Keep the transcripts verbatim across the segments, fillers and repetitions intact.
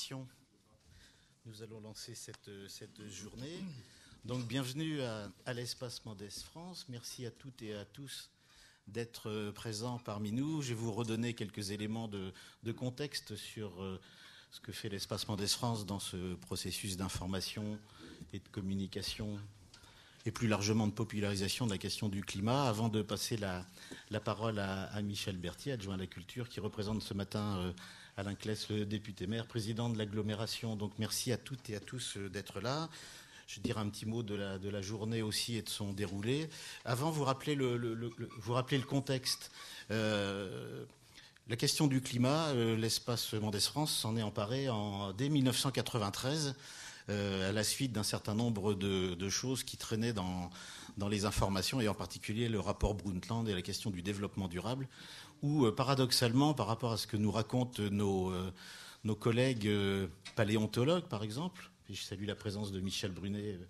d'information. Nous allons lancer cette, cette journée. Donc, bienvenue à, à l'Espace Mendès France. Merci à toutes et à tous d'être présents parmi nous. Je vais vous redonner quelques éléments de, de contexte sur euh, ce que fait l'Espace Mendès France dans ce processus d'information et de communication et plus largement de popularisation de la question du climat, avant de passer la, la parole à, à Michel Berthier, adjoint à la culture, qui représente ce matin euh, Alain Claes, le député maire, président de l'agglomération. Donc merci à toutes et à tous euh, d'être là. Je dirais un petit mot de la, de la journée aussi et de son déroulé. Avant, vous rappelez le, le, le, vous rappelez le contexte. Euh, la question du climat, euh, l'Espace Mendès France s'en est emparé en, dès mille neuf cent quatre-vingt-treize, euh, à la suite d'un certain nombre de, de choses qui traînaient dans, dans les informations, et en particulier le rapport Brundtland et la question du développement durable, où, euh, paradoxalement, par rapport à ce que nous racontent nos, euh, nos collègues euh, paléontologues, par exemple, et je salue la présence de Michel Brunet, euh,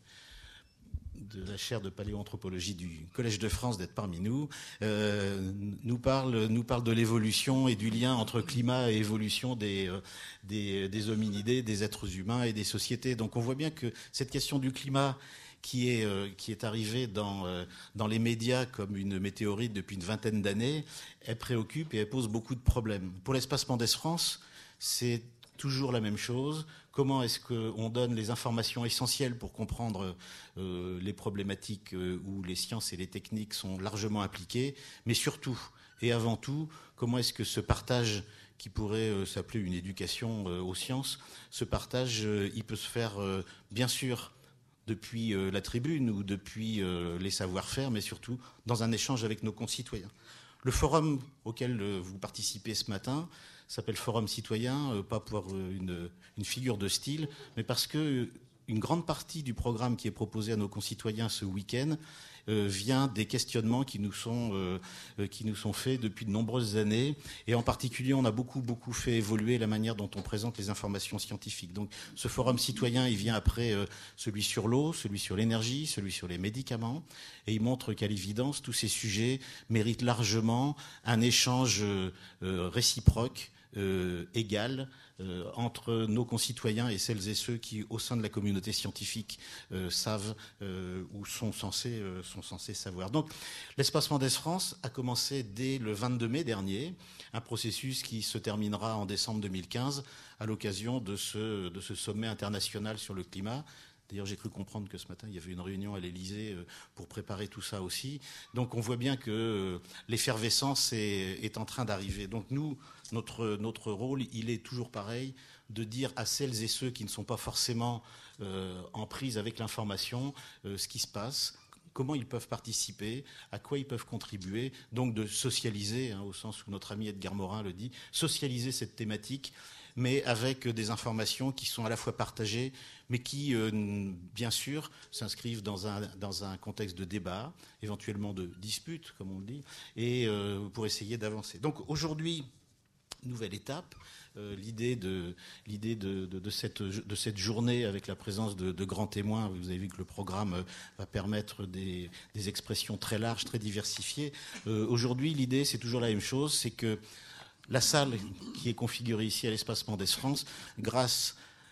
de la chaire de paléoanthropologie du Collège de France, d'être parmi nous, euh, nous, parle, nous parle de l'évolution et du lien entre climat et évolution des, euh, des, des hominidés, des êtres humains et des sociétés. Donc on voit bien que cette question du climat qui est, euh, qui est arrivée dans, euh, dans les médias comme une météorite depuis une vingtaine d'années, elle préoccupe et elle pose beaucoup de problèmes. Pour l'Espace Mendès France, c'est toujours la même chose. Comment est-ce qu'on donne les informations essentielles pour comprendre euh, les problématiques euh, où les sciences et les techniques sont largement impliquées, mais surtout et avant tout, comment est-ce que ce partage qui pourrait euh, s'appeler une éducation euh, aux sciences, ce partage, euh, il peut se faire euh, bien sûr depuis euh, la tribune ou depuis euh, les savoir-faire, mais surtout dans un échange avec nos concitoyens. Le forum auquel euh, vous participez ce matin s'appelle Forum Citoyen, euh, pas pour euh, une, une figure de style, mais parce que euh, une grande partie du programme qui est proposé à nos concitoyens ce week-end euh, vient des questionnements qui nous sont euh, euh, qui nous sont faits depuis de nombreuses années, et en particulier on a beaucoup beaucoup fait évoluer la manière dont on présente les informations scientifiques. Donc ce forum citoyen, il vient après euh, celui sur l'eau, celui sur l'énergie, celui sur les médicaments, et il montre qu'à l'évidence tous ces sujets méritent largement un échange euh, euh, réciproque, Euh, égale euh, entre nos concitoyens et celles et ceux qui, au sein de la communauté scientifique, euh, savent euh, ou sont censés, euh, sont censés savoir. Donc, l'Espace Mendès France a commencé dès le vingt-deux mai dernier un processus qui se terminera en décembre deux mille quinze à l'occasion de ce, de ce sommet international sur le climat. D'ailleurs, j'ai cru comprendre que ce matin, il y avait une réunion à l'Élysée pour préparer tout ça aussi. Donc, on voit bien que l'effervescence est, est en train d'arriver. Donc, nous, notre, notre rôle, il est toujours pareil, de dire à celles et ceux qui ne sont pas forcément euh, en prise avec l'information euh, ce qui se passe, comment ils peuvent participer, à quoi ils peuvent contribuer, donc de socialiser, hein, au sens où notre ami Edgar Morin le dit, socialiser cette thématique, mais avec des informations qui sont à la fois partagées, mais qui, euh, bien sûr, s'inscrivent dans un, dans un contexte de débat, éventuellement de dispute, comme on le dit, et euh, pour essayer d'avancer. Donc aujourd'hui, nouvelle étape. Euh, l'idée de, l'idée de, de, de, cette, de cette journée avec la présence de, de grands témoins, vous avez vu que le programme va permettre des, des expressions très larges, très diversifiées. Euh, aujourd'hui, l'idée, c'est toujours la même chose, c'est que la salle qui est configurée ici à l'Espace Mendès France, grâce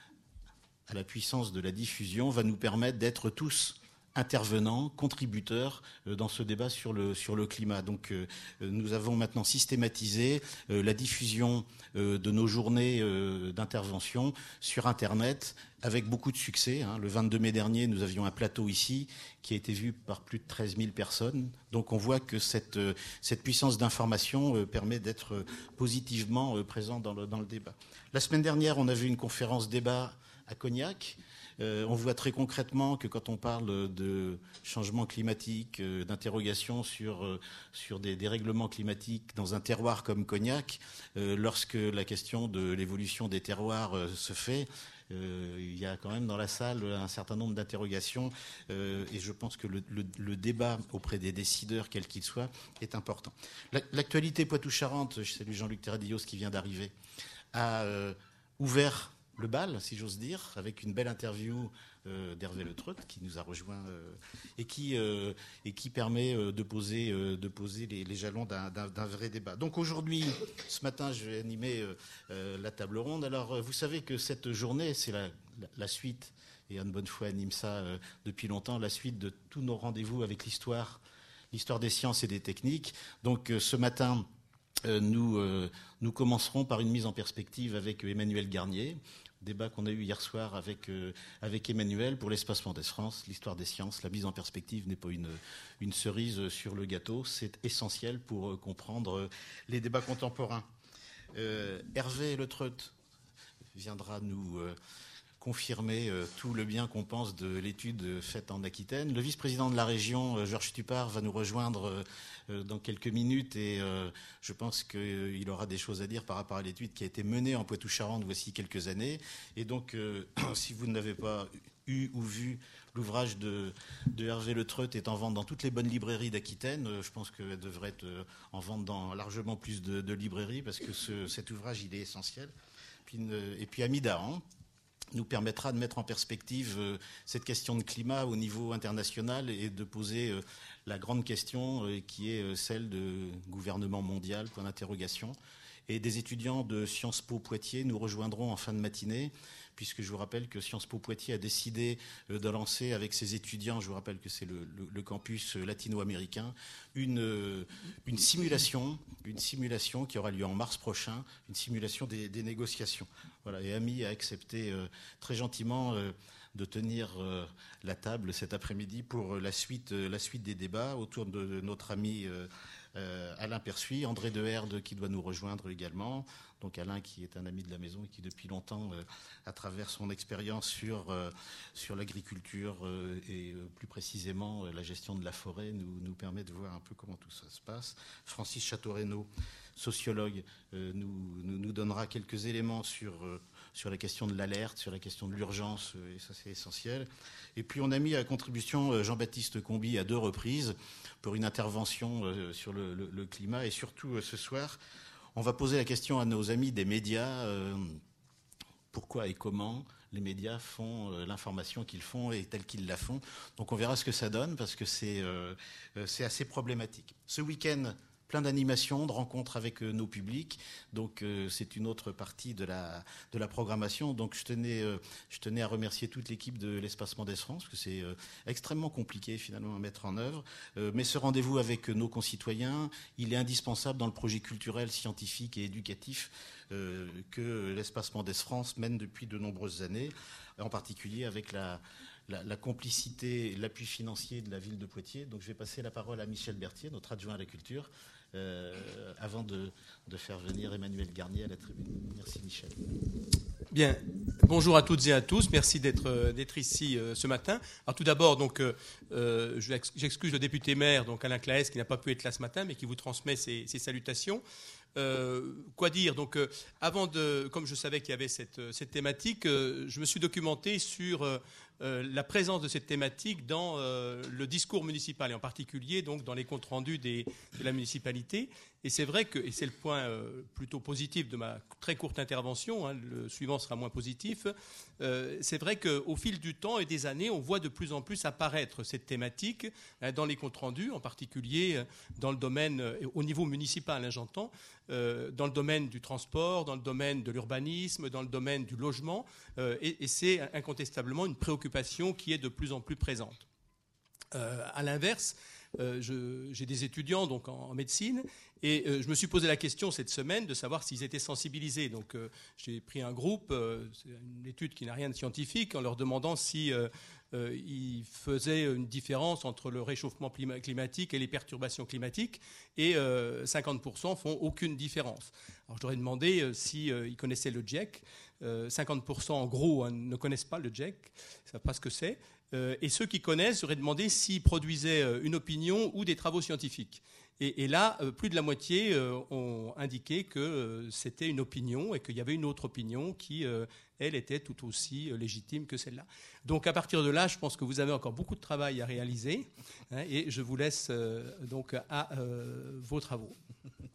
à la puissance de la diffusion, va nous permettre d'être tous intervenants, contributeurs euh, dans ce débat sur le, sur le climat. Donc euh, nous avons maintenant systématisé euh, la diffusion euh, de nos journées euh, d'intervention sur Internet avec beaucoup de succès. Hein. Le vingt-deux mai dernier, nous avions un plateau ici qui a été vu par plus de treize mille personnes. Donc on voit que cette, euh, cette puissance d'information euh, permet d'être euh, positivement euh, présent dans le, dans le débat. La semaine dernière, on a vu une conférence débat à Cognac. Euh, on voit très concrètement que quand on parle de changement climatique, euh, d'interrogation sur, euh, sur des dérèglements climatiques dans un terroir comme Cognac, euh, lorsque la question de l'évolution des terroirs euh, se fait, euh, il y a quand même dans la salle un certain nombre d'interrogations euh, et je pense que le, le, le débat auprès des décideurs, quels qu'ils soient, est important. L'actualité Poitou-Charentes, je salue Jean-Luc Terradillos qui vient d'arriver, a euh, ouvert le bal, si j'ose dire, avec une belle interview euh, d'Hervé Le Treut qui nous a rejoint euh, et, qui, euh, et qui permet euh, de poser, euh, de poser les, les jalons d'un, d'un, d'un vrai débat. Donc aujourd'hui, ce matin, je vais animer euh, euh, la table ronde. Alors, vous savez que cette journée, c'est la, la, la suite, et Anne Bonnefoy anime ça euh, depuis longtemps, la suite de tous nos rendez-vous avec l'histoire, l'histoire des sciences et des techniques. Donc euh, ce matin, euh, nous, euh, nous commencerons par une mise en perspective avec Emmanuel Garnier, débat qu'on a eu hier soir avec, euh, avec Emmanuel pour l'Espace Mendès France, l'histoire des sciences. La mise en perspective n'est pas une, une cerise sur le gâteau, c'est essentiel pour euh, comprendre euh, les débats contemporains. Euh, Hervé Le Treut viendra nous euh, confirmer euh, tout le bien qu'on pense de l'étude faite en Aquitaine. Le vice-président de la région, euh, Georges Tupart, va nous rejoindre euh, euh, dans quelques minutes et euh, je pense qu'il euh, aura des choses à dire par rapport à l'étude qui a été menée en Poitou-Charentes voici quelques années. Et donc, euh, si vous n'avez pas eu ou vu l'ouvrage de, de Hervé Le Treut est en vente dans toutes les bonnes librairies d'Aquitaine. Euh, je pense qu'elle devrait être euh, en vente dans largement plus de, de librairies parce que ce, cet ouvrage, il est essentiel. Puis, euh, et puis, Ami Dahan nous permettra de mettre en perspective euh, cette question de climat au niveau international et de poser euh, la grande question euh, qui est euh, celle de gouvernement mondial, point d'interrogation. Et des étudiants de Sciences Po Poitiers nous rejoindront en fin de matinée, puisque je vous rappelle que Sciences Po Poitiers a décidé euh, de lancer avec ses étudiants, je vous rappelle que c'est le, le, le campus latino-américain, une, euh, une simulation, une simulation qui aura lieu en mars prochain, une simulation des, des négociations. Voilà, et Ami a accepté euh, très gentiment euh, de tenir euh, la table cet après-midi pour la suite, euh, la suite des débats autour de, de notre ami euh, euh, Alain Persuis, André Deherde qui doit nous rejoindre également. Donc Alain qui est un ami de la maison et qui depuis longtemps, euh, à travers son expérience sur, euh, sur l'agriculture euh, et euh, plus précisément euh, la gestion de la forêt, nous, nous permet de voir un peu comment tout ça se passe. Francis Château-Renaud, sociologue, euh, nous, nous, nous donnera quelques éléments sur, euh, sur la question de l'alerte, sur la question de l'urgence, euh, et ça c'est essentiel. Et puis on a mis à contribution euh, Jean-Baptiste Combi à deux reprises pour une intervention euh, sur le, le, le climat. Et surtout euh, ce soir, on va poser la question à nos amis des médias, euh, pourquoi et comment les médias font euh, l'information qu'ils font et telle qu'ils la font. Donc on verra ce que ça donne parce que c'est, euh, c'est assez problématique. Ce week-end, plein d'animations, de rencontres avec euh, nos publics. Donc euh, c'est une autre partie de la, de la programmation. Donc je tenais, euh, je tenais à remercier toute l'équipe de l'Espace Mendès France, parce que c'est euh, extrêmement compliqué finalement à mettre en œuvre. Euh, mais ce rendez-vous avec nos concitoyens, il est indispensable dans le projet culturel, scientifique et éducatif euh, que l'Espace Mendès France mène depuis de nombreuses années, en particulier avec la... La, la complicité, l'appui financier de la ville de Poitiers. Donc je vais passer la parole à Michel Berthier, notre adjoint à la culture, euh, avant de, de faire venir Emmanuel Garnier à la tribune. Merci Michel. Bien, bonjour à toutes et à tous, merci d'être, d'être ici euh, ce matin. Alors tout d'abord, donc, euh, j'excuse le député maire, donc Alain Claes, qui n'a pas pu être là ce matin, mais qui vous transmet ses, ses salutations. Euh, quoi dire donc, euh, avant de, comme je savais qu'il y avait cette, cette thématique, euh, je me suis documenté sur euh, euh, la présence de cette thématique dans euh, le discours municipal et en particulier donc dans les comptes rendus des, de la municipalité. Et c'est vrai que, et c'est le point euh, plutôt positif de ma très courte intervention, hein, le suivant sera moins positif, euh, c'est vrai qu'au fil du temps et des années, on voit de plus en plus apparaître cette thématique hein, dans les comptes rendus, en particulier dans le domaine, euh, au niveau municipal, hein, j'entends, euh, dans le domaine du transport, dans le domaine de l'urbanisme, dans le domaine du logement, euh, et, et c'est incontestablement une préoccupation qui est de plus en plus présente. Euh, à l'inverse, euh, je, j'ai des étudiants donc en, en médecine et euh, je me suis posé la question cette semaine de savoir s'ils étaient sensibilisés. Donc euh, j'ai pris un groupe, euh, c'est une étude qui n'a rien de scientifique, en leur demandant si euh, euh, ils faisaient une différence entre le réchauffement climatique et les perturbations climatiques, et euh, cinquante pour cent font aucune différence. Alors je leur ai demandé euh, s'ils euh, connaissaient le GIEC. Euh, cinquante pour cent en gros hein, ne connaissent pas le GIEC, ne savent pas ce que c'est. Euh, et ceux qui connaissent, j'aurais demandé s'ils produisaient euh, une opinion ou des travaux scientifiques. Et, et là, euh, plus de la moitié euh, ont indiqué que euh, c'était une opinion et qu'il y avait une autre opinion qui, euh, elle, était tout aussi euh, légitime que celle-là. Donc à partir de là, je pense que vous avez encore beaucoup de travail à réaliser hein, et je vous laisse euh, donc à euh, vos travaux.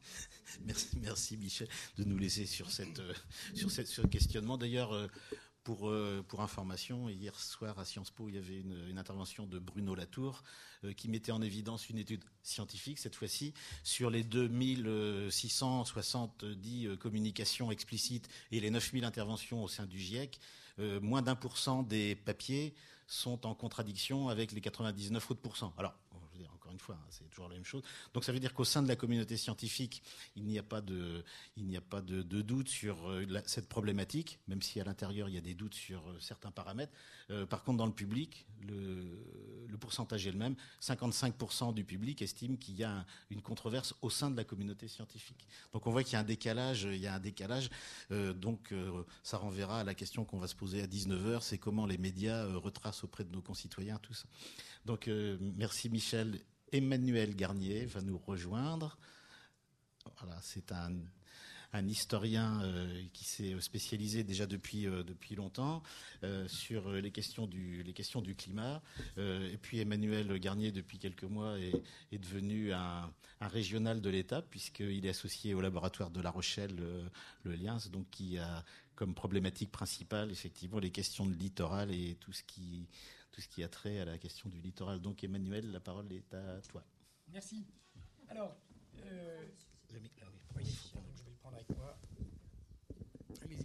Merci, merci Michel de nous laisser sur, cette, euh, sur, cette, sur ce questionnement. D'ailleurs, euh, pour, euh, pour information, hier soir à Sciences Po, il y avait une, une intervention de Bruno Latour euh, qui mettait en évidence une étude scientifique, cette fois-ci, sur les deux mille six cent soixante-dix euh, communications explicites et les neuf mille interventions au sein du GIEC. Euh, moins d'un pour cent des papiers sont en contradiction avec les quatre-vingt-dix-neuf autres pourcents. Alors, je veux dire, encore une fois, hein, c'est toujours la même chose. Donc ça veut dire qu'au sein de la communauté scientifique, il n'y a pas de, il n'y a pas de, de doute sur euh, la, cette problématique, même si à l'intérieur il y a des doutes sur euh, certains paramètres. Euh, par contre, dans le public, le, le pourcentage est le même. cinquante-cinq pour cent du public estime qu'il y a un, une controverse au sein de la communauté scientifique. Donc on voit qu'il y a un décalage, il y a un décalage. Euh, donc euh, ça renverra à la question qu'on va se poser à dix-neuf heures, c'est comment les médias euh, retracent auprès de nos concitoyens tout ça. Donc euh, merci Michel. Emmanuel Garnier va nous rejoindre. Voilà, c'est un, un historien euh, qui s'est spécialisé déjà depuis, euh, depuis longtemps euh, sur les questions du, les questions du climat. Euh, et puis Emmanuel Garnier, depuis quelques mois, est, est devenu un, un régional de l'État, puisqu'il est associé au laboratoire de La Rochelle, euh, le Liens, donc qui a comme problématique principale, effectivement, les questions de littoral et tout ce qui... tout ce qui a trait à la question du littoral. Donc Emmanuel, la parole est à toi. Merci. Alors, euh, Le mic, là, oui. oui, donc je vais le prendre avec moi. Allez-y.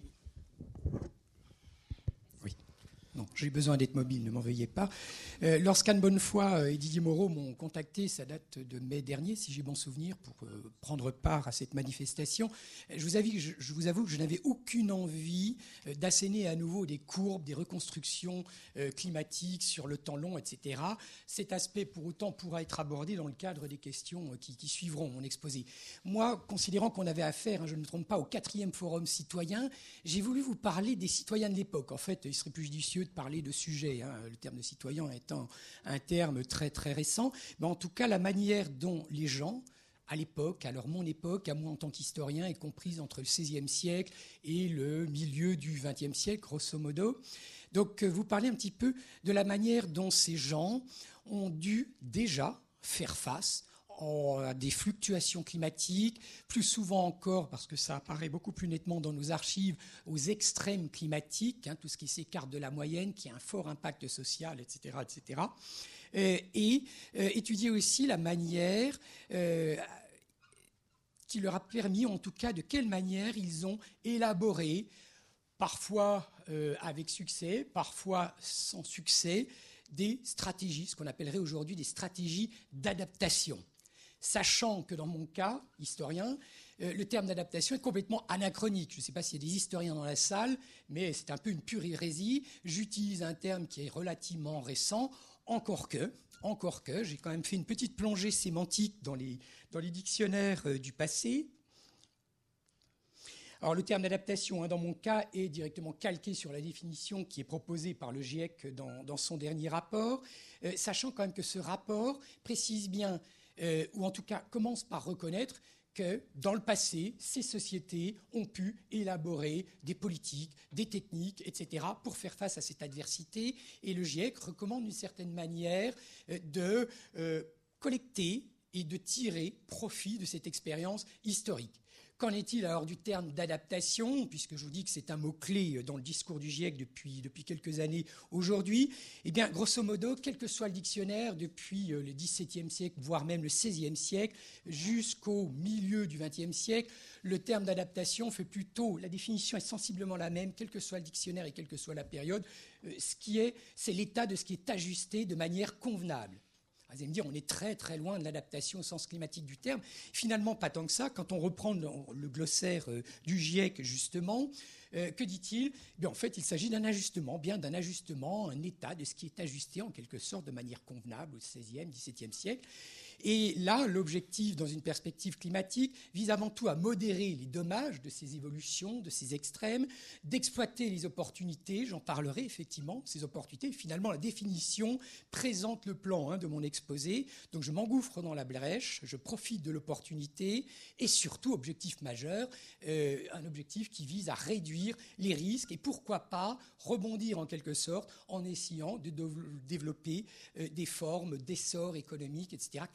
Oui. Non, j'ai besoin d'être mobile, ne m'en veuillez pas. Euh, Lorsqu'Anne Bonnefoy et Didier Moreau m'ont contacté, ça date de mai dernier, si j'ai bon souvenir, pour euh, prendre part à cette manifestation, je vous avoue, je, je vous avoue que je n'avais aucune envie euh, d'asséner à nouveau des courbes, des reconstructions euh, climatiques sur le temps long, et cetera. Cet aspect, pour autant, pourra être abordé dans le cadre des questions euh, qui, qui suivront mon exposé. Moi, considérant qu'on avait affaire, hein, je ne me trompe pas, au quatrième forum citoyen, j'ai voulu vous parler des citoyens de l'époque. En fait, il serait plus judicieux de parler de sujets, hein, le terme de citoyen étant un terme très très récent, mais en tout cas la manière dont les gens, à l'époque, alors mon époque, à moi en tant qu'historien, est comprise entre le seizième siècle et le milieu du vingtième siècle, grosso modo. Donc vous parlez un petit peu de la manière dont ces gens ont dû déjà faire face à des fluctuations climatiques, plus souvent encore, parce que ça apparaît beaucoup plus nettement dans nos archives, aux extrêmes climatiques, hein, tout ce qui s'écarte de la moyenne, qui a un fort impact social, et cetera, et cetera. Euh, et euh, étudier aussi la manière euh, qui leur a permis, en tout cas, de quelle manière ils ont élaboré, parfois euh, avec succès, parfois sans succès, des stratégies, ce qu'on appellerait aujourd'hui des stratégies d'adaptation. Sachant que dans mon cas, historien, euh, le terme d'adaptation est complètement anachronique. Je ne sais pas s'il y a des historiens dans la salle, mais c'est un peu une pure hérésie. J'utilise un terme qui est relativement récent, encore que, encore que, j'ai quand même fait une petite plongée sémantique dans les, dans les dictionnaires euh, du passé. Alors le terme d'adaptation, hein, dans mon cas, est directement calqué sur la définition qui est proposée par le GIEC dans, dans son dernier rapport, euh, sachant quand même que ce rapport précise bien, Euh, ou en tout cas commence par reconnaître que dans le passé, ces sociétés ont pu élaborer des politiques, des techniques, et cetera pour faire face à cette adversité. Et le GIEC recommande d'une certaine manière euh, de euh, collecter et de tirer profit de cette expérience historique. Qu'en est-il alors du terme d'adaptation, puisque je vous dis que c'est un mot-clé dans le discours du GIEC depuis, depuis quelques années aujourd'hui? Eh bien, grosso modo, quel que soit le dictionnaire, depuis le dix-septième siècle, voire même le seizième siècle, jusqu'au milieu du vingtième siècle, le terme d'adaptation fait plutôt, la définition est sensiblement la même, quel que soit le dictionnaire et quelle que soit la période. Ce qui est, c'est l'état de ce qui est ajusté de manière convenable. Vous allez me dire, on est très très loin de l'adaptation au sens climatique du terme. Finalement, pas tant que ça. Quand on reprend le, le glossaire euh, du GIEC, justement, euh, que dit-il? Eh bien, en fait, il s'agit d'un ajustement, bien d'un ajustement, un état de ce qui est ajusté en quelque sorte de manière convenable au seizième, dix-septième siècle. Et là, l'objectif, dans une perspective climatique, vise avant tout à modérer les dommages de ces évolutions, de ces extrêmes, d'exploiter les opportunités, j'en parlerai effectivement, ces opportunités. Finalement, la définition présente le plan hein, de mon exposé. Donc je m'engouffre dans la brèche, je profite de l'opportunité et surtout, objectif majeur, euh, un objectif qui vise à réduire les risques et pourquoi pas rebondir en quelque sorte en essayant de développer euh, des formes d'essor économique, et cetera, qu'à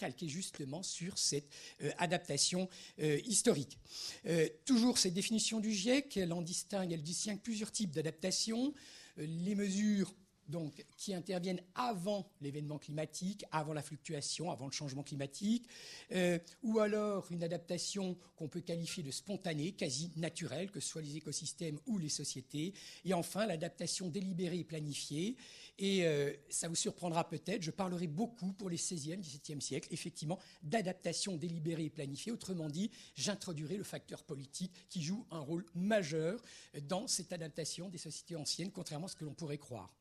calqué justement sur cette euh, adaptation euh, historique. Euh, toujours cette définition du GIEC, elle en distingue, elle distingue plusieurs types d'adaptation. Euh, les mesures donc, qui interviennent avant l'événement climatique, avant la fluctuation, avant le changement climatique, euh, ou alors une adaptation qu'on peut qualifier de spontanée, quasi naturelle, que ce soit les écosystèmes ou les sociétés, et enfin l'adaptation délibérée et planifiée. Et euh, ça vous surprendra peut-être, je parlerai beaucoup pour les seizième, dix-septième siècles, effectivement, d'adaptation délibérée et planifiée. Autrement dit, j'introduirai le facteur politique qui joue un rôle majeur dans cette adaptation des sociétés anciennes, contrairement à ce que l'on pourrait croire.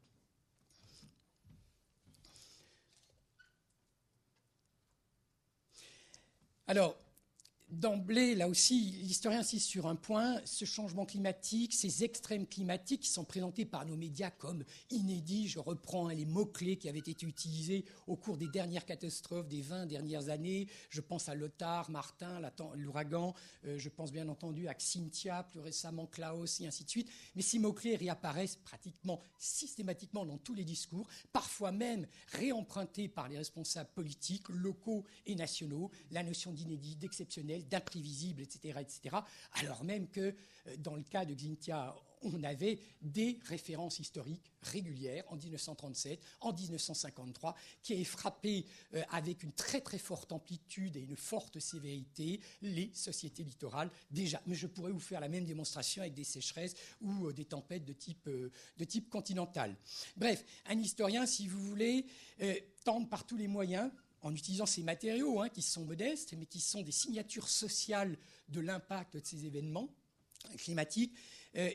Alors, d'emblée, là aussi, l'historien insiste sur un point, ce changement climatique, ces extrêmes climatiques qui sont présentés par nos médias comme inédits, je reprends les mots-clés qui avaient été utilisés au cours des dernières catastrophes des vingt dernières années, je pense à Lothar, Martin, l'ouragan, euh, je pense bien entendu à Xynthia, plus récemment Klaus, et ainsi de suite, mais ces mots-clés réapparaissent pratiquement systématiquement dans tous les discours, parfois même réempruntés par les responsables politiques, locaux et nationaux, la notion d'inédit, d'exceptionnel, d'imprévisible, et cetera, et cetera, alors même que dans le cas de Xynthia, on avait des références historiques régulières en dix-neuf cent trente-sept, en dix-neuf cent cinquante-trois, qui avaient frappé euh, avec une très très forte amplitude et une forte sévérité les sociétés littorales déjà. Mais je pourrais vous faire la même démonstration avec des sécheresses ou euh, des tempêtes de type, euh, de type continental. Bref, un historien, si vous voulez, euh, tente par tous les moyens, en utilisant ces matériaux hein, qui sont modestes, mais qui sont des signatures sociales de l'impact de ces événements climatiques, euh,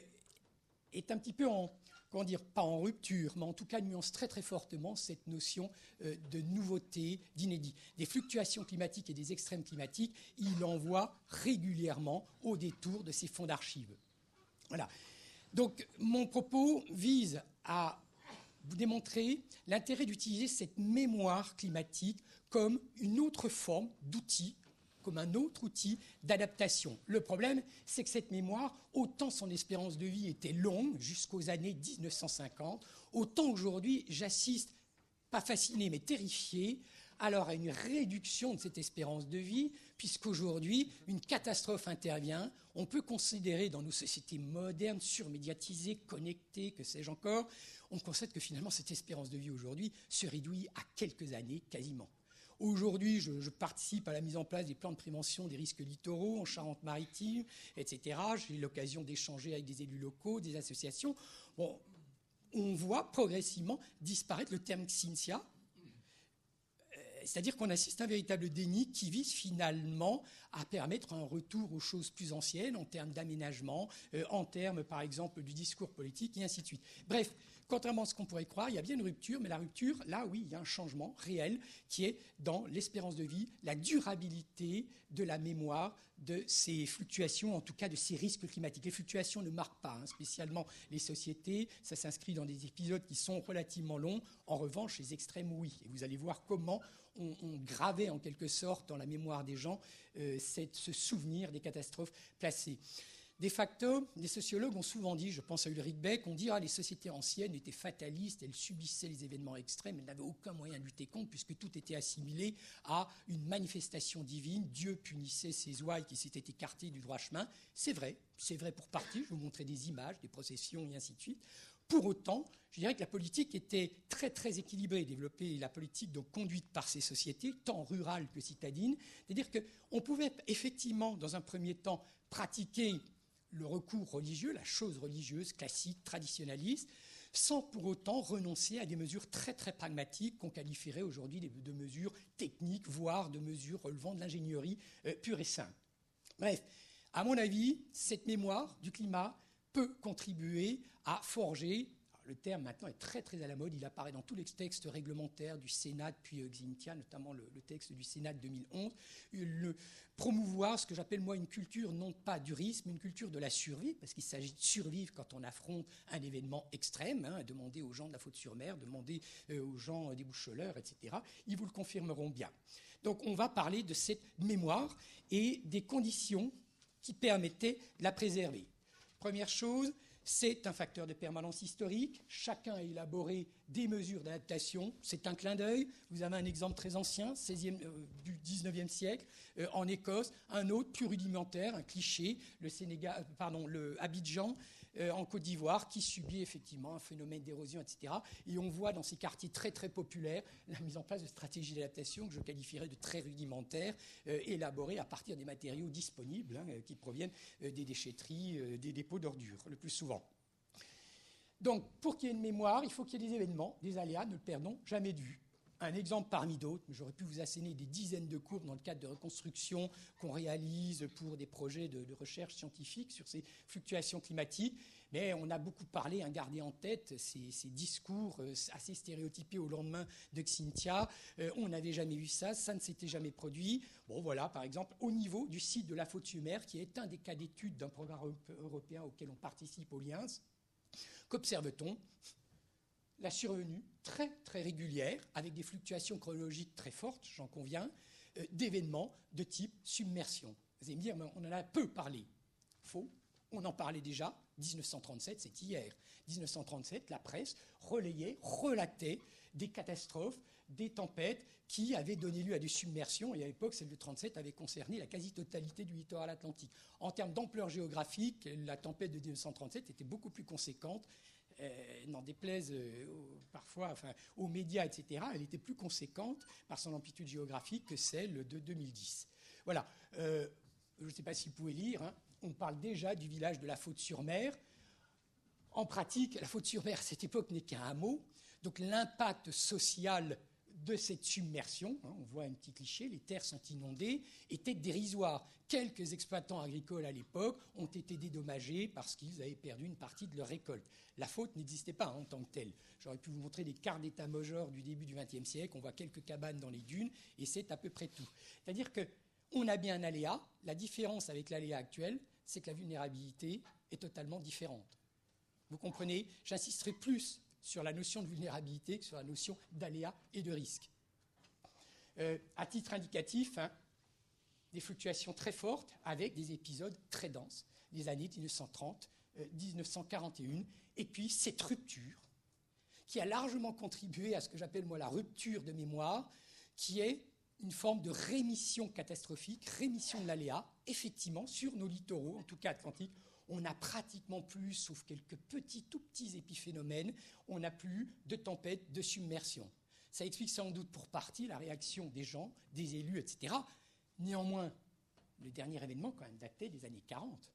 est un petit peu en, comment dire, pas en rupture, mais en tout cas nuance très très fortement cette notion euh, de nouveauté, d'inédit. Des fluctuations climatiques et des extrêmes climatiques, il en voit régulièrement au détour de ces fonds d'archives. Voilà. Donc mon propos vise à vous démontrer l'intérêt d'utiliser cette mémoire climatique comme une autre forme d'outil, comme un autre outil d'adaptation. Le problème, c'est que cette mémoire, autant son espérance de vie était longue, jusqu'aux années dix-neuf cent cinquante, autant aujourd'hui, j'assiste, pas fasciné, mais terrifié, alors à une réduction de cette espérance de vie, puisqu'aujourd'hui, une catastrophe intervient. On peut considérer dans nos sociétés modernes, surmédiatisées, connectées, que sais-je encore, on constate que finalement, cette espérance de vie aujourd'hui se réduit à quelques années quasiment. Aujourd'hui, je, je participe à la mise en place des plans de prévention des risques littoraux en Charente-Maritime, et cetera. J'ai eu l'occasion d'échanger avec des élus locaux, des associations. Bon, on voit progressivement disparaître le terme Xynthia, c'est-à-dire qu'on assiste à un véritable déni qui vise finalement à permettre un retour aux choses plus anciennes en termes d'aménagement, euh, en termes, par exemple, du discours politique, et ainsi de suite. Bref, contrairement à ce qu'on pourrait croire, il y a bien une rupture, mais la rupture, là, oui, il y a un changement réel qui est dans l'espérance de vie, la durabilité de la mémoire de ces fluctuations, en tout cas de ces risques climatiques. Les fluctuations ne marquent pas hein, spécialement les sociétés, ça s'inscrit dans des épisodes qui sont relativement longs. En revanche, les extrêmes, oui. Et vous allez voir comment on, on gravait en quelque sorte dans la mémoire des gens euh, cette, ce souvenir des catastrophes placées. De facto, les sociologues ont souvent dit, je pense à Ulrich Beck, on dit ah, les sociétés anciennes étaient fatalistes, elles subissaient les événements extrêmes, elles n'avaient aucun moyen de lutter contre puisque tout était assimilé à une manifestation divine. Dieu punissait ces ouailles qui s'étaient écartés du droit chemin. C'est vrai, c'est vrai pour partie, je vous montrer des images, des processions et ainsi de suite. Pour autant, je dirais que la politique était très très équilibrée, développée la politique donc conduite par ces sociétés, tant rurales que citadines. C'est-à-dire qu'on pouvait effectivement, dans un premier temps, pratiquer le recours religieux, la chose religieuse, classique, traditionnaliste, sans pour autant renoncer à des mesures très très pragmatiques qu'on qualifierait aujourd'hui de mesures techniques, voire de mesures relevant de l'ingénierie euh, pure et simple. Bref, à mon avis, cette mémoire du climat peut contribuer à forger, le terme maintenant est très très à la mode, il apparaît dans tous les textes réglementaires du Sénat depuis euh, Xynthia, notamment le, le texte du Sénat de deux mille onze, le promouvoir ce que j'appelle moi une culture non pas du risque, mais une culture de la survie, parce qu'il s'agit de survivre quand on affronte un événement extrême, hein, demander aux gens de la Faute-sur-Mer, demander euh, aux gens euh, des Bouches-Chauleurs, et cetera. Ils vous le confirmeront bien. Donc on va parler de cette mémoire et des conditions qui permettaient de la préserver. Première chose, C'est un facteur de permanence historique. Chacun a élaboré des mesures d'adaptation. C'est un clin d'œil. Vous avez un exemple très ancien, seizième, euh, du dix-neuvième siècle, euh, en Écosse. Un autre plus rudimentaire, un cliché, le Sénégal, pardon, le Abidjan, euh, en Côte d'Ivoire, qui subit effectivement un phénomène d'érosion, et cetera. Et on voit dans ces quartiers très très populaires la mise en place de stratégies d'adaptation que je qualifierais de très rudimentaires, euh, élaborées à partir des matériaux disponibles, hein, qui proviennent euh, des déchetteries, euh, des dépôts d'ordures, le plus souvent. Donc, pour qu'il y ait une mémoire, il faut qu'il y ait des événements, des aléas, ne le perdons jamais de vue. Un exemple parmi d'autres, mais j'aurais pu vous asséner des dizaines de cours dans le cadre de reconstruction qu'on réalise pour des projets de, de recherche scientifique sur ces fluctuations climatiques. Mais on a beaucoup parlé, hein, gardé en tête ces, ces discours euh, assez stéréotypés au lendemain de Xynthia. Euh, on n'avait jamais vu ça, ça ne s'était jamais produit. Bon, voilà, par exemple, au niveau du site de la Faute-sur-Mer, qui est un des cas d'étude d'un programme européen auquel on participe au LIENS, qu'observe-t-on ? La survenue très très régulière, avec des fluctuations chronologiques très fortes, j'en conviens, euh, d'événements de type submersion. Vous allez me dire, mais on en a peu parlé. Faux, on en parlait déjà. dix-neuf cent trente-sept, c'est hier. dix-neuf cent trente-sept, la presse relayait, relatait des catastrophes, des tempêtes qui avaient donné lieu à des submersions. Et à l'époque, celle de trente-sept avait concerné la quasi-totalité du littoral atlantique. En termes d'ampleur géographique, la tempête de dix-neuf cent trente-sept était beaucoup plus conséquente. Euh, n'en déplaise euh, parfois enfin, aux médias, et cetera, elle était plus conséquente par son amplitude géographique que celle de deux mille dix. Voilà. Euh, je ne sais pas si vous pouvez lire, hein, on parle déjà du village de la Faute-sur-Mer. En pratique, la Faute-sur-Mer, à cette époque, n'est qu'un hameau. Donc l'impact social de cette submersion, hein, on voit un petit cliché, les terres sont inondées, était dérisoire. Quelques exploitants agricoles à l'époque ont été dédommagés parce qu'ils avaient perdu une partie de leur récolte. La faute n'existait pas, hein, en tant que telle. J'aurais pu vous montrer des cartes d'état-major du début du vingtième siècle, on voit quelques cabanes dans les dunes, et c'est à peu près tout. C'est-à-dire qu'on a bien un aléa, la différence avec l'aléa actuel, c'est que la vulnérabilité est totalement différente. Vous comprenez ? J'insisterai plus sur la notion de vulnérabilité que sur la notion d'aléa et de risque. Euh, à titre indicatif, hein, des fluctuations très fortes avec des épisodes très denses, les années dix-neuf cent trente, euh, dix-neuf cent quarante et un, et puis cette rupture qui a largement contribué à ce que j'appelle moi la rupture de mémoire, qui est une forme de rémission catastrophique, rémission de l'aléa, effectivement, sur nos littoraux, en tout cas atlantiques. On n'a pratiquement plus, sauf quelques petits, tout petits épiphénomènes, on n'a plus de tempêtes, de submersion. Ça explique sans doute pour partie la réaction des gens, des élus, et cetera. Néanmoins, le dernier événement, quand même, datait des années quarante.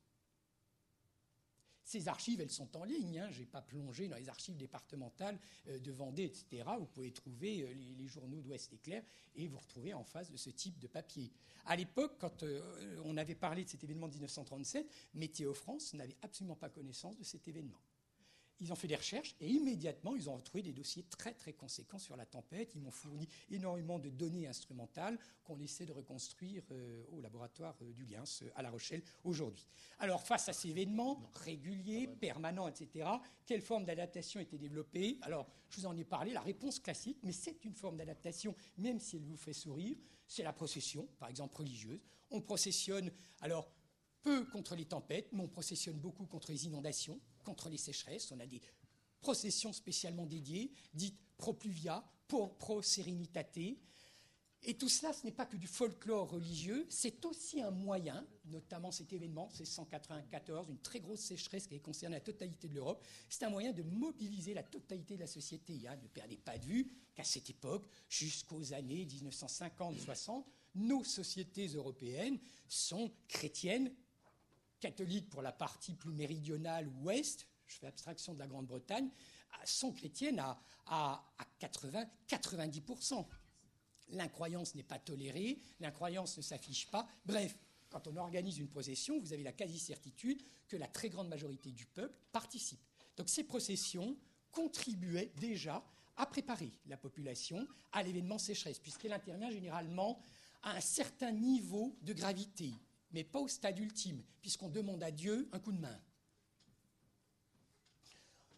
Ces archives, elles sont en ligne. Hein. Je n'ai pas plongé dans les archives départementales euh, de Vendée, et cetera. Vous pouvez trouver euh, les, les journaux d'Ouest Éclair et vous retrouvez en face de ce type de papier. À l'époque, quand euh, on avait parlé de cet événement de dix-neuf cent trente-sept, Météo France n'avait absolument pas connaissance de cet événement. Ils ont fait des recherches et immédiatement, ils ont retrouvé des dossiers très, très conséquents sur la tempête. Ils m'ont fourni énormément de données instrumentales qu'on essaie de reconstruire euh, au laboratoire euh, du Liens euh, à La Rochelle aujourd'hui. Alors, face à ces événements réguliers, permanents, et cetera, quelle forme d'adaptation était développée ? Alors, je vous en ai parlé, la réponse classique, mais c'est une forme d'adaptation, même si elle vous fait sourire, c'est la procession, par exemple religieuse. On processionne, alors, peu contre les tempêtes, mais on processionne beaucoup contre les inondations, contre les sécheresses. On a des processions spécialement dédiées, dites pro-pluvia, pro-serenitate. Et tout cela, ce n'est pas que du folklore religieux, c'est aussi un moyen, notamment cet événement, c'est cent quatre-vingt-quatorze, une très grosse sécheresse qui a concerné la totalité de l'Europe, c'est un moyen de mobiliser la totalité de la société. Hein. Ne perdez pas de vue qu'à cette époque, jusqu'aux années dix-neuf cent cinquante soixante, nos sociétés européennes sont chrétiennes, catholiques pour la partie plus méridionale ou ouest, je fais abstraction de la Grande-Bretagne, sont chrétiennes à, à, à quatre-vingts à quatre-vingt-dix pour cent. L'incroyance n'est pas tolérée, l'incroyance ne s'affiche pas. Bref, quand on organise une procession, vous avez la quasi-certitude que la très grande majorité du peuple participe. Donc ces processions contribuaient déjà à préparer la population à l'événement sécheresse, puisqu'elle intervient généralement à un certain niveau de gravité, mais pas au stade ultime, puisqu'on demande à Dieu un coup de main.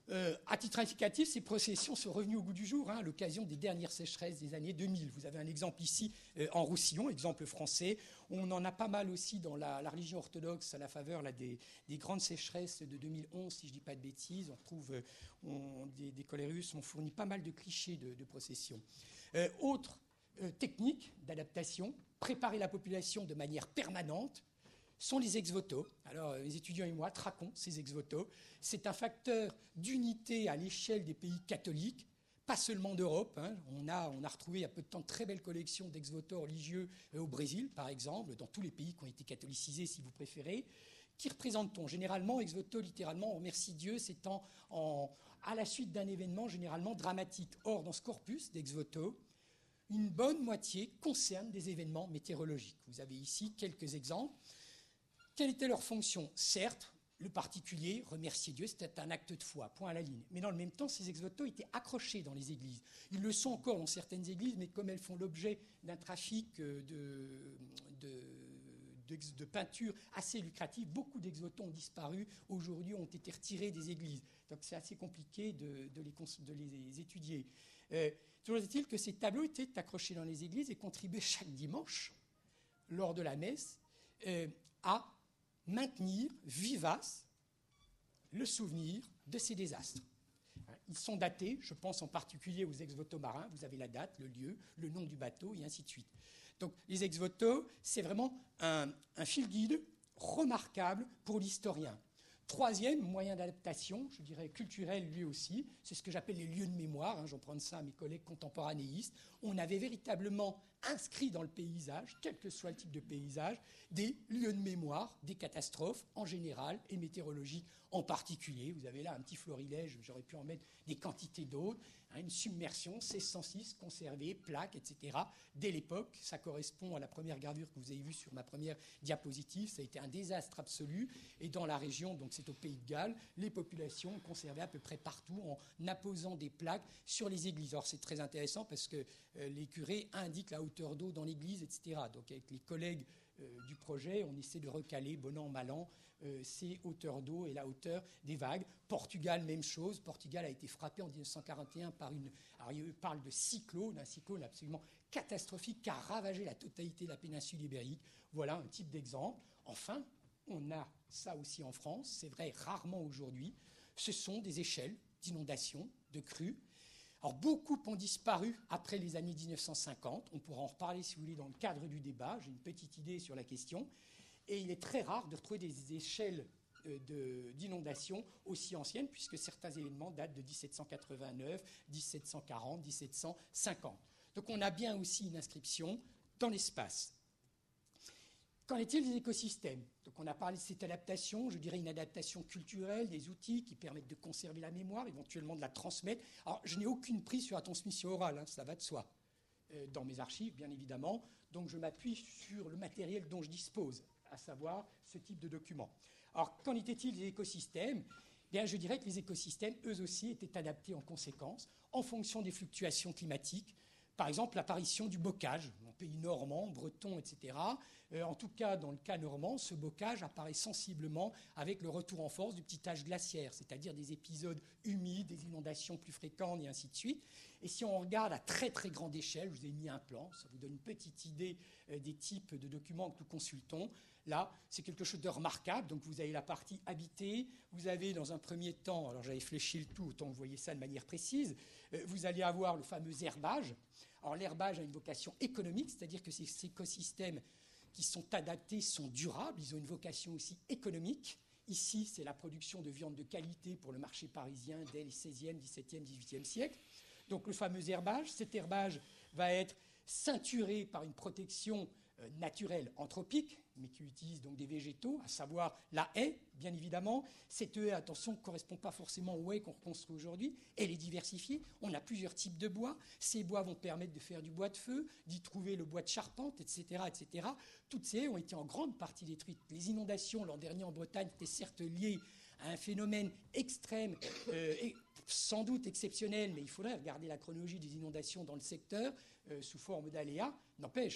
Euh, à titre indicatif, ces processions sont revenues au goût du jour hein, à l'occasion des dernières sécheresses des années deux mille. Vous avez un exemple ici euh, en Roussillon, exemple français. On en a pas mal aussi dans la, la religion orthodoxe à la faveur là, des, des grandes sécheresses de deux mille onze, si je ne dis pas de bêtises. On retrouve euh, on, des, des colérus ont fourni pas mal de clichés de, de processions. Euh, autre euh, technique d'adaptation, préparer la population de manière permanente, sont les ex-voto. Alors, les étudiants et moi traquons ces ex-voto. C'est un facteur d'unité à l'échelle des pays catholiques, pas seulement d'Europe. Hein. On a, on a retrouvé il y a peu de temps de très belles collections d'ex-voto religieux au Brésil, par exemple, dans tous les pays qui ont été catholicisés, si vous préférez. Qui représente-t-on? Généralement, ex-voto, littéralement, on remercie Dieu, c'est en, en, à la suite d'un événement généralement dramatique. Or, dans ce corpus d'ex-voto, une bonne moitié concerne des événements météorologiques. Vous avez ici quelques exemples. Quelle était leur fonction? Certes, le particulier, remercier Dieu, c'était un acte de foi, point à la ligne. Mais dans le même temps, ces ex-voto étaient accrochés dans les églises. Ils le sont encore dans certaines églises, mais comme elles font l'objet d'un trafic de, de, de, de peinture assez lucratif, beaucoup d'ex-voto ont disparu, aujourd'hui ont été retirés des églises. Donc c'est assez compliqué de, de, les, de les étudier. Euh, toujours est-il que ces tableaux étaient accrochés dans les églises et contribuaient chaque dimanche, lors de la messe, euh, à maintenir vivace le souvenir de ces désastres. Ils sont datés, je pense en particulier aux ex-voto marins, vous avez la date, le lieu, le nom du bateau, et ainsi de suite. Donc les ex-voto, c'est vraiment un, un fil guide remarquable pour l'historien. Troisième moyen d'adaptation, je dirais culturel lui aussi, c'est ce que j'appelle les lieux de mémoire, hein, j'en prends ça à mes collègues contemporanéistes. On avait véritablement inscrit dans le paysage, quel que soit le type de paysage, des lieux de mémoire, des catastrophes en général et météorologiques en particulier. Vous avez là un petit florilège, j'aurais pu en mettre des quantités d'autres, hein, une submersion, C cent six, conservée, plaques, et cetera. Dès l'époque, ça correspond à la première gravure que vous avez vue sur ma première diapositive, ça a été un désastre absolu. Et dans la région, donc c'est au Pays de Galles, les populations ont conservé à peu près partout en apposant des plaques sur les églises. Alors c'est très intéressant parce que euh, les curés indiquent la hauteur d'eau dans l'église, et cetera. Donc avec les collègues euh, du projet, on essaie de recaler, bon an, mal an, euh, ces hauteurs d'eau et la hauteur des vagues. Portugal, même chose. Portugal a été frappé en mille neuf cent quarante et un par une... Alors il parle de cyclone, un cyclone absolument catastrophique qui a ravagé la totalité de la péninsule ibérique. Voilà un type d'exemple. Enfin, on a ça aussi en France, c'est vrai rarement aujourd'hui, ce sont des échelles d'inondation, de crues. Alors beaucoup ont disparu après les années mille neuf cent cinquante, on pourra en reparler si vous voulez dans le cadre du débat, j'ai une petite idée sur la question, et il est très rare de retrouver des échelles de, d'inondation aussi anciennes, puisque certains événements datent de dix-sept cent quatre-vingt-neuf, dix-sept cent quarante, dix-sept cent cinquante. Donc on a bien aussi une inscription dans l'espace. Qu'en est-il des écosystèmes? Donc on a parlé de cette adaptation, je dirais une adaptation culturelle, des outils qui permettent de conserver la mémoire, éventuellement de la transmettre. Alors je n'ai aucune prise sur la transmission orale, hein, ça va de soi, euh, dans mes archives bien évidemment, donc je m'appuie sur le matériel dont je dispose, à savoir ce type de documents. Alors qu'en était-il des écosystèmes? Bien, je dirais que les écosystèmes, eux aussi, étaient adaptés en conséquence, en fonction des fluctuations climatiques. Par exemple, l'apparition du bocage, en pays normand, breton, et cetera. Euh, en tout cas, dans le cas normand, ce bocage apparaît sensiblement avec le retour en force du petit âge glaciaire, c'est-à-dire des épisodes humides, des inondations plus fréquentes, et ainsi de suite. Et si on regarde à très très grande échelle, je vous ai mis un plan, ça vous donne une petite idée euh, des types de documents que nous consultons. Là, c'est quelque chose de remarquable. Donc, vous avez la partie habitée. Vous avez, dans un premier temps, alors j'avais fléchi le tout, autant vous voyez ça de manière précise, euh, vous allez avoir le fameux herbage. Alors, l'herbage a une vocation économique, c'est-à-dire que ces écosystèmes qui sont adaptés sont durables. Ils ont une vocation aussi économique. Ici, c'est la production de viande de qualité pour le marché parisien dès les seizième, dix-septième, dix-huitième siècle. Donc, le fameux herbage, cet herbage va être ceinturé par une protection naturelle anthropique, mais qui utilise donc des végétaux, à savoir la haie, bien évidemment. Cette haie, attention, ne correspond pas forcément aux haies qu'on reconstruit aujourd'hui. Elle est diversifiée. On a plusieurs types de bois. Ces bois vont permettre de faire du bois de feu, d'y trouver le bois de charpente, et cetera, et cetera. Toutes ces haies ont été en grande partie détruites. Les inondations l'an dernier en Bretagne étaient certes liées à un phénomène extrême, euh, et sans doute exceptionnel, mais il faudrait regarder la chronologie des inondations dans le secteur euh, sous forme d'aléas. N'empêche,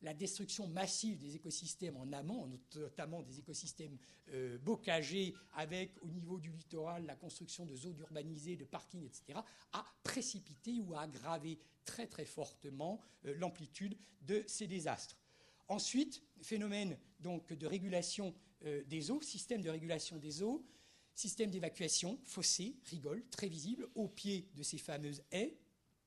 la destruction massive des écosystèmes en amont, notamment des écosystèmes euh, bocagés, avec au niveau du littoral la construction de zones urbanisées, de parkings, et cetera, a précipité ou a aggravé très très fortement euh, l'amplitude de ces désastres. Ensuite, phénomène donc de régulation euh, des eaux, système de régulation des eaux, système d'évacuation, fossés, rigoles, très visibles, au pied de ces fameuses haies.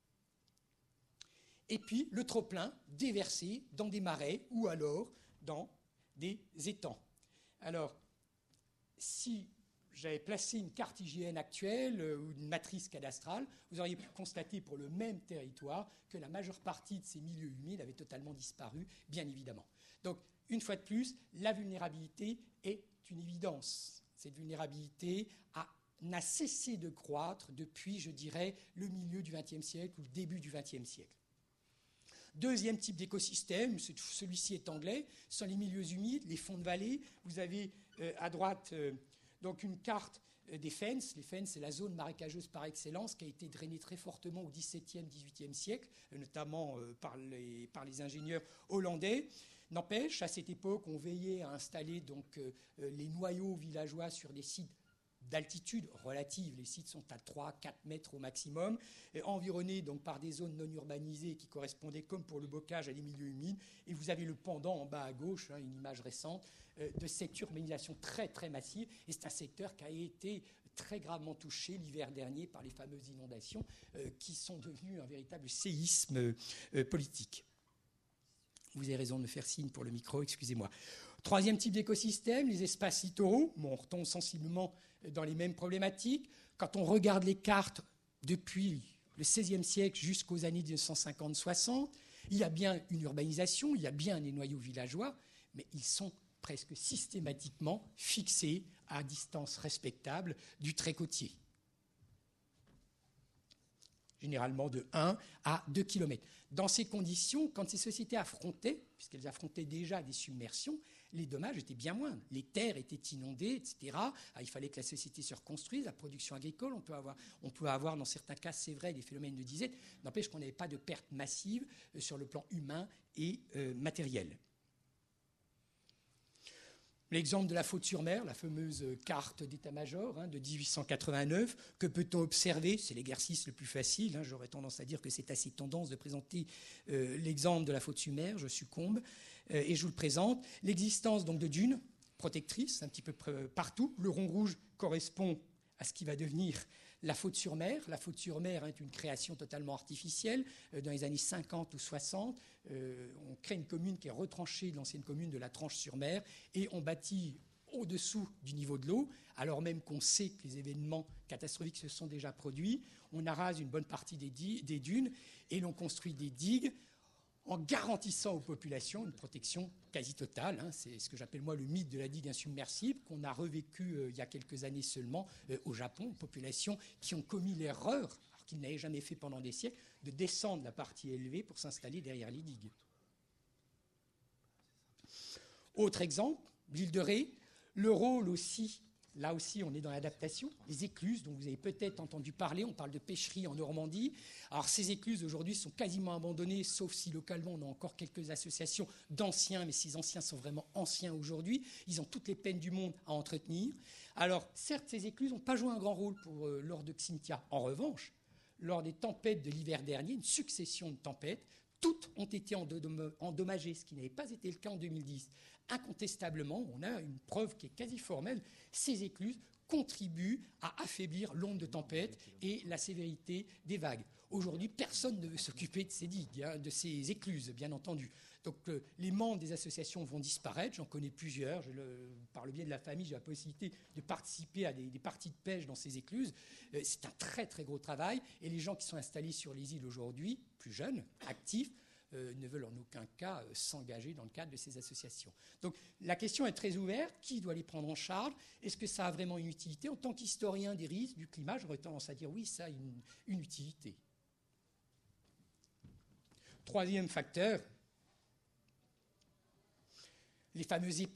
Et puis le trop-plein déversé dans des marais ou alors dans des étangs. Alors, si j'avais placé une carte I G N actuelle euh, ou une matrice cadastrale, vous auriez pu constater pour le même territoire que la majeure partie de ces milieux humides avait totalement disparu, bien évidemment. Donc, une fois de plus, la vulnérabilité est une évidence. Cette vulnérabilité a, n'a cessé de croître depuis, je dirais, le milieu du vingtième siècle ou le début du vingtième siècle. Deuxième type d'écosystème, celui-ci est anglais, ce sont les milieux humides, les fonds de vallée. Vous avez euh, à droite euh, donc une carte euh, des fens. Les fens, c'est la zone marécageuse par excellence qui a été drainée très fortement au dix-septième, dix-huitième siècle, euh, notamment euh, par, les, par les ingénieurs hollandais. N'empêche, à cette époque, on veillait à installer donc, euh, les noyaux villageois sur des sites d'altitude relative. Les sites sont à trois à quatre mètres au maximum, et environnés donc par des zones non urbanisées qui correspondaient, comme pour le bocage, à des milieux humides. Et vous avez le pendant en bas à gauche, hein, une image récente, euh, de cette urbanisation très très massive. Et c'est un secteur qui a été très gravement touché l'hiver dernier par les fameuses inondations euh, qui sont devenues un véritable séisme euh, politique. Vous avez raison de me faire signe pour le micro, excusez-moi. Troisième type d'écosystème, les espaces littoraux. Bon, on retombe sensiblement dans les mêmes problématiques. Quand on regarde les cartes depuis le seizième siècle jusqu'aux années mille neuf cent cinquante soixante, il y a bien une urbanisation, il y a bien des noyaux villageois, mais ils sont presque systématiquement fixés à distance respectable du trait côtier. Généralement de un à deux kilomètres. Dans ces conditions, quand ces sociétés affrontaient, puisqu'elles affrontaient déjà des submersions, les dommages étaient bien moindres. Les terres étaient inondées, et cetera. Ah, il fallait que la société se reconstruise, la production agricole, on peut avoir, on peut avoir dans certains cas, c'est vrai, des phénomènes de disette. N'empêche qu'on n'avait pas de pertes massives euh, sur le plan humain et euh, matériel. L'exemple de la Faute-sur-Mer, la fameuse carte d'état-major hein, de dix-huit cent quatre-vingt-neuf, que peut-on observer? C'est l'exercice le plus facile. Hein, j'aurais tendance à dire que c'est assez tendance de présenter euh, l'exemple de la Faute-sur-Mer. Je succombe euh, et je vous le présente. L'existence donc de dunes protectrices un petit peu partout. Le rond rouge correspond à ce qui va devenir la Faute-sur-Mer. La Faute-sur-Mer est une création totalement artificielle. Dans les années cinquante ou soixante, euh, on crée une commune qui est retranchée de l'ancienne commune de la Tranche-sur-Mer et on bâtit au-dessous du niveau de l'eau, alors même qu'on sait que les événements catastrophiques se sont déjà produits. On arrase une bonne partie des, des dunes et l'on construit des digues en garantissant aux populations une protection quasi totale. Hein. C'est ce que j'appelle moi le mythe de la digue insubmersible qu'on a revécu euh, il y a quelques années seulement euh, au Japon, populations qui ont commis l'erreur, alors qu'ils n'avaient jamais fait pendant des siècles, de descendre la partie élevée pour s'installer derrière les digues. Autre exemple, l'île de Ré, le rôle aussi, là aussi on est dans l'adaptation, les écluses dont vous avez peut-être entendu parler, on parle de pêcherie en Normandie. Alors ces écluses aujourd'hui sont quasiment abandonnées, sauf si localement on a encore quelques associations d'anciens, mais ces anciens sont vraiment anciens aujourd'hui, ils ont toutes les peines du monde à entretenir. Alors certes ces écluses n'ont pas joué un grand rôle pour, euh, lors de Xynthia. En revanche, lors des tempêtes de l'hiver dernier, une succession de tempêtes, toutes ont été endommagées, ce qui n'avait pas été le cas en deux mille dix. Incontestablement, on a une preuve qui est quasi formelle, ces écluses contribuent à affaiblir l'onde de tempête et la sévérité des vagues. Aujourd'hui, personne ne veut s'occuper de ces digues, hein, de ces écluses, bien entendu. Donc euh, les membres des associations vont disparaître, j'en connais plusieurs. Je le, par le biais de la famille, j'ai la possibilité de participer à des, des parties de pêche dans ces écluses. Euh, c'est un très très gros travail et les gens qui sont installés sur les îles aujourd'hui, plus jeunes, actifs, Euh, ne veulent en aucun cas euh, s'engager dans le cadre de ces associations. Donc la question est très ouverte. Qui doit les prendre en charge? Est-ce que ça a vraiment une utilité? En tant qu'historien des risques, du climat, j'aurais tendance à dire oui, ça a une, une utilité. Troisième facteur, les fameux épis.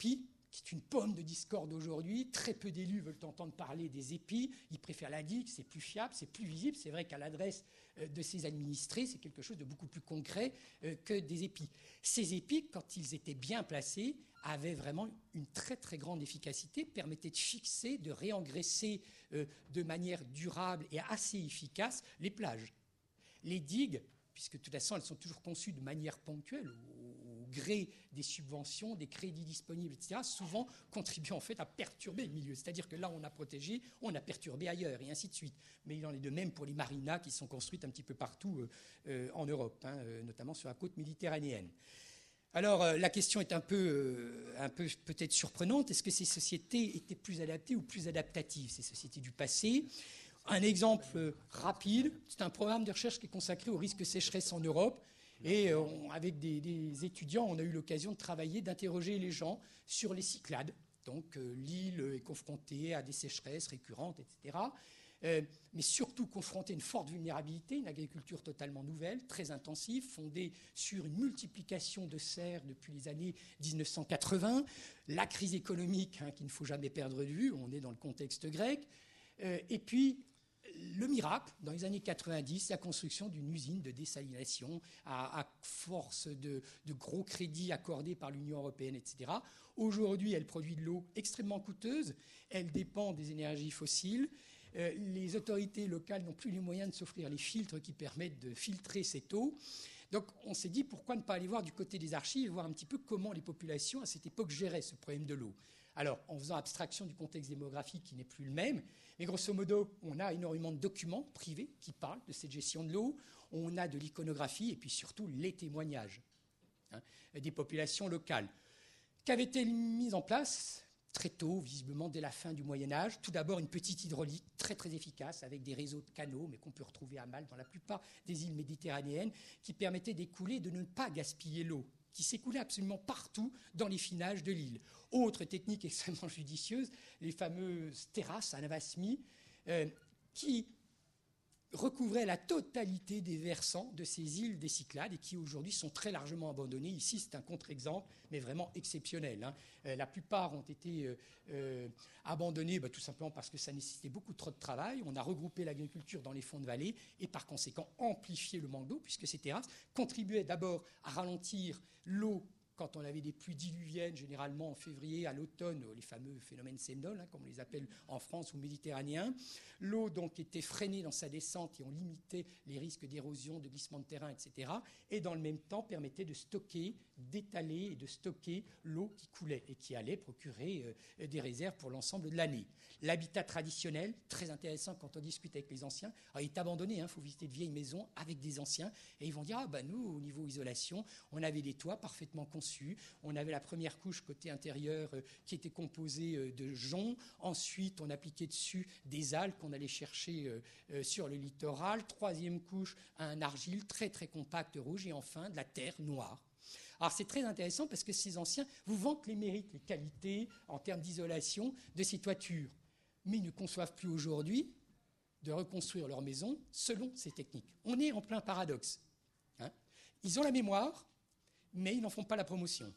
qui est une pomme de discorde aujourd'hui. Très peu d'élus veulent entendre parler des épis. Ils préfèrent la digue, c'est plus fiable, c'est plus visible. C'est vrai qu'à l'adresse de ces administrés, c'est quelque chose de beaucoup plus concret que des épis. Ces épis, quand ils étaient bien placés, avaient vraiment une très très grande efficacité, permettaient de fixer, de réengraisser de manière durable et assez efficace les plages. Les digues, puisque de toute façon elles sont toujours conçues de manière ponctuelle, au, au gré des subventions, des crédits disponibles, et cetera, souvent contribuent en fait à perturber le milieu. C'est-à-dire que là on a protégé, on a perturbé ailleurs, et ainsi de suite. Mais il en est de même pour les marinas qui sont construites un petit peu partout euh, euh, en Europe, hein, euh, notamment sur la côte méditerranéenne. Alors euh, la question est un peu, euh, un peu peut-être surprenante. Est-ce que ces sociétés étaient plus adaptées ou plus adaptatives, ces sociétés du passé ? Un exemple rapide, c'est un programme de recherche qui est consacré au risque sécheresse en Europe. Et on, avec des, des étudiants, on a eu l'occasion de travailler, d'interroger les gens sur les Cyclades. Donc euh, l'île est confrontée à des sécheresses récurrentes, et cetera. Euh, mais surtout confrontée à une forte vulnérabilité, une agriculture totalement nouvelle, très intensive, fondée sur une multiplication de serres depuis les années dix-neuf cent quatre-vingts, la crise économique hein, qu'il ne faut jamais perdre de vue, on est dans le contexte grec, euh, et puis le miracle, dans les années quatre-vingt-dix, la construction d'une usine de dessalination à, à force de, de gros crédits accordés par l'Union européenne, et cetera. Aujourd'hui, elle produit de l'eau extrêmement coûteuse, elle dépend des énergies fossiles. Euh, les autorités locales n'ont plus les moyens de s'offrir les filtres qui permettent de filtrer cette eau. Donc on s'est dit, pourquoi ne pas aller voir du côté des archives et voir un petit peu comment les populations à cette époque géraient ce problème de l'eau. Alors, en faisant abstraction du contexte démographique qui n'est plus le même, mais grosso modo, on a énormément de documents privés qui parlent de cette gestion de l'eau, on a de l'iconographie et puis surtout les témoignages hein, des populations locales. Qu'avait-elle mis en place ? Très tôt, visiblement dès la fin du Moyen-Âge. Tout d'abord, une petite hydraulique très très efficace avec des réseaux de canaux, mais qu'on peut retrouver à Malte dans la plupart des îles méditerranéennes, qui permettait d'écouler et de ne pas gaspiller l'eau, qui s'écoulait absolument partout dans les finages de l'île. Autre technique extrêmement judicieuse, les fameuses terrasses à Navasmi, euh, qui recouvraient la totalité des versants de ces îles des Cyclades et qui aujourd'hui sont très largement abandonnées. Ici, c'est un contre-exemple, mais vraiment exceptionnel. Hein. Euh, la plupart ont été euh, euh, abandonnées bah, tout simplement parce que ça nécessitait beaucoup trop de travail. On a regroupé l'agriculture dans les fonds de vallée et par conséquent amplifié le manque d'eau, puisque ces terrasses contribuaient d'abord à ralentir l'eau quand on avait des pluies diluviennes, généralement en février, à l'automne, les fameux phénomènes séminoles, hein, comme on les appelle en France ou méditerranéens. L'eau donc était freinée dans sa descente et on limitait les risques d'érosion, de glissement de terrain, et cetera. Et dans le même temps, permettait de stocker, d'étaler et de stocker l'eau qui coulait et qui allait procurer euh, des réserves pour l'ensemble de l'année. L'habitat traditionnel, très intéressant quand on discute avec les anciens, alors, il est abandonné, il hein, faut visiter de vieilles maisons avec des anciens et ils vont dire, ah ben nous, au niveau isolation, on avait des toits parfaitement conçus. On avait la première couche côté intérieur euh, qui était composée euh, de joncs. Ensuite, on appliquait dessus des algues qu'on allait chercher euh, euh, sur le littoral. Troisième couche, un argile très très compact rouge. Et enfin, de la terre noire. Alors c'est très intéressant parce que ces anciens vous vantent les mérites, les qualités en termes d'isolation de ces toitures. Mais ils ne conçoivent plus aujourd'hui de reconstruire leur maison selon ces techniques. On est en plein paradoxe. Hein. Ils ont la mémoire, mais ils n'en font pas la promotion.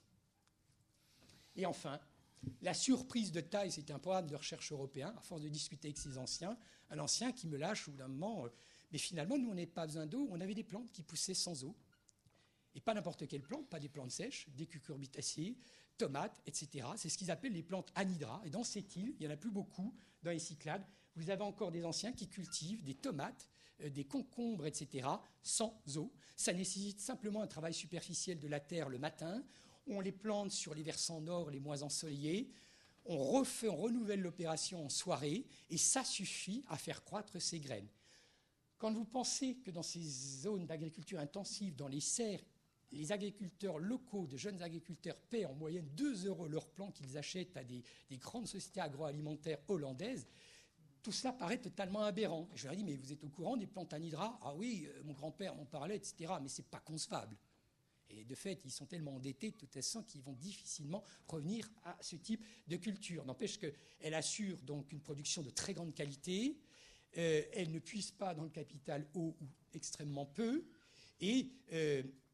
Et enfin, la surprise de taille, c'était un programme de recherche européen, à force de discuter avec ces anciens, un ancien qui me lâche au bout d'un moment, euh, mais finalement, nous, on n'avait pas besoin d'eau, on avait des plantes qui poussaient sans eau. Et pas n'importe quelle plante, pas des plantes sèches, des cucurbitacées, tomates, et cetera. C'est ce qu'ils appellent les plantes anhydra. Et dans cette île, il n'y en a plus beaucoup dans les Cyclades. Vous avez encore des anciens qui cultivent des tomates, euh, des concombres, et cetera, sans eau. Ça nécessite simplement un travail superficiel de la terre le matin. On les plante sur les versants nord les moins ensoleillés. On refait, on renouvelle l'opération en soirée. Et ça suffit à faire croître ces graines. Quand vous pensez que dans ces zones d'agriculture intensive, dans les serres, les agriculteurs locaux, de jeunes agriculteurs, paient en moyenne deux euros leurs plants qu'ils achètent à des, des grandes sociétés agroalimentaires hollandaises, tout cela paraît totalement aberrant. Je leur dis, mais vous êtes au courant des plantes anhydra ? Ah oui, mon grand-père m'en parlait, et cetera. Mais ce n'est pas concevable. Et de fait, ils sont tellement endettés, de toute façon, qu'ils vont difficilement revenir à ce type de culture. N'empêche qu'elle assure donc une production de très grande qualité. Euh, elle ne puise pas dans le capital eau ou extrêmement peu. Et... Euh,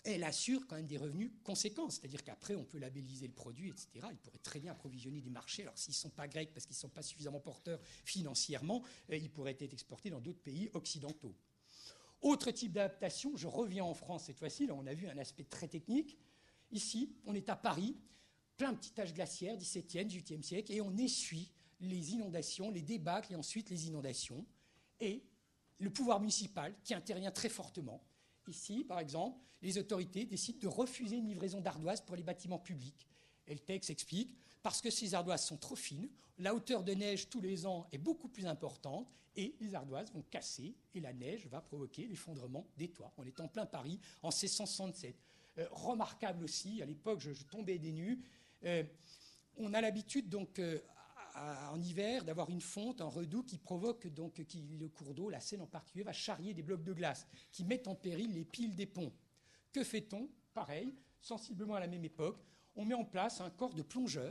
elle assure quand même des revenus conséquents. C'est-à-dire qu'après, on peut labelliser le produit, et cetera. Ils pourraient très bien approvisionner des marchés. Alors, s'ils ne sont pas grecs parce qu'ils ne sont pas suffisamment porteurs financièrement, ils pourraient être exportés dans d'autres pays occidentaux. Autre type d'adaptation, je reviens en France cette fois-ci. Là, on a vu un aspect très technique. Ici, on est à Paris, plein de petites taches glaciaires, dix-septième, dix-huitième siècle, et on essuie les inondations, les débâcles et ensuite les inondations. Et le pouvoir municipal qui intervient très fortement. Ici, par exemple, les autorités décident de refuser une livraison d'ardoises pour les bâtiments publics. Et le texte explique, parce que ces ardoises sont trop fines, la hauteur de neige tous les ans est beaucoup plus importante et les ardoises vont casser et la neige va provoquer l'effondrement des toits. On est en plein Paris en mille six cent soixante-sept. Euh, remarquable aussi, à l'époque, je, je tombais des nues. Euh, on a l'habitude, donc, euh, à, en hiver, d'avoir une fonte, un redout qui provoque donc qui, le cours d'eau, la Seine en particulier, va charrier des blocs de glace qui mettent en péril les piles des ponts. Que fait-on? Pareil, sensiblement à la même époque, on met en place un corps de plongeurs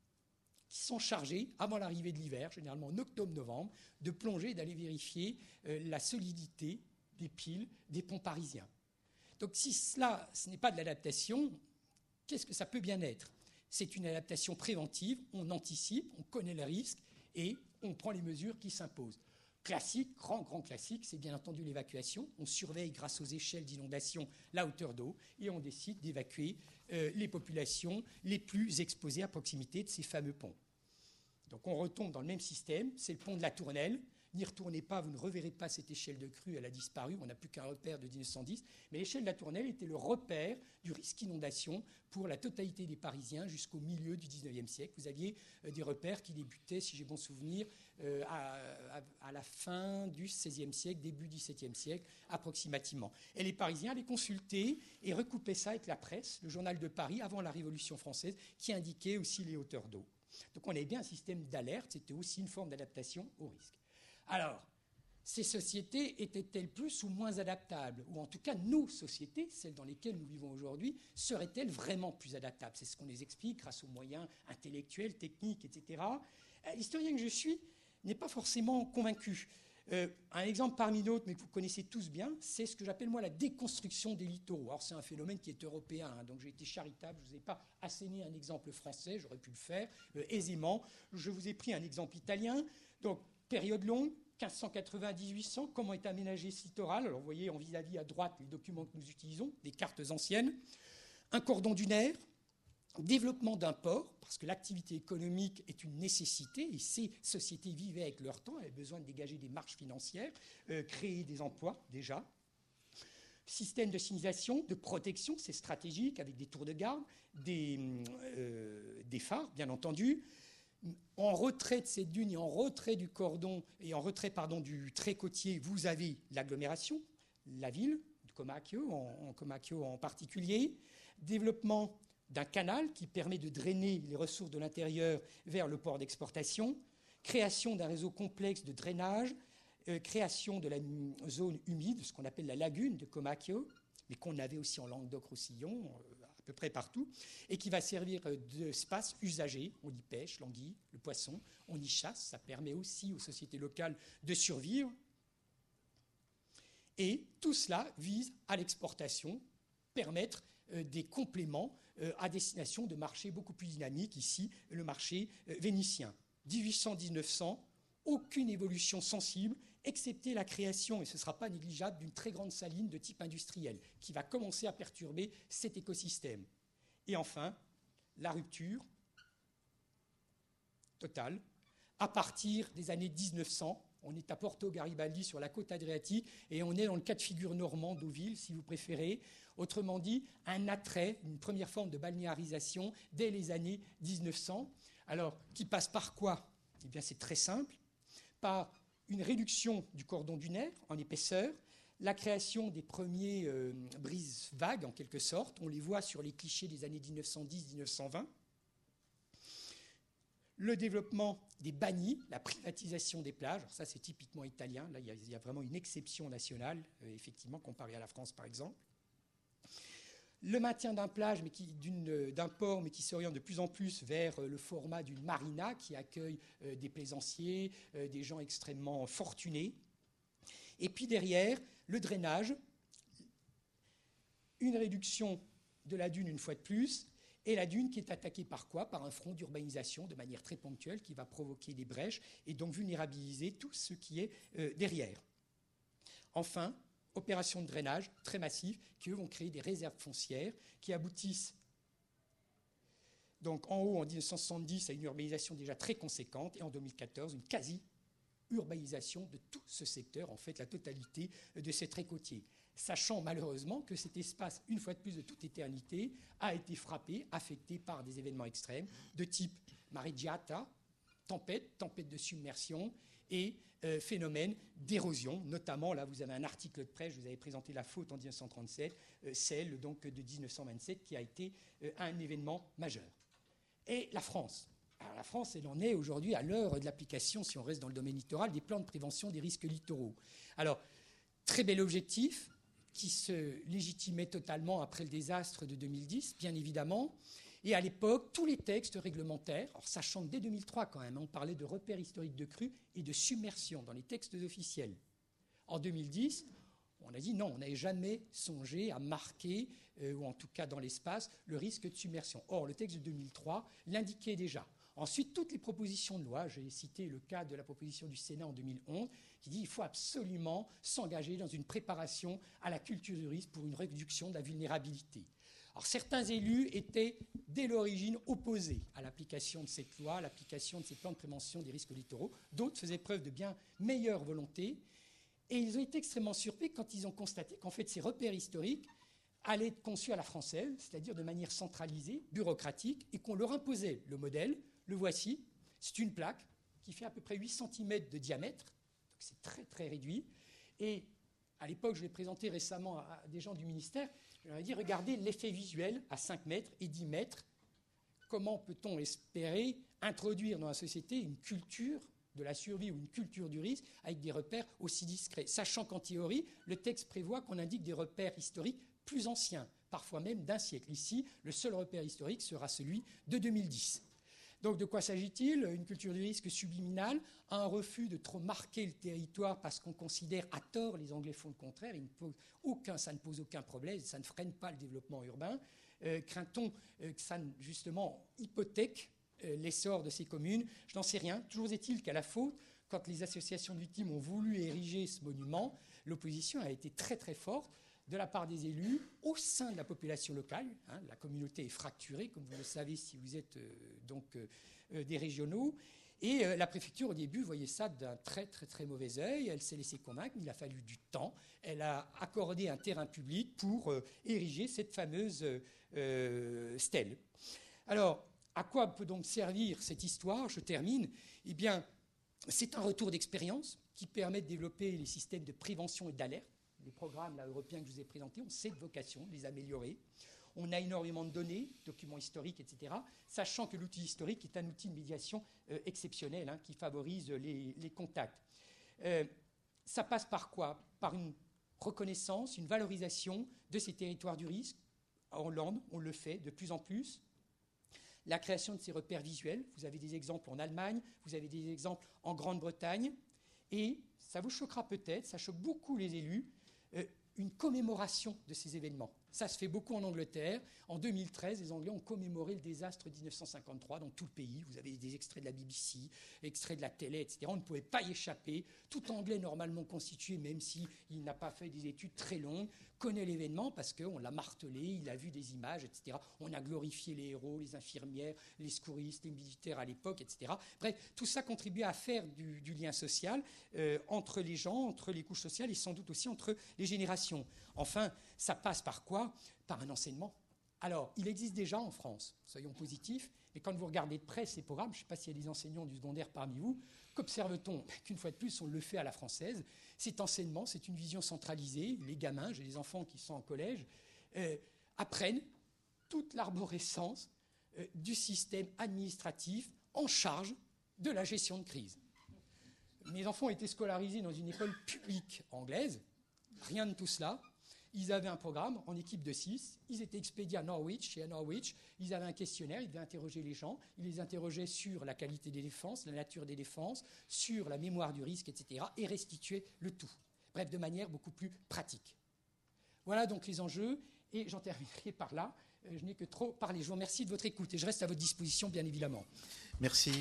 qui sont chargés, avant l'arrivée de l'hiver, généralement en octobre-novembre, de plonger et d'aller vérifier euh, la solidité des piles des ponts parisiens. Donc si cela, ce n'est pas de l'adaptation, qu'est-ce que ça peut bien être? C'est une adaptation préventive, on anticipe, on connaît le risque et on prend les mesures qui s'imposent. Classique, grand, grand classique, c'est bien entendu l'évacuation. On surveille grâce aux échelles d'inondation la hauteur d'eau et on décide d'évacuer euh, les populations les plus exposées à proximité de ces fameux ponts. Donc on retombe dans le même système, c'est le pont de la Tournelle. N'y retournez pas, vous ne reverrez pas cette échelle de crue, elle a disparu, on n'a plus qu'un repère de mille neuf cent dix. Mais l'échelle de la Tournelle était le repère du risque d'inondation pour la totalité des Parisiens jusqu'au milieu du dix-neuvième siècle. Vous aviez euh, des repères qui débutaient, si j'ai bon souvenir, euh, à, à, à la fin du seizième siècle, début du dix-septième siècle, approximativement. Et les Parisiens les consultaient et recoupaient ça avec la presse, le journal de Paris, avant la Révolution française, qui indiquait aussi les hauteurs d'eau. Donc on avait bien un système d'alerte, c'était aussi une forme d'adaptation au risque. Alors, ces sociétés étaient-elles plus ou moins adaptables? Ou en tout cas, nos sociétés, celles dans lesquelles nous vivons aujourd'hui, seraient-elles vraiment plus adaptables? C'est ce qu'on les explique grâce aux moyens intellectuels, techniques, et cetera. L'historien que je suis n'est pas forcément convaincu. Euh, un exemple parmi d'autres, mais que vous connaissez tous bien, c'est ce que j'appelle moi la déconstruction des littoraux. Alors c'est un phénomène qui est européen, hein, donc j'ai été charitable, je ne vous ai pas asséné un exemple français, j'aurais pu le faire euh, aisément. Je vous ai pris un exemple italien. Donc, période longue, quinze cent quatre-vingts à mille huit cents, comment est aménagé ce littoral? Alors vous voyez en vis-à-vis à droite les documents que nous utilisons, des cartes anciennes. Un cordon dunaire, développement d'un port, parce que l'activité économique est une nécessité, et ces sociétés vivaient avec leur temps, elles avaient besoin de dégager des marges financières, euh, créer des emplois déjà. Système de signalisation, de protection, c'est stratégique, avec des tours de garde, des, euh, des phares, bien entendu. En retrait de ces dunes et en retrait du cordon et en retrait pardon, du trait côtier, vous avez l'agglomération, la ville de Comacchio en, en Comacchio en particulier, développement d'un canal qui permet de drainer les ressources de l'intérieur vers le port d'exportation, création d'un réseau complexe de drainage, euh, création de la zone humide, ce qu'on appelle la lagune de Comacchio, mais qu'on avait aussi en Languedoc-Roussillon, euh, à peu près partout, et qui va servir d'espace usagé. On y pêche, l'anguille, le poisson, on y chasse, ça permet aussi aux sociétés locales de survivre. Et tout cela vise à l'exportation, permettre euh, des compléments euh, à destination de marchés beaucoup plus dynamiques, ici le marché euh, vénitien. dix-huit cents à dix-neuf cents, aucune évolution sensible, excepté la création, et ce ne sera pas négligeable, d'une très grande saline de type industriel, qui va commencer à perturber cet écosystème. Et enfin, la rupture totale. À partir des années mille neuf cents, on est à Porto Garibaldi, sur la côte adriatique, et on est dans le cas de figure normand d'Auville, si vous préférez. Autrement dit, un attrait, une première forme de balnéarisation dès les années mille neuf cents. Alors, qui passe par quoi? Eh bien, c'est très simple. Par une réduction du cordon dunaire en épaisseur, la création des premiers euh, brises vagues, en quelque sorte. On les voit sur les clichés des années mille neuf cent dix à mille neuf cent vingt. Le développement des bannis, la privatisation des plages. Alors ça, c'est typiquement italien. Là, il y a, il y a vraiment une exception nationale, euh, effectivement, comparée à la France, par exemple. Le maintien d'un plage, mais qui, d'une, d'un port, mais qui s'oriente de plus en plus vers le format d'une marina qui accueille euh, des plaisanciers, euh, des gens extrêmement fortunés. Et puis derrière, le drainage, une réduction de la dune une fois de plus, et la dune qui est attaquée par quoi? Par un front d'urbanisation de manière très ponctuelle qui va provoquer des brèches et donc vulnérabiliser tout ce qui est euh, derrière. Enfin, opérations de drainage très massives qui, eux, vont créer des réserves foncières qui aboutissent donc en haut en dix-neuf cent soixante-dix à une urbanisation déjà très conséquente et en deux mille quatorze une quasi-urbanisation de tout ce secteur, en fait la totalité de ces traits côtiers. Sachant malheureusement que cet espace, une fois de plus de toute éternité, a été frappé, affecté par des événements extrêmes de type mareggiata, tempête, tempête de submersion et euh, phénomène d'érosion. Notamment, là vous avez un article de presse, je vous avais présenté la faute en dix-neuf cent trente-sept, euh, celle donc de dix-neuf cent vingt-sept qui a été euh, un événement majeur. Et la France. Alors, la France, elle en est aujourd'hui à l'heure de l'application, si on reste dans le domaine littoral, des plans de prévention des risques littoraux. Alors, très bel objectif, qui se légitimait totalement après le désastre de deux mille dix, bien évidemment. Et à l'époque, tous les textes réglementaires, alors sachant que dès deux mille trois quand même, on parlait de repères historiques de crues et de submersion dans les textes officiels. En deux mille dix, on a dit non, on n'avait jamais songé à marquer, euh, ou en tout cas dans l'espace, le risque de submersion. Or, le texte de deux mille trois l'indiquait déjà. Ensuite, toutes les propositions de loi, j'ai cité le cas de la proposition du Sénat en deux mille onze, qui dit qu'il faut absolument s'engager dans une préparation à la culture du risque pour une réduction de la vulnérabilité. Alors, certains élus étaient, dès l'origine, opposés à l'application de cette loi, à l'application de ces plans de prévention des risques littoraux. D'autres faisaient preuve de bien meilleure volonté. Et ils ont été extrêmement surpris quand ils ont constaté qu'en fait, ces repères historiques allaient être conçus à la française, c'est-à-dire de manière centralisée, bureaucratique, et qu'on leur imposait le modèle. Le voici, c'est une plaque qui fait à peu près huit centimètres de diamètre, donc c'est très très réduit. Et à l'époque, je l'ai présenté récemment à des gens du ministère, je leur ai dit, regardez l'effet visuel à cinq mètres et dix mètres. Comment peut-on espérer introduire dans la société une culture de la survie ou une culture du risque avec des repères aussi discrets, sachant qu'en théorie, le texte prévoit qu'on indique des repères historiques plus anciens, parfois même d'un siècle. Ici, le seul repère historique sera celui de deux mille dix. Donc de quoi s'agit-il? Une culture du risque subliminale, un refus de trop marquer le territoire parce qu'on considère à tort, les Anglais font le contraire, il ne pose aucun, ça ne pose aucun problème, ça ne freine pas le développement urbain. Euh, craint-on euh, que ça, justement, hypothèque euh, l'essor de ces communes? Je n'en sais rien. Toujours est-il qu'à la faute, quand les associations de victimes ont voulu ériger ce monument, l'opposition a été très très forte de la part des élus, au sein de la population locale. Hein, la communauté est fracturée, comme vous le savez si vous êtes euh, donc euh, des régionaux. Et euh, la préfecture, au début, voyait ça d'un très, très, très mauvais œil. Elle s'est laissée convaincre, mais il a fallu du temps. Elle a accordé un terrain public pour euh, ériger cette fameuse euh, stèle. Alors, à quoi peut donc servir cette histoire? Je termine. Eh bien, c'est un retour d'expérience qui permet de développer les systèmes de prévention et d'alerte. Les programmes là, européens que je vous ai présentés ont cette vocation de les améliorer. On a énormément de données, documents historiques, et cetera, sachant que l'outil historique est un outil de médiation euh, exceptionnel hein, qui favorise les, les contacts. Euh, ça passe par quoi? Par une reconnaissance, une valorisation de ces territoires du risque. En Hollande, on le fait de plus en plus. La création de ces repères visuels. Vous avez des exemples en Allemagne, vous avez des exemples en Grande-Bretagne. Et ça vous choquera peut-être, ça choque beaucoup les élus, euh, une commémoration de ces événements. Ça se fait beaucoup en Angleterre. En deux mille treize, les Anglais ont commémoré le désastre de dix-neuf cent cinquante-trois dans tout le pays. Vous avez des extraits de la B B C, extraits de la télé, et cetera. On ne pouvait pas y échapper. Tout Anglais normalement constitué, même s'il n'a pas fait des études très longues, connaît l'événement parce qu'on l'a martelé, il a vu des images, et cetera. On a glorifié les héros, les infirmières, les secouristes, les militaires à l'époque, et cetera. Bref, tout ça contribue à faire du, du lien social euh, entre les gens, entre les couches sociales et sans doute aussi entre les générations. Enfin, ça passe par quoi? Par un enseignement. Alors, il existe déjà en France, soyons positifs, mais quand vous regardez de près ces programmes, je ne sais pas s'il y a des enseignants du secondaire parmi vous, qu'observe-t-on? Qu'une fois de plus, on le fait à la française. Cet enseignement, c'est une vision centralisée. Les gamins, j'ai des enfants qui sont en collège, euh, apprennent toute l'arborescence euh, du système administratif en charge de la gestion de crise. Mes enfants ont été scolarisés dans une école publique anglaise, rien de tout cela. Ils avaient un programme en équipe de six. Ils étaient expédiés à Norwich. Et à Norwich, ils avaient un questionnaire. Ils devaient interroger les gens. Ils les interrogeaient sur la qualité des défenses, la nature des défenses, sur la mémoire du risque, et cetera. Et restituaient le tout. Bref, de manière beaucoup plus pratique. Voilà donc les enjeux. Et j'en terminerai par là. Euh, je n'ai que trop parlé. Je vous remercie de votre écoute et je reste à votre disposition, bien évidemment. Merci.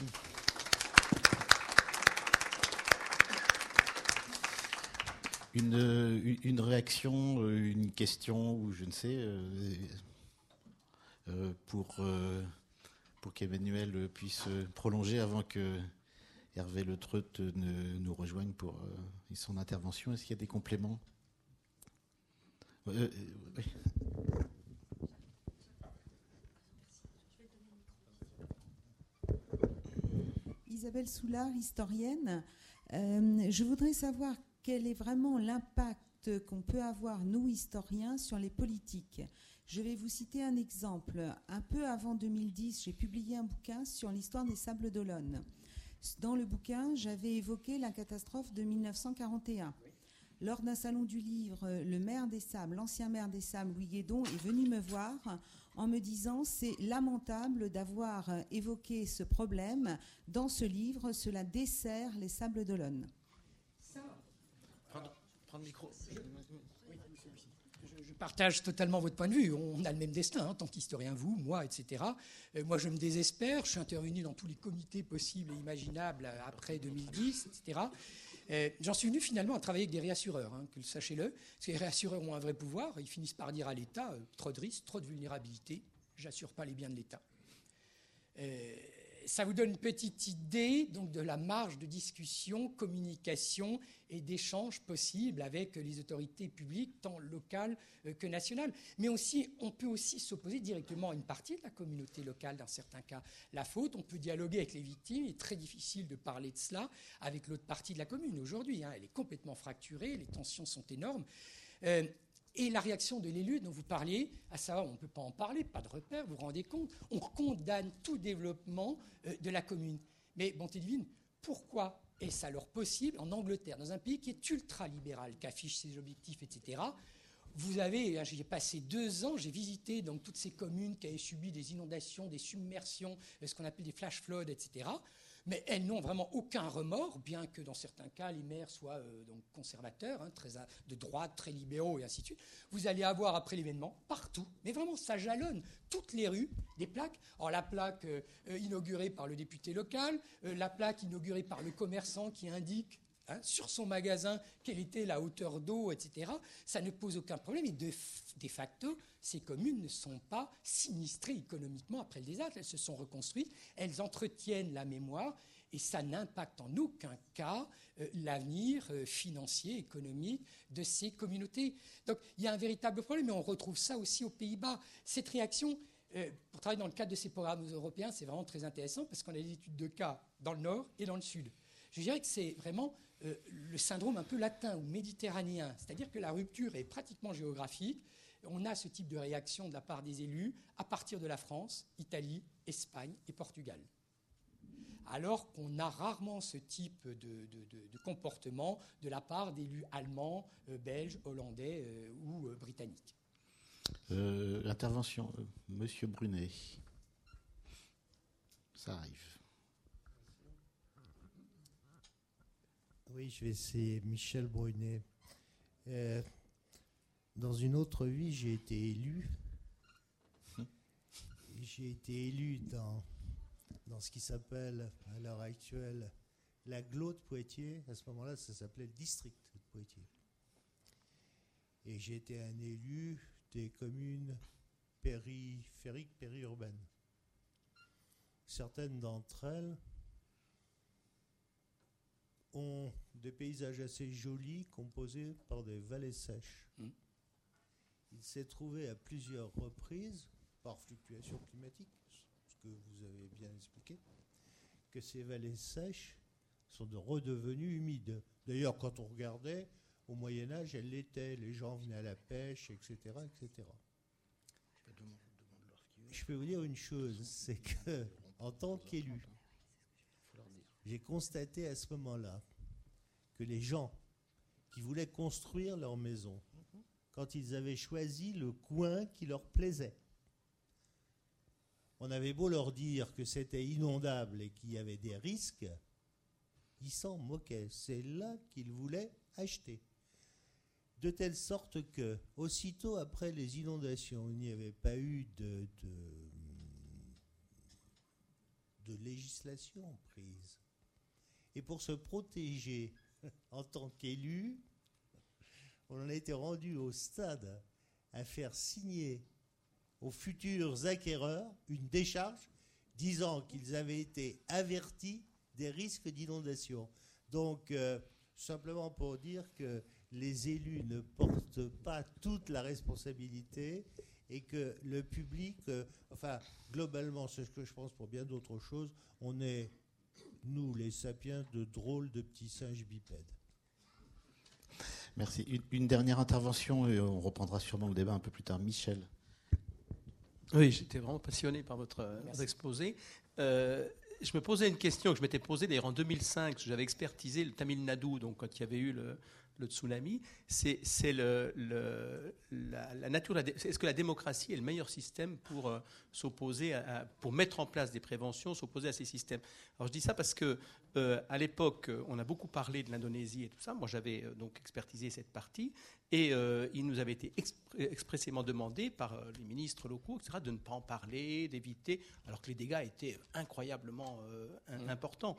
Une, une réaction, une question, ou je ne sais, euh, euh, pour, euh, pour qu'Emmanuel puisse prolonger avant que Hervé Le Treut ne, nous rejoigne pour euh, son intervention. Est-ce qu'il y a des compléments ? euh, euh, oui. Isabelle Soulard, historienne. Euh, je voudrais savoir quel est vraiment l'impact qu'on peut avoir, nous, historiens, sur les politiques. Je vais vous citer un exemple. Un peu avant deux mille dix, j'ai publié un bouquin sur l'histoire des Sables d'Olonne. Dans le bouquin, j'avais évoqué la catastrophe de mille neuf cent quarante et un. Lors d'un salon du livre, le maire des Sables, l'ancien maire des Sables, Louis Guédon, est venu me voir en me disant « C'est lamentable d'avoir évoqué ce problème dans ce livre, cela dessert les Sables d'Olonne. » Prendre, prendre le micro. Je, je partage totalement votre point de vue. On a le même destin, en tant qu'historien, vous, moi, et cetera. Euh, moi, je me désespère. Je suis intervenu dans tous les comités possibles et imaginables après deux mille dix, et cetera. Euh, j'en suis venu finalement à travailler avec des réassureurs, hein, que sachez-le. Parce que les réassureurs ont un vrai pouvoir. Ils finissent par dire à l'État, euh, trop de risques, trop de vulnérabilité, j'assure pas les biens de l'État. Euh, ça vous donne une petite idée donc, de la marge de discussion, communication et d'échange possible avec les autorités publiques, tant locales que nationales. Mais aussi, on peut aussi s'opposer directement à une partie de la communauté locale, dans certains cas. La faute, on peut dialoguer avec les victimes. Il est très difficile de parler de cela avec l'autre partie de la commune aujourd'hui. Hein. Elle est complètement fracturée, les tensions sont énormes. Euh, Et la réaction de l'élu dont vous parliez, à savoir, on ne peut pas en parler, pas de repère, vous vous rendez compte, on condamne tout développement euh, de la commune. Mais, bonté divine, pourquoi est-ce alors possible en Angleterre, dans un pays qui est ultra-libéral, qui affiche ses objectifs, et cetera. Vous avez, j'ai passé deux ans, j'ai visité donc, toutes ces communes qui avaient subi des inondations, des submersions, ce qu'on appelle des flash floods, et cetera. Mais elles n'ont vraiment aucun remords, bien que dans certains cas, les maires soient euh, donc conservateurs, hein, très de droite, très libéraux et ainsi de suite. Vous allez avoir, après l'événement, partout, mais vraiment, ça jalonne toutes les rues, des plaques. Alors, la plaque euh, inaugurée par le député local, euh, la plaque inaugurée par le commerçant qui indique hein, sur son magasin quelle était la hauteur d'eau, et cetera. Ça ne pose aucun problème. Et de, de facto, ces communes ne sont pas sinistrées économiquement après le désastre. Elles se sont reconstruites, elles entretiennent la mémoire et ça n'impacte en aucun cas euh, l'avenir euh, financier, économique de ces communautés. Donc il y a un véritable problème et on retrouve ça aussi aux Pays-Bas. Cette réaction, euh, pour travailler dans le cadre de ces programmes européens, c'est vraiment très intéressant parce qu'on a des études de cas dans le nord et dans le sud. Je dirais que c'est vraiment euh, le syndrome un peu latin ou méditerranéen, c'est-à-dire que la rupture est pratiquement géographique. On a ce type de réaction de la part des élus à partir de la France, Italie, Espagne et Portugal. Alors qu'on a rarement ce type de, de, de, de comportement de la part d'élus allemands, euh, belges, hollandais euh, ou euh, britanniques. Euh, intervention, euh, Monsieur Brunet. Ça arrive. Oui, je vais essayer. Michel Brunet. Euh, Dans une autre vie, j'ai été élu. J'ai été élu dans, dans ce qui s'appelle, à l'heure actuelle, l'agglo de Poitiers. À ce moment-là, ça s'appelait le district de Poitiers. Et j'ai été un élu des communes périphériques, périurbaines. Certaines d'entre elles ont des paysages assez jolis, composés par des vallées sèches. Mmh. Il s'est trouvé à plusieurs reprises, par fluctuation climatique, ce que vous avez bien expliqué, que ces vallées sèches sont redevenues humides. D'ailleurs, quand on regardait, au Moyen-Âge, elles l'étaient. Les gens venaient à la pêche, et cetera, et cetera. Je peux vous dire une chose, c'est que, en tant qu'élu, j'ai constaté à ce moment-là que les gens qui voulaient construire leur maison, quand ils avaient choisi le coin qui leur plaisait, on avait beau leur dire que c'était inondable et qu'il y avait des risques, ils s'en moquaient. C'est là qu'ils voulaient acheter. de telle sorte que, aussitôt après les inondations, il n'y avait pas eu de, de, de législation prise. Et pour se protéger en tant qu'élu, on en a été rendu au stade à faire signer aux futurs acquéreurs une décharge disant qu'ils avaient été avertis des risques d'inondation. Donc, euh, simplement pour dire que les élus ne portent pas toute la responsabilité et que le public, euh, enfin, globalement, c'est ce que je pense pour bien d'autres choses, on est, nous, les sapiens, de drôles de petits singes bipèdes. Merci. Une, une dernière intervention et on reprendra sûrement le débat un peu plus tard. Michel. Oui, j'étais vraiment passionné par votre, votre exposé. Euh, je me posais une question que je m'étais posée d'ailleurs en deux mille cinq, j'avais expertisé le Tamil Nadu, donc quand il y avait eu le, le tsunami. C'est, c'est le, le, la, la nature. La, est-ce que la démocratie est le meilleur système pour euh, s'opposer, à, pour mettre en place des préventions, s'opposer à ces systèmes? Alors je dis ça parce que euh, à l'époque, on a beaucoup parlé de l'Indonésie et tout ça. Moi, j'avais euh, donc expertisé cette partie. Et euh, il nous avait été expr- expressément demandé par euh, les ministres locaux, et cetera, de ne pas en parler, d'éviter, alors que les dégâts étaient incroyablement euh, un, mmh. importants.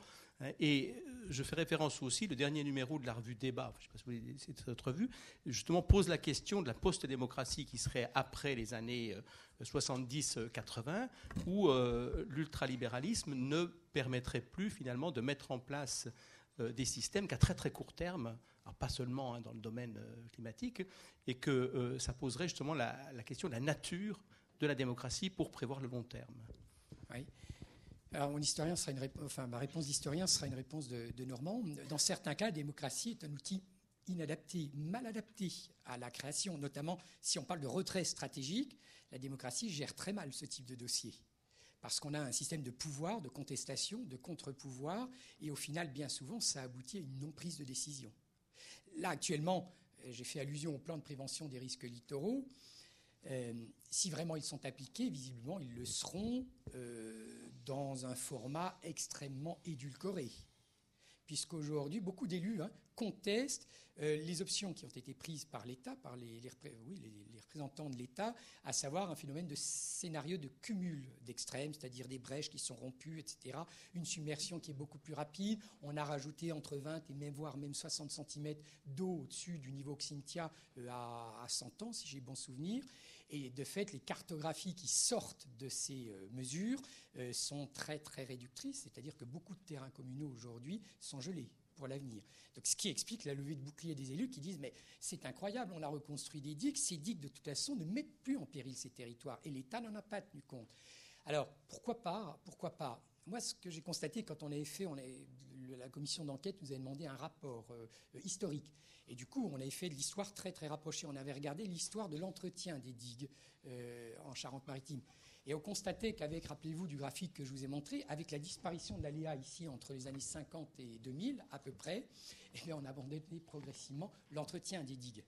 Et je fais référence aussi, le dernier numéro de la revue Débat, je ne sais pas si vous voulez, c'est cette revue, justement pose la question de la post-démocratie qui serait après les années soixante-dix quatre-vingts, où euh, l'ultralibéralisme ne permettrait plus finalement de mettre en place euh, des systèmes qu'à très très court terme, alors pas seulement hein, dans le domaine euh, climatique, et que euh, ça poserait justement la, la question de la nature de la démocratie pour prévoir le long terme. Oui. Alors, mon historien sera une rép... enfin, ma réponse d'historien sera une réponse de, de Normand. Dans certains cas, la démocratie est un outil inadapté, mal adapté à la création, notamment si on parle de retrait stratégique. La démocratie gère très mal ce type de dossier, parce qu'on a un système de pouvoir, de contestation, de contre-pouvoir, et au final, bien souvent, ça aboutit à une non-prise de décision. Là, actuellement, j'ai fait allusion au plan de prévention des risques littoraux. Euh, si vraiment ils sont appliqués, visiblement, ils le seront euh, dans un format extrêmement édulcoré. Puisqu'aujourd'hui, beaucoup d'élus hein, contestent euh, les options qui ont été prises par l'État, par les, les, oui, les, les représentants de l'État, à savoir un phénomène de scénario de cumul d'extrêmes, c'est-à-dire des brèches qui sont rompues, et cetera. Une submersion qui est beaucoup plus rapide. On a rajouté entre vingt et même, voire même soixante centimètres d'eau au-dessus du niveau Xynthia euh, à, à cent ans, si j'ai bon souvenir. Et de fait, les cartographies qui sortent de ces euh, mesures euh, sont très, très réductrices, c'est-à-dire que beaucoup de terrains communaux aujourd'hui sont gelés pour l'avenir. Donc, ce qui explique la levée de bouclier des élus qui disent « mais c'est incroyable, on a reconstruit des digues, ces digues de toute façon ne mettent plus en péril ces territoires et l'État n'en a pas tenu compte ». Alors, pourquoi pas, pourquoi pas ? Moi, ce que j'ai constaté quand on avait fait, on avait, la commission d'enquête nous avait demandé un rapport euh, historique. Et du coup, on avait fait de l'histoire très, très rapprochée. On avait regardé l'histoire de l'entretien des digues euh, en Charente-Maritime. Et on constatait qu'avec, rappelez-vous du graphique que je vous ai montré, avec la disparition de l'aléa ici entre les années cinquante et deux mille, à peu près, eh bien, on abandonnait progressivement l'entretien des digues.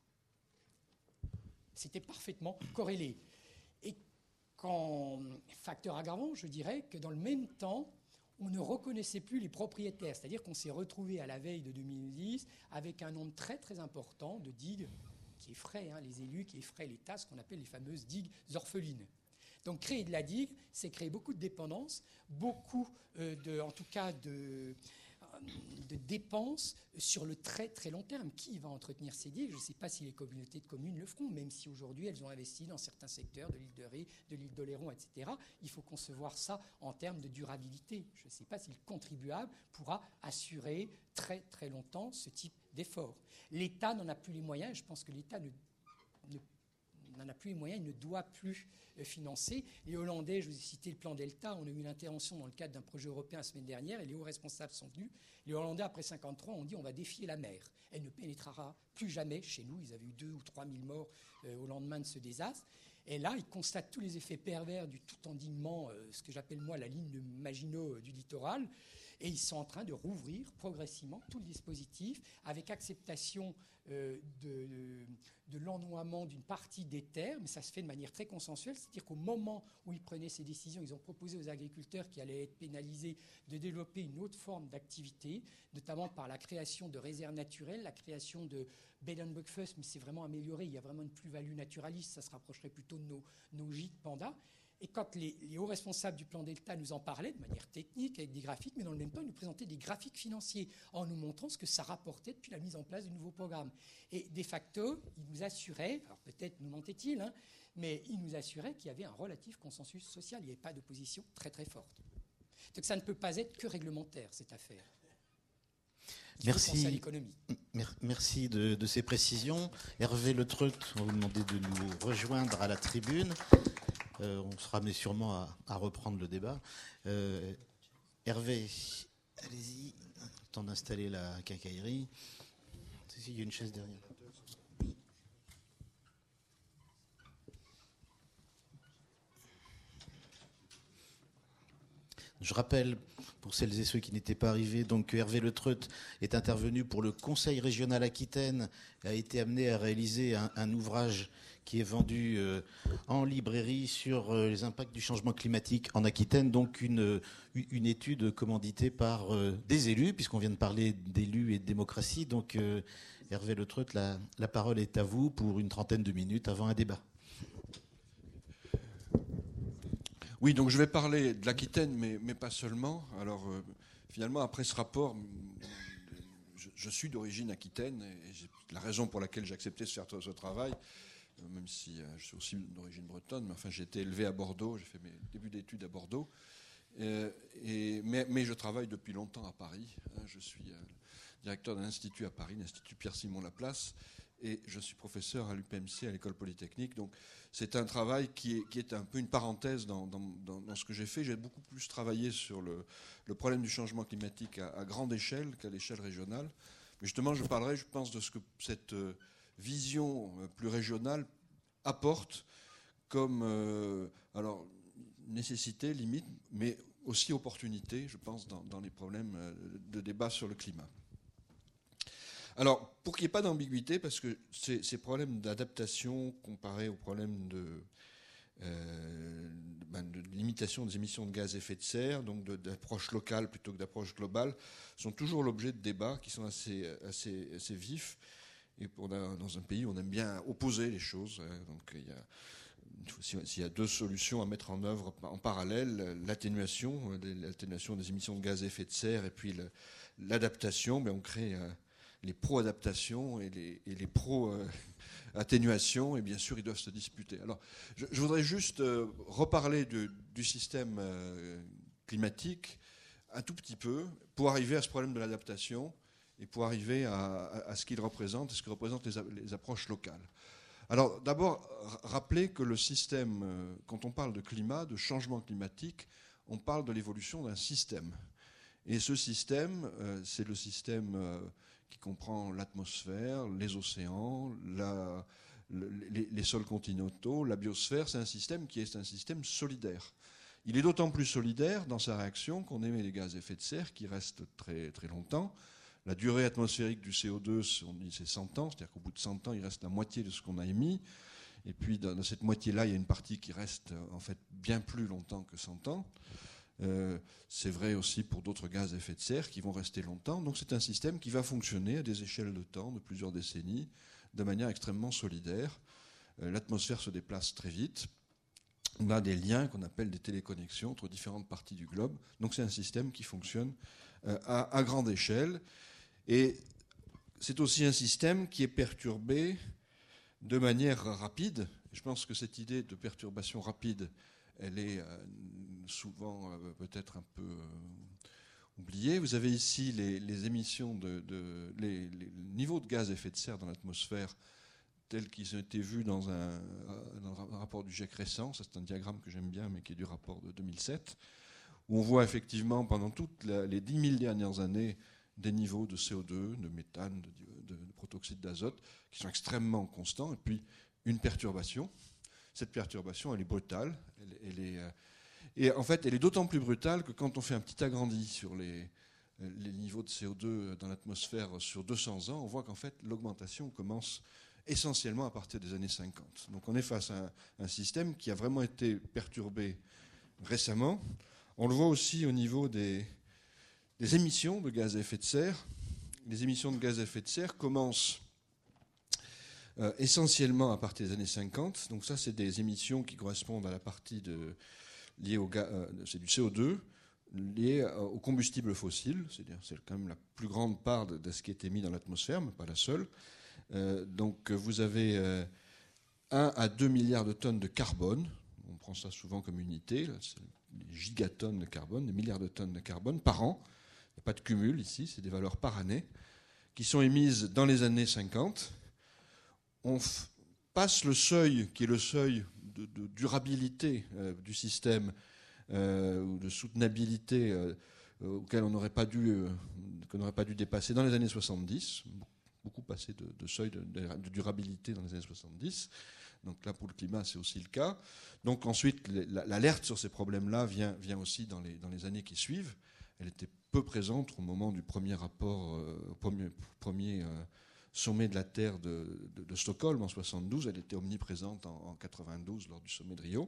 C'était parfaitement corrélé. Et quand facteur aggravant, je dirais que dans le même temps, on ne reconnaissait plus les propriétaires. C'est-à-dire qu'on s'est retrouvé à la veille de deux mille dix avec un nombre très très important de digues qui effraient hein, les élus, qui effraient l'État, ce qu'on appelle les fameuses digues orphelines. Donc créer de la digue, c'est créer beaucoup de dépendance, beaucoup euh, de, en tout cas de, de dépenses sur le très très long terme. Qui va entretenir ces digues ? Je ne sais pas si les communautés de communes le feront, même si aujourd'hui elles ont investi dans certains secteurs de l'île de Ré, de l'île d'Oléron, et cetera. Il faut concevoir ça en termes de durabilité. Je ne sais pas si le contribuable pourra assurer très très longtemps ce type d'effort. L'État n'en a plus les moyens. Je pense que l'État ne, ne n'en a plus les moyens, il ne doit plus financer. Les Hollandais, je vous ai cité le plan Delta, on a eu l'intervention dans le cadre d'un projet européen la semaine dernière et les hauts responsables sont venus. Les Hollandais, après cinquante-trois, ont dit on va défier la mer. Elle ne pénétrera plus jamais chez nous. Ils avaient eu deux ou trois mille morts euh, au lendemain de ce désastre. Et là, ils constatent tous les effets pervers du tout endiguement, euh, ce que j'appelle moi la ligne de Maginot euh, du littoral. Et ils sont en train de rouvrir progressivement tout le dispositif avec acceptation euh, de, de, de l'ennoiement d'une partie des terres, mais ça se fait de manière très consensuelle, c'est-à-dire qu'au moment où ils prenaient ces décisions, ils ont proposé aux agriculteurs qui allaient être pénalisés de développer une autre forme d'activité, notamment par la création de réserves naturelles, la création de bed and breakfast, mais c'est vraiment amélioré, il y a vraiment une plus-value naturaliste, ça se rapprocherait plutôt de nos, nos gîtes pandas. Et quand les, les hauts responsables du plan Delta nous en parlaient de manière technique, avec des graphiques, mais dans le même temps, ils nous présentaient des graphiques financiers en nous montrant ce que ça rapportait depuis la mise en place du nouveau programme. Et de facto, ils nous assuraient, alors peut-être nous mentait-il, hein, mais ils nous assuraient qu'il y avait un relatif consensus social, il n'y avait pas d'opposition très très forte. Donc ça ne peut pas être que réglementaire, cette affaire. Il Merci. faut penser à l'économie. Merci de, de ces précisions. Hervé Le Treut, on va vous demander de nous rejoindre à la tribune. Euh, on sera mais sûrement à, à reprendre le débat. Euh, Hervé, allez-y, temps d'installer la quincaillerie. Il y a une chaise derrière. Je rappelle, pour celles et ceux qui n'étaient pas arrivés, donc que Hervé Le Treut est intervenu pour le Conseil régional Aquitaine, a été amené à réaliser un, un ouvrage qui est vendu euh, en librairie sur euh, les impacts du changement climatique en Aquitaine, donc une, une étude commanditée par euh, des élus, puisqu'on vient de parler d'élus et de démocratie. Donc euh, Hervé Le Treut, la, la parole est à vous pour une trentaine de minutes avant un débat. Oui, donc je vais parler de l'Aquitaine, mais, mais pas seulement. Alors, euh, finalement, après ce rapport, je, je suis d'origine aquitaine, et j'ai, la raison pour laquelle j'ai accepté de faire ce travail, euh, même si euh, je suis aussi d'origine bretonne, mais enfin, j'ai été élevé à Bordeaux, j'ai fait mes débuts d'études à Bordeaux, euh, et, mais, mais je travaille depuis longtemps à Paris. Hein, je suis euh, directeur d'un institut à Paris, l'Institut Pierre-Simon Laplace, et je suis professeur à l'U P M C, à l'École Polytechnique. Donc c'est un travail qui est, qui est un peu une parenthèse dans, dans, dans, dans ce que j'ai fait. J'ai beaucoup plus travaillé sur le, le problème du changement climatique à, à grande échelle qu'à l'échelle régionale. Mais justement, je parlerai, je pense, de ce que cette vision plus régionale apporte comme euh, alors, nécessité, limite, mais aussi opportunité, je pense, dans, dans les problèmes de débat sur le climat. Alors, pour qu'il n'y ait pas d'ambiguïté, parce que ces, ces problèmes d'adaptation comparés aux problèmes de, euh, ben de limitation des émissions de gaz à effet de serre, donc de, d'approche locale plutôt que d'approche globale, sont toujours l'objet de débats qui sont assez, assez, assez vifs. Et pour, dans un pays, on aime bien opposer les choses. Donc, il y a, s'il y a deux solutions à mettre en œuvre en parallèle, l'atténuation, l'atténuation des émissions de gaz à effet de serre et puis le, l'adaptation, ben on crée les pro-adaptation et les, et les pro-atténuation, et bien sûr, ils doivent se disputer. Alors, je, je voudrais juste euh, reparler de, du système euh, climatique un tout petit peu pour arriver à ce problème de l'adaptation et pour arriver à, à, à ce qu'il représente et ce que représentent les, les approches locales. Alors, d'abord, rappeler que le système, euh, quand on parle de climat, de changement climatique, on parle de l'évolution d'un système. Et ce système, euh, c'est le système... Euh, qui comprend l'atmosphère, les océans, la, les, les sols continentaux, la biosphère. C'est un système qui est un système solidaire. Il est d'autant plus solidaire dans sa réaction qu'on émet des gaz à effet de serre qui restent très, très longtemps. La durée atmosphérique du C O deux, on dit c'est cent ans, c'est-à-dire qu'au bout de cent ans, il reste la moitié de ce qu'on a émis. Et puis dans cette moitié-là, il y a une partie qui reste en fait bien plus longtemps que cent ans. Euh, c'est vrai aussi pour d'autres gaz à effet de serre qui vont rester longtemps. Donc c'est un système qui va fonctionner à des échelles de temps de plusieurs décennies de manière extrêmement solidaire. Euh, l'atmosphère se déplace très vite. On a des liens qu'on appelle des téléconnexions entre différentes parties du globe. Donc c'est un système qui fonctionne euh, à, à grande échelle. Et c'est aussi un système qui est perturbé de manière rapide. Je pense que cette idée de perturbation rapide, elle est euh, souvent euh, peut-être un peu euh, oubliée. Vous avez ici les, les émissions, de, de les, les niveaux de gaz à effet de serre dans l'atmosphère tels qu'ils ont été vus dans un, dans un rapport du GIEC récent. C'est un diagramme que j'aime bien, mais qui est du rapport de deux mille sept, où on voit effectivement pendant toutes la, les dix mille dernières années des niveaux de C O deux, de méthane, de, de, de protoxyde d'azote qui sont extrêmement constants, et puis une perturbation. Cette perturbation, elle est brutale. Elle, elle est, euh, et en fait, elle est d'autant plus brutale que quand on fait un petit agrandi sur les, les niveaux de C O deux dans l'atmosphère sur deux cents ans, on voit qu'en fait, l'augmentation commence essentiellement à partir des années cinquante. Donc on est face à un, un système qui a vraiment été perturbé récemment. On le voit aussi au niveau des, des émissions de gaz à effet de serre. Les émissions de gaz à effet de serre commencent euh, essentiellement à partir des années cinquante. Donc ça, c'est des émissions qui correspondent à la partie de, liée au gaz, euh, c'est du C O deux, lié aux combustibles fossiles. C'est-à-dire, c'est quand même la plus grande part de, de ce qui est émis dans l'atmosphère, mais pas la seule. Euh, donc vous avez euh, un à deux milliards de tonnes de carbone. On prend ça souvent comme unité. Là, c'est des gigatonnes de carbone, des milliards de tonnes de carbone par an. Il n'y a pas de cumul ici, c'est des valeurs par année, qui sont émises dans les années cinquante. On f- passe le seuil, qui est le seuil de, de durabilité euh, du système, euh, ou de soutenabilité euh, auquel on n'aurait pas dû, euh, qu'on n'aurait pas dû dépasser dans les années soixante-dix. Beaucoup passé de, de seuil de, de, de durabilité dans les années soixante-dix. Donc là, pour le climat, c'est aussi le cas. Donc ensuite, l'alerte sur ces problèmes-là vient, vient aussi dans les, dans les années qui suivent. Elle était peu présente au moment du premier rapport, euh, premier, premier euh, sommet de la Terre de, de, de Stockholm en soixante-douze. Elle était omniprésente en, en quatre-vingt-douze lors du sommet de Rio.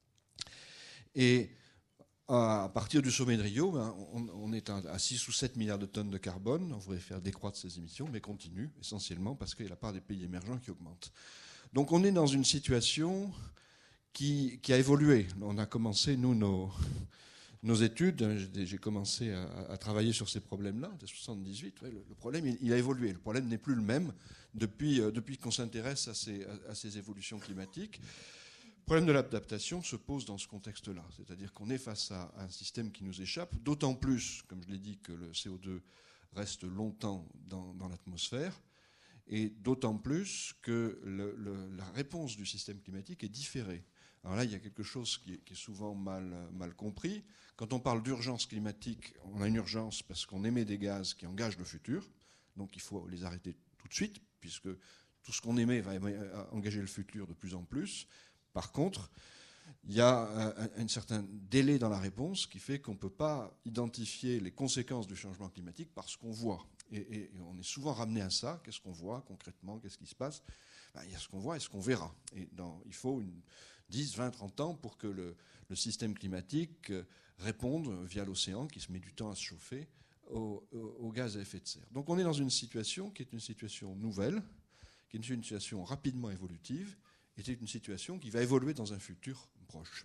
Et à partir du sommet de Rio, ben, on, on est à six ou sept milliards de tonnes de carbone. On voudrait faire décroître ces émissions, mais continue essentiellement parce qu'il y a la part des pays émergents qui augmente. Donc on est dans une situation qui, qui a évolué. On a commencé, nous, nos, nos études. J'ai commencé à, à travailler sur ces problèmes-là en soixante-dix-huit. Ouais, le, le problème, il, il a évolué. Le problème n'est plus le même depuis, euh, depuis qu'on s'intéresse à ces, à, à ces évolutions climatiques. Le problème de l'adaptation se pose dans ce contexte-là, c'est-à-dire qu'on est face à un système qui nous échappe, d'autant plus, comme je l'ai dit, que le C O deux reste longtemps dans, dans l'atmosphère, et d'autant plus que le, le, la réponse du système climatique est différée. Alors là, il y a quelque chose qui est, qui est souvent mal, mal compris. Quand on parle d'urgence climatique, on a une urgence parce qu'on émet des gaz qui engagent le futur, donc il faut les arrêter tout de suite, puisque tout ce qu'on émet va engager le futur de plus en plus. Par contre, il y a un, un certain délai dans la réponse qui fait qu'on ne peut pas identifier les conséquences du changement climatique par ce qu'on voit. Et, et, et on est souvent ramené à ça. Qu'est-ce qu'on voit concrètement? Qu'est-ce qui se passe? Ben, il y a ce qu'on voit et ce qu'on verra. Et dans, il faut une, dix, vingt, trente ans pour que le, le système climatique réponde via l'océan, qui se met du temps à se chauffer, au, au, au gaz à effet de serre. Donc on est dans une situation qui est une situation nouvelle, qui est une situation rapidement évolutive, et c'est une situation qui va évoluer dans un futur proche.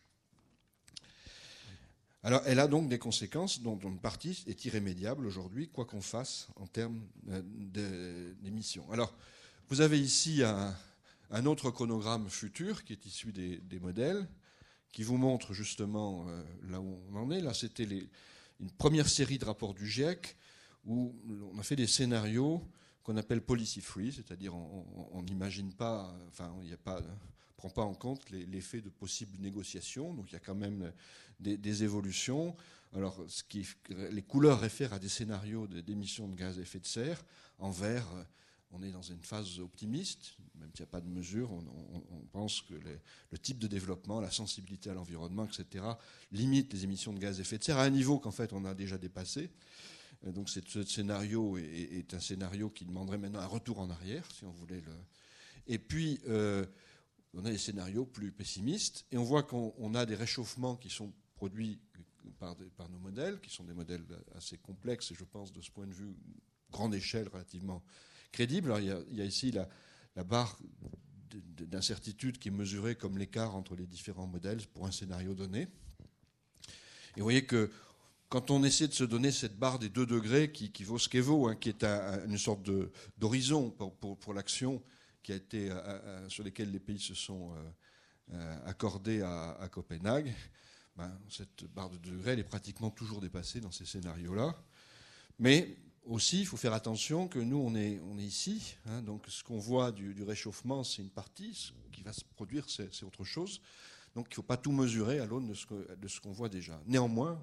Alors, elle a donc des conséquences dont une partie est irrémédiable aujourd'hui, quoi qu'on fasse en termes d'émissions. Alors, vous avez ici un, un autre chronogramme futur qui est issu des, des modèles, qui vous montre justement euh, là où on en est. Là, c'était les, une première série de rapports du GIEC où on a fait des scénarios qu'on appelle policy free, c'est-à-dire on n'imagine pas, enfin, il n'y a pas, prend pas en compte l'effet de possibles négociations. Donc il y a quand même des, des évolutions. Alors, ce qui, les couleurs réfèrent à des scénarios d'émissions de gaz à effet de serre. En vert, on est dans une phase optimiste, même s'il n'y a pas de mesure. On, on, on pense que les, le type de développement, la sensibilité à l'environnement, et cetera, limite les émissions de gaz à effet de serre à un niveau qu'en fait on a déjà dépassé. Donc ce scénario est, est un scénario qui demanderait maintenant un retour en arrière, si on voulait le. Et puis euh, on a des scénarios plus pessimistes, et on voit qu'on a des réchauffements qui sont produits par, des, par nos modèles, qui sont des modèles assez complexes, et je pense de ce point de vue grande échelle relativement crédible. Alors il y a, il y a ici la, la barre d'incertitude qui est mesurée comme l'écart entre les différents modèles pour un scénario donné. Et vous voyez que quand on essaie de se donner cette barre des deux degrés qui, qui vaut ce qu'elle vaut, hein, qui est un, une sorte d'horizon pour, pour, pour l'action qui a été, à, à, sur lesquels les pays se sont euh, accordés à, à Copenhague, ben, cette barre de degrés elle est pratiquement toujours dépassée dans ces scénarios-là. Mais aussi, il faut faire attention que nous, on est, on est ici. Hein, donc ce qu'on voit du, du réchauffement, c'est une partie. Ce qui va se produire, c'est autre chose. Donc il ne faut pas tout mesurer à l'aune de ce que, de ce qu'on voit déjà. Néanmoins,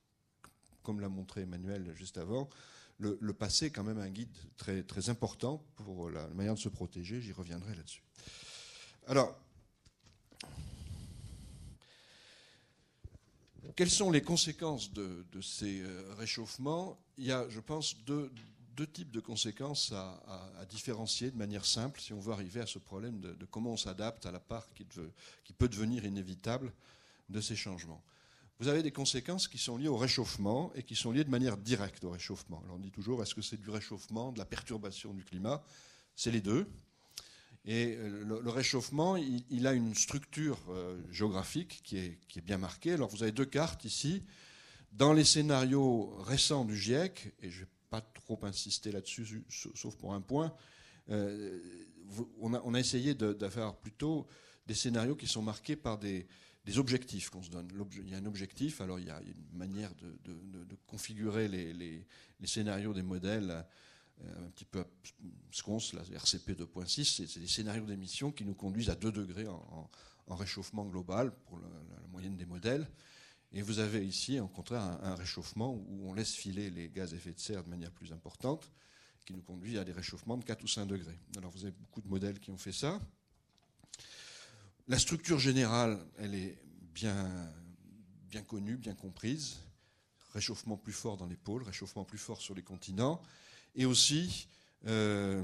comme l'a montré Emmanuel juste avant, le, le passé est quand même un guide très, très important pour la manière de se protéger. J'y reviendrai là-dessus. Alors, quelles sont les conséquences de, de ces réchauffements? Il y a, je pense, deux, deux types de conséquences à, à, à différencier de manière simple si on veut arriver à ce problème de, de comment on s'adapte à la part qui, de, qui peut devenir inévitable de ces changements. Vous avez des conséquences qui sont liées au réchauffement et qui sont liées de manière directe au réchauffement. Alors on dit toujours, est-ce que c'est du réchauffement, de la perturbation du climat? C'est les deux. Et le, le réchauffement, il, il a une structure euh, géographique qui est, qui est bien marquée. Alors vous avez deux cartes ici. Dans les scénarios récents du GIEC, et je ne vais pas trop insister là-dessus, sauf pour un point, euh, on, a, on a essayé de, d'avoir plutôt des scénarios qui sont marqués par des, des objectifs qu'on se donne. Il y a un objectif, alors il y a une manière de, de, de configurer les, les, les scénarios des modèles euh, un petit peu sconce, la R C P deux point six, c'est, c'est des scénarios d'émission qui nous conduisent à deux degrés en, en, en réchauffement global pour la, la moyenne des modèles. Et vous avez ici, au contraire, un, un réchauffement où on laisse filer les gaz à effet de serre de manière plus importante, qui nous conduit à des réchauffements de quatre ou cinq degrés. Alors vous avez beaucoup de modèles qui ont fait ça. La structure générale, elle est bien, bien connue, bien comprise. Réchauffement plus fort dans les pôles, réchauffement plus fort sur les continents, et aussi euh,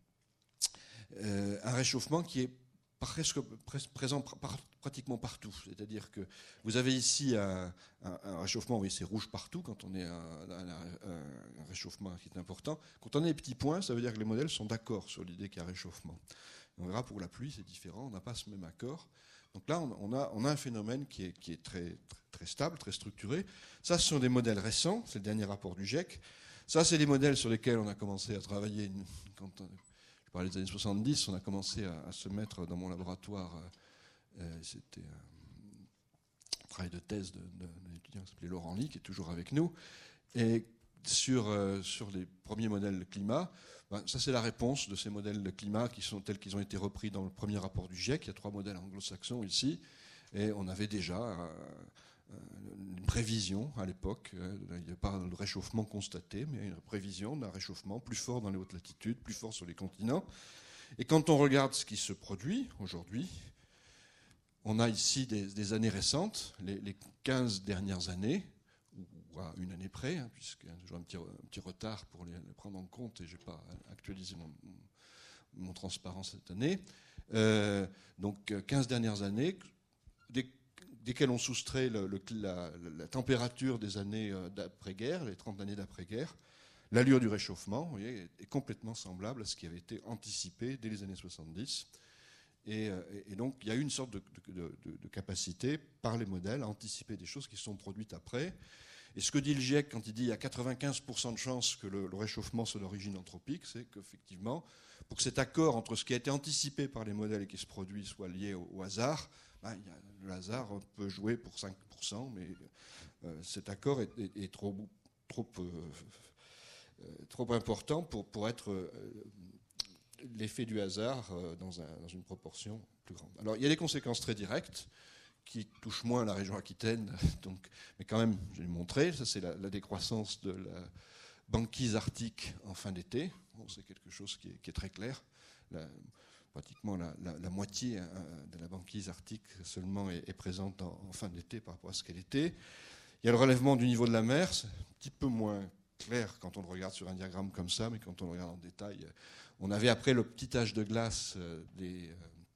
euh, un réchauffement qui est presque, presque présent par, pratiquement partout. C'est-à-dire que vous avez ici un, un, un réchauffement, oui, c'est rouge partout quand on est un, un, un réchauffement qui est important. Quand on a des petits points, ça veut dire que les modèles sont d'accord sur l'idée qu'il y a réchauffement. On verra pour la pluie, c'est différent, on n'a pas ce même accord. Donc là, on a, on a un phénomène qui est, qui est très, très, très stable, très structuré. Ça, ce sont des modèles récents, c'est le dernier rapport du GIEC. Ça, c'est des modèles sur lesquels on a commencé à travailler. Quand je parlais des années soixante-dix, on a commencé à, à se mettre dans mon laboratoire. Euh, c'était un travail de thèse d'un étudiant qui s'appelait Laurent Ly, qui est toujours avec nous. Et sur, euh, sur les premiers modèles de climat, ben, ça c'est la réponse de ces modèles de climat qui sont tels qu'ils ont été repris dans le premier rapport du GIEC. Il y a trois modèles anglo-saxons ici. Et on avait déjà euh, une prévision à l'époque. Il n'y a pas de réchauffement constaté, mais une prévision d'un réchauffement plus fort dans les hautes latitudes, plus fort sur les continents. Et quand on regarde ce qui se produit aujourd'hui, on a ici des, des années récentes, les, les quinze dernières années, ou à une année près, hein, puisqu'il y a toujours un petit, un petit retard pour les, les prendre en compte, et je n'ai pas actualisé mon, mon transparent cette année. Euh, donc quinze dernières années, des, desquelles on soustrait le, le, la, la température des années d'après-guerre, les trente années d'après-guerre, l'allure du réchauffement, vous voyez, est complètement semblable à ce qui avait été anticipé dès les années soixante-dix. Et, et donc, il y a eu une sorte de, de, de, de capacité par les modèles à anticiper des choses qui sont produites après. Et ce que dit le GIEC quand il dit qu'il y a quatre-vingt-quinze pour cent de chances que le, le réchauffement soit d'origine anthropique, c'est qu'effectivement, pour que cet accord entre ce qui a été anticipé par les modèles et qui se produit soit lié au, au hasard, ben, il y a, le hasard peut jouer pour cinq pour cent, mais euh, cet accord est, est, est trop, trop, euh, euh, trop important pour, pour être euh, l'effet du hasard euh, dans, un, dans une proportion plus grande. Alors, il y a des conséquences très directes qui touchent moins la région Aquitaine, donc, mais quand même, je vais le montrer, ça c'est la, la décroissance de la banquise arctique en fin d'été. Bon, c'est quelque chose qui est, qui est très clair. La, pratiquement la, la, la moitié de la banquise arctique seulement est, est présente en, en fin d'été par rapport à ce qu'elle était. Il y a le relèvement du niveau de la mer, c'est un petit peu moins clair quand on le regarde sur un diagramme comme ça, mais quand on le regarde en détail, on avait après le petit âge de glace des,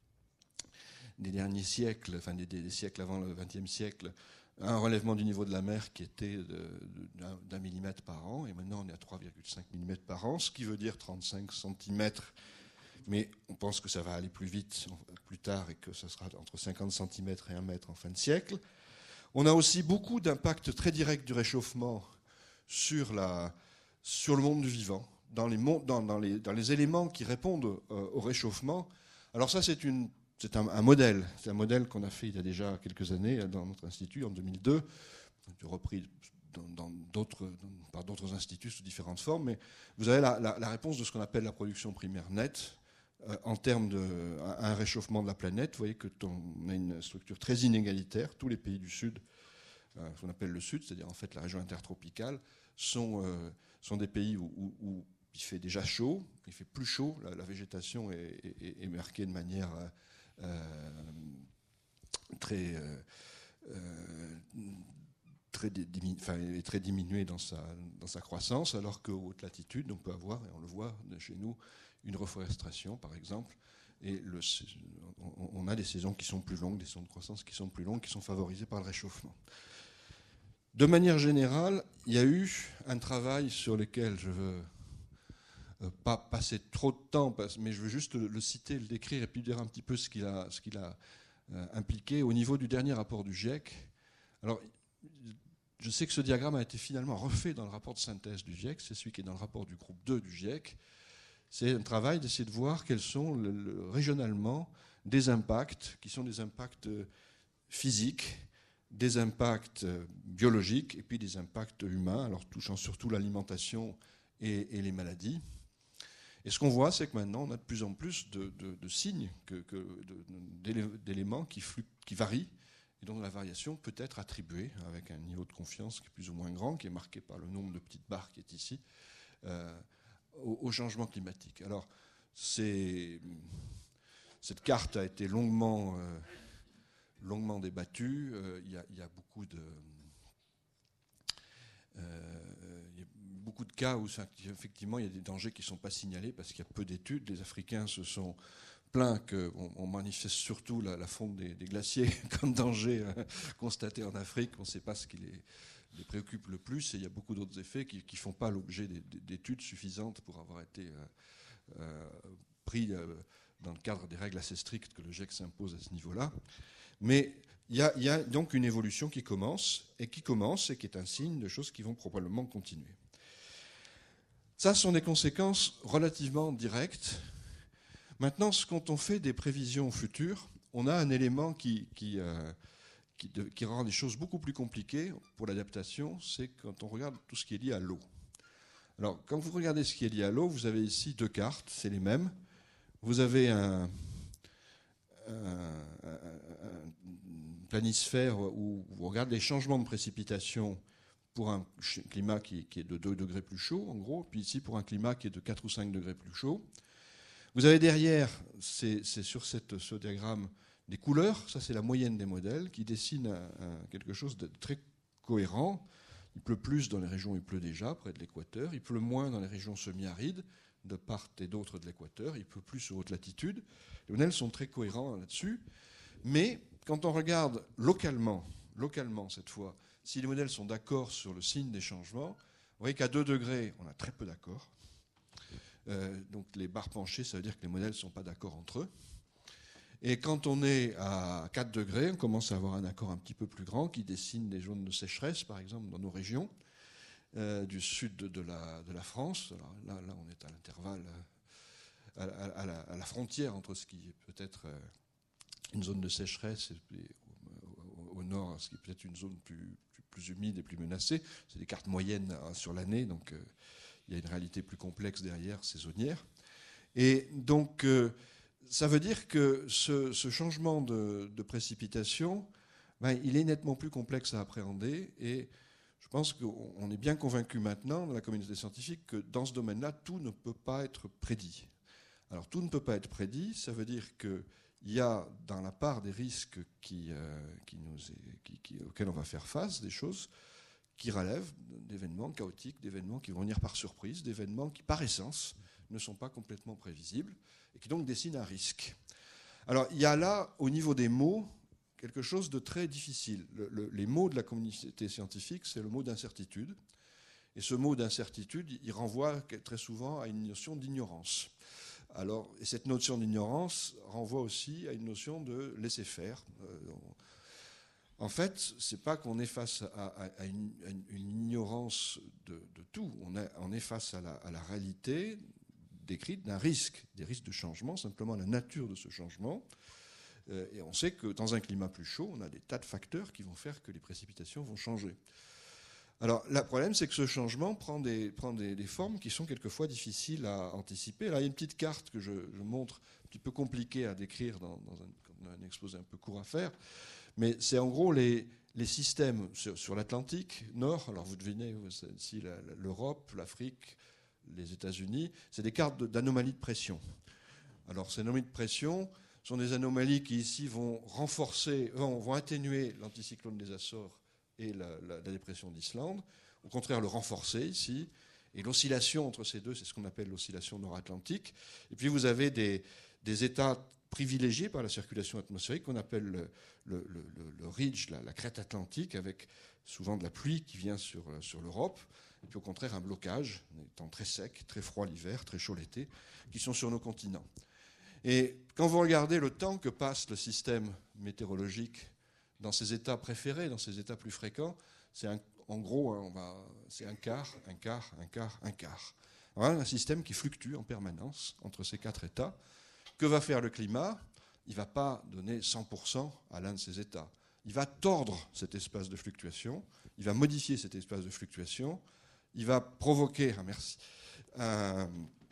des derniers siècles, enfin des, des siècles avant le vingtième siècle, un relèvement du niveau de la mer qui était de, de, d'un, d'un millimètre par an, et maintenant on est à trois virgule cinq millimètres par an, ce qui veut dire trente-cinq centimètres. Mais on pense que ça va aller plus vite plus tard et que ça sera entre cinquante centimètres et un mètre en fin de siècle. On a aussi beaucoup d'impacts très directs du réchauffement sur, la, sur le monde du vivant, dans les, dans, dans les, dans les éléments qui répondent euh, au réchauffement. Alors ça, c'est, une, c'est un, un modèle. C'est un modèle qu'on a fait il y a déjà quelques années dans notre institut, en deux mille deux, repris dans, dans d'autres, dans, par d'autres instituts sous différentes formes. Mais vous avez la, la, la réponse de ce qu'on appelle la production primaire nette, en termes d'un réchauffement de la planète. Vous voyez qu'on a une structure très inégalitaire. Tous les pays du Sud, euh, ce qu'on appelle le Sud, c'est-à-dire en fait la région intertropicale, sont, euh, sont des pays où, où, où il fait déjà chaud, il fait plus chaud, la, la végétation est, est, est marquée de manière euh, très, euh, très, diminu- enfin, est très diminuée dans sa, dans sa croissance, alors qu'aux hautes latitudes, on peut avoir, et on le voit de chez nous, une reforestation, par exemple, et le, on a des saisons qui sont plus longues, des saisons de croissance qui sont plus longues, qui sont favorisées par le réchauffement. De manière générale, il y a eu un travail sur lequel je veux euh, pas passer trop de temps, mais je veux juste le, le citer, le décrire, et puis dire un petit peu ce qu'il a, ce qu'il a euh, impliqué au niveau du dernier rapport du GIEC. Alors, je sais que ce diagramme a été finalement refait dans le rapport de synthèse du GIEC, c'est celui qui est dans le rapport du groupe deux du GIEC. C'est un travail d'essayer de voir quels sont le, le, régionalement des impacts, qui sont des impacts physiques, des impacts biologiques et puis des impacts humains, alors touchant surtout l'alimentation et, et les maladies. Et ce qu'on voit, c'est que maintenant, on a de plus en plus de, de, de signes, que, que, de, d'éléments qui, fluc, qui varient, et dont la variation peut être attribuée avec un niveau de confiance qui est plus ou moins grand, qui est marqué par le nombre de petites barres qui est ici, euh, au, au changement climatique. Alors, c'est, cette carte a été longuement, euh, longuement débattue. Euh, il y a, il y a beaucoup de... Euh, il y a beaucoup de cas où effectivement il y a des dangers qui ne sont pas signalés parce qu'il y a peu d'études. Les Africains se sont plaints qu'on on manifeste surtout la, la fonte des, des glaciers comme danger euh, constaté en Afrique. On ne sait pas ce qui les, les préoccupe le plus, et il y a beaucoup d'autres effets qui ne font pas l'objet d'études suffisantes pour avoir été euh, euh, pris euh, dans le cadre des règles assez strictes que le GIEC s'impose à ce niveau-là. Mais il y, y a donc une évolution qui commence, et qui commence, et qui est un signe de choses qui vont probablement continuer. Ça, ce sont des conséquences relativement directes. Maintenant, quand on fait des prévisions futures, on a un élément qui, qui, euh, qui, de, qui rend les choses beaucoup plus compliquées pour l'adaptation, c'est quand on regarde tout ce qui est lié à l'eau. Alors, quand vous regardez ce qui est lié à l'eau, vous avez ici deux cartes, c'est les mêmes. Vous avez un... Un, un, un planisphère où vous regardez les changements de précipitation pour un climat qui, qui est de deux degrés plus chaud, en gros, puis ici pour un climat qui est de quatre ou cinq degrés plus chaud. Vous avez derrière, c'est, c'est sur cette, ce diagramme, des couleurs, ça c'est la moyenne des modèles, qui dessine un, un, quelque chose de très cohérent. Il pleut plus dans les régions où il pleut déjà, près de l'équateur, il pleut moins dans les régions semi-arides, de part et d'autre de l'équateur, il pleut plus aux hautes latitudes. Les modèles sont très cohérents là-dessus, mais quand on regarde localement, localement cette fois, si les modèles sont d'accord sur le signe des changements, vous voyez qu'à deux degrés, on a très peu d'accords. Euh, donc les barres penchées, ça veut dire que les modèles ne sont pas d'accord entre eux. Et quand on est à quatre degrés, on commence à avoir un accord un petit peu plus grand qui dessine des zones de sécheresse, par exemple, dans nos régions. Euh, du sud de, de, la, de la France. Alors là, là, on est à l'intervalle, à, à, à, la, à la frontière entre ce qui est peut-être euh, une zone de sécheresse et, et au, au nord, ce qui est peut-être une zone plus, plus, plus humide et plus menacée. C'est des cartes moyennes hein, sur l'année, donc euh, il y a une réalité plus complexe derrière, saisonnière. Et donc, euh, ça veut dire que ce, ce changement de, de précipitation, ben, il est nettement plus complexe à appréhender, et je pense qu'on est bien convaincu maintenant, dans la communauté scientifique, que dans ce domaine-là, tout ne peut pas être prédit. Alors, tout ne peut pas être prédit, ça veut dire qu'il y a, dans la part des risques qui, euh, qui nous est, qui, qui, auxquels on va faire face, des choses qui relèvent d'événements chaotiques, d'événements qui vont venir par surprise, d'événements qui, par essence, ne sont pas complètement prévisibles, et qui donc dessinent un risque. Alors, il y a là, au niveau des mots, quelque chose de très difficile. Le, le, les mots de la communauté scientifique, c'est le mot d'incertitude. Et ce mot d'incertitude, il renvoie très souvent à une notion d'ignorance. Alors, et cette notion d'ignorance renvoie aussi à une notion de laisser faire. Euh, en fait, ce n'est pas qu'on est face à, à, à, une, à une ignorance de, de tout. On, a, on est face à la, à la réalité décrite d'un risque, des risques de changement, simplement la nature de ce changement. Et on sait que dans un climat plus chaud, on a des tas de facteurs qui vont faire que les précipitations vont changer. Alors, le problème, c'est que ce changement prend des, prend des, des formes qui sont quelquefois difficiles à anticiper. Là, il y a une petite carte que je, je montre, un petit peu compliquée à décrire dans, dans un, un exposé un peu court à faire. Mais c'est en gros les, les systèmes sur, sur l'Atlantique Nord. Alors, vous devinez, ici, la, l'Europe, l'Afrique, les États-Unis. C'est des cartes d'anomalies de pression. Alors, ces anomalies de pression sont des anomalies qui, ici, vont renforcer, vont, vont atténuer l'anticyclone des Açores et la, la, la dépression d'Islande. Au contraire, le renforcer ici. Et l'oscillation entre ces deux, c'est ce qu'on appelle l'oscillation nord-atlantique. Et puis vous avez des, des états privilégiés par la circulation atmosphérique qu'on appelle le, le, le, le ridge, la, la crête atlantique, avec souvent de la pluie qui vient sur, sur l'Europe. Et puis au contraire, un blocage, des temps très secs, très froid l'hiver, très chaud l'été, qui sont sur nos continents. Et quand vous regardez le temps que passe le système météorologique dans ses états préférés, dans ses états plus fréquents, c'est un, en gros, on va, c'est un quart, un quart, un quart, un quart. Voilà, un système qui fluctue en permanence entre ces quatre états. Que va faire le climat ? Il ne va pas donner cent pour cent à l'un de ces états. Il va tordre cet espace de fluctuation, il va modifier cet espace de fluctuation, il va provoquer, ah merci, un,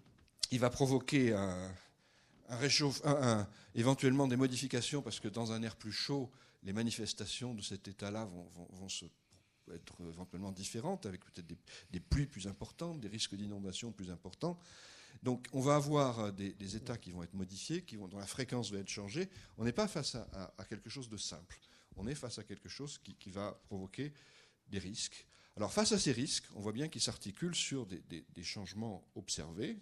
il va provoquer un, un réchauffe, un, un, éventuellement des modifications, parce que dans un air plus chaud, les manifestations de cet état-là vont, vont, vont se, être éventuellement différentes, avec peut-être des, des pluies plus importantes, des risques d'inondation plus importants. Donc on va avoir des, des états qui vont être modifiés, qui vont, dont la fréquence va être changée. On n'est pas face à, à, à quelque chose de simple. On est face à quelque chose qui, qui va provoquer des risques. Alors face à ces risques, on voit bien qu'ils s'articulent sur des, des, des changements observés.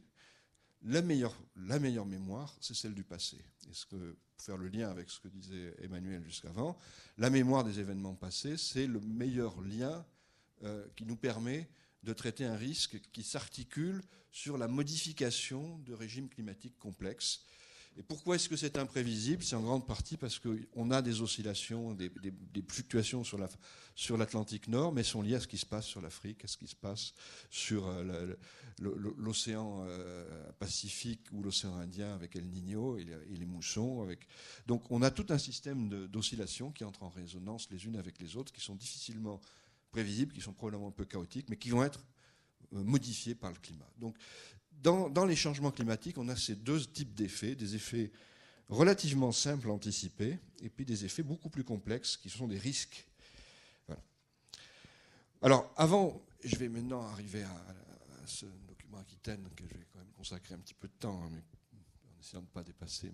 La meilleure, la meilleure mémoire, c'est celle du passé. Et ce que, pour faire le lien avec ce que disait Emmanuel jusqu'avant, la mémoire des événements passés, c'est le meilleur lien euh, qui nous permet de traiter un risque qui s'articule sur la modification de régimes climatiques complexes. Et pourquoi est-ce que c'est imprévisible ? C'est en grande partie parce qu'on a des oscillations, des, des, des fluctuations sur, la, sur l'Atlantique Nord, mais sont liées à ce qui se passe sur l'Afrique, à ce qui se passe sur euh, le, le, l'océan euh, Pacifique ou l'océan Indien avec El Niño et les, et les moussons. Avec... Donc on a tout un système de, d'oscillations qui entrent en résonance les unes avec les autres, qui sont difficilement prévisibles, qui sont probablement un peu chaotiques, mais qui vont être euh, modifiées par le climat. Donc Dans, dans les changements climatiques, on a ces deux types d'effets, des effets relativement simples à anticiper, et puis des effets beaucoup plus complexes, qui sont des risques. Voilà. Alors, avant, je vais maintenant arriver à, à ce document Aquitaine, que je vais quand même consacrer un petit peu de temps, hein, mais en essayant de ne pas dépasser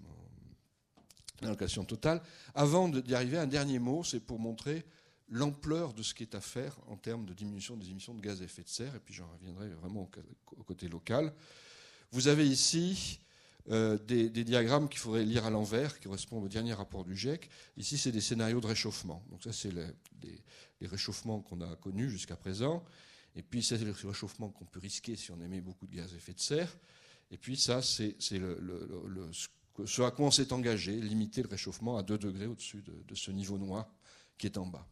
mon allocation totale. Avant d'y arriver, un dernier mot, c'est pour montrer l'ampleur de ce qui est à faire en termes de diminution des émissions de gaz à effet de serre, et puis j'en reviendrai vraiment au côté local. Vous avez ici euh, des, des diagrammes qu'il faudrait lire à l'envers, qui correspondent au dernier rapport du GIEC. Ici, c'est des scénarios de réchauffement. Donc ça, c'est les, les, les réchauffements qu'on a connus jusqu'à présent. Et puis, c'est les réchauffements qu'on peut risquer si on émet beaucoup de gaz à effet de serre. Et puis, ça, c'est, c'est le, le, le, le, ce à quoi on s'est engagé, limiter le réchauffement à deux degrés au-dessus de, de ce niveau noir qui est en bas.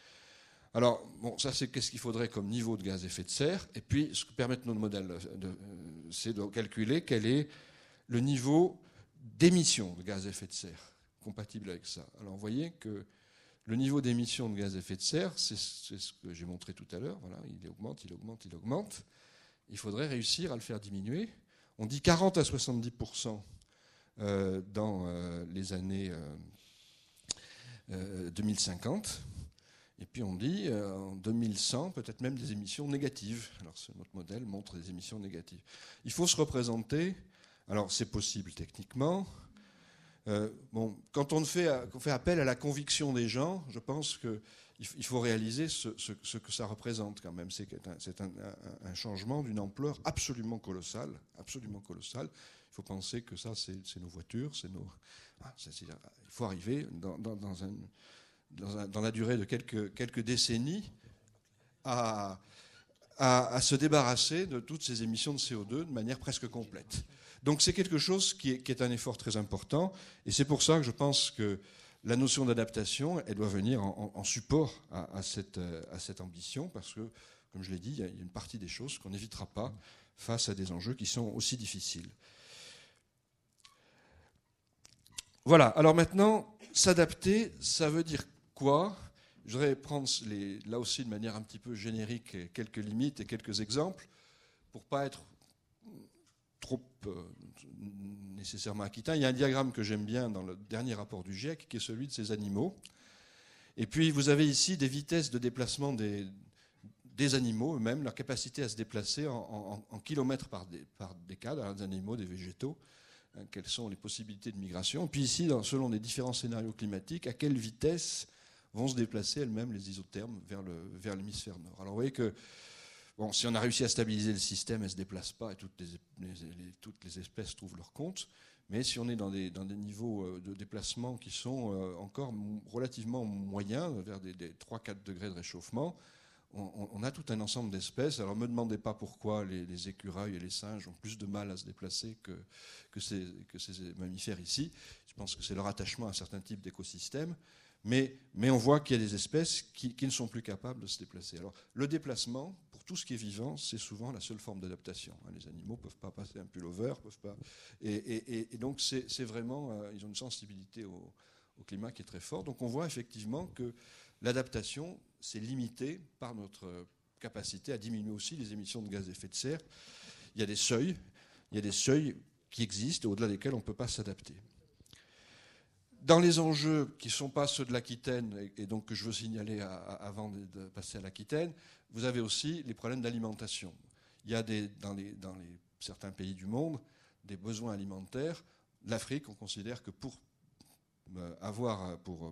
Alors, bon, ça, c'est qu'est-ce qu'il faudrait comme niveau de gaz à effet de serre. Et puis, ce que permettent nos modèles, de, c'est de calculer quel est le niveau d'émission de gaz à effet de serre compatible avec ça. Alors, vous voyez que le niveau d'émission de gaz à effet de serre, c'est, c'est ce que j'ai montré tout à l'heure. Voilà, il augmente, il augmente, il augmente. Il faudrait réussir à le faire diminuer. On dit quarante à soixante-dix pour cent euh, dans euh, les années euh, euh, deux mille cinquante. Et puis on dit, euh, en deux mille cent, peut-être même des émissions négatives. Alors ce, notre modèle montre des émissions négatives. Il faut se représenter, alors c'est possible techniquement. Euh, bon, quand on fait, on fait appel à la conviction des gens, je pense qu'il faut réaliser ce, ce, ce que ça représente quand même. C'est un, c'est un, un, un changement d'une ampleur absolument colossale. Absolument colossale. Il faut penser que ça, c'est, c'est nos voitures, c'est nos... Ah, c'est, c'est, il faut arriver dans, dans, dans un... Dans, un, dans la durée de quelques, quelques décennies, à, à, à se débarrasser de toutes ces émissions de C O deux de manière presque complète. Donc c'est quelque chose qui est, qui est un effort très important, et c'est pour ça que je pense que la notion d'adaptation, elle doit venir en, en support à, à, cette, à cette ambition, parce que, comme je l'ai dit, il y a une partie des choses qu'on n'évitera pas face à des enjeux qui sont aussi difficiles. Voilà, alors maintenant, s'adapter, ça veut dire quoi ? Je voudrais prendre les, là aussi de manière un petit peu générique quelques limites et quelques exemples pour ne pas être trop euh, nécessairement aquitain. Il y a un diagramme que j'aime bien dans le dernier rapport du GIEC qui est celui de ces animaux. Et puis vous avez ici des vitesses de déplacement des, des animaux eux-mêmes, leur capacité à se déplacer en, en, en kilomètres par, dé, par décade, hein, des animaux, des végétaux. Hein, quelles sont les possibilités de migration. Et puis ici, dans, selon les différents scénarios climatiques, à quelle vitesse vont se déplacer elles-mêmes, les isothermes, vers, le, vers l'hémisphère nord. Alors vous voyez que bon, si on a réussi à stabiliser le système, elles ne se déplacent pas et toutes les, les, les, toutes les espèces trouvent leur compte. Mais si on est dans des, dans des niveaux de déplacement qui sont encore relativement moyens, vers des, des trois à quatre degrés de réchauffement, on, on a tout un ensemble d'espèces. Alors ne me demandez pas pourquoi les, les écureuils et les singes ont plus de mal à se déplacer que, que, ces, que ces mammifères ici. Je pense que c'est leur attachement à un certain type d'écosystème. Mais, mais on voit qu'il y a des espèces qui, qui ne sont plus capables de se déplacer. Alors le déplacement, pour tout ce qui est vivant, c'est souvent la seule forme d'adaptation. Les animaux ne peuvent pas passer un pullover, peuvent pas. Et, et, et donc c'est, c'est vraiment, euh, ils ont une sensibilité au, au climat qui est très forte. Donc on voit effectivement que l'adaptation, c'est limité par notre capacité à diminuer aussi les émissions de gaz à effet de serre. Il y a des seuils, il y a des seuils qui existent au-delà desquels on ne peut pas s'adapter. Dans les enjeux qui ne sont pas ceux de l'Aquitaine, et donc que je veux signaler à, à, avant de, de passer à l'Aquitaine, vous avez aussi les problèmes d'alimentation. Il y a des, dans, les, dans les, certains pays du monde des besoins alimentaires. L'Afrique, on considère que pour euh, avoir, pour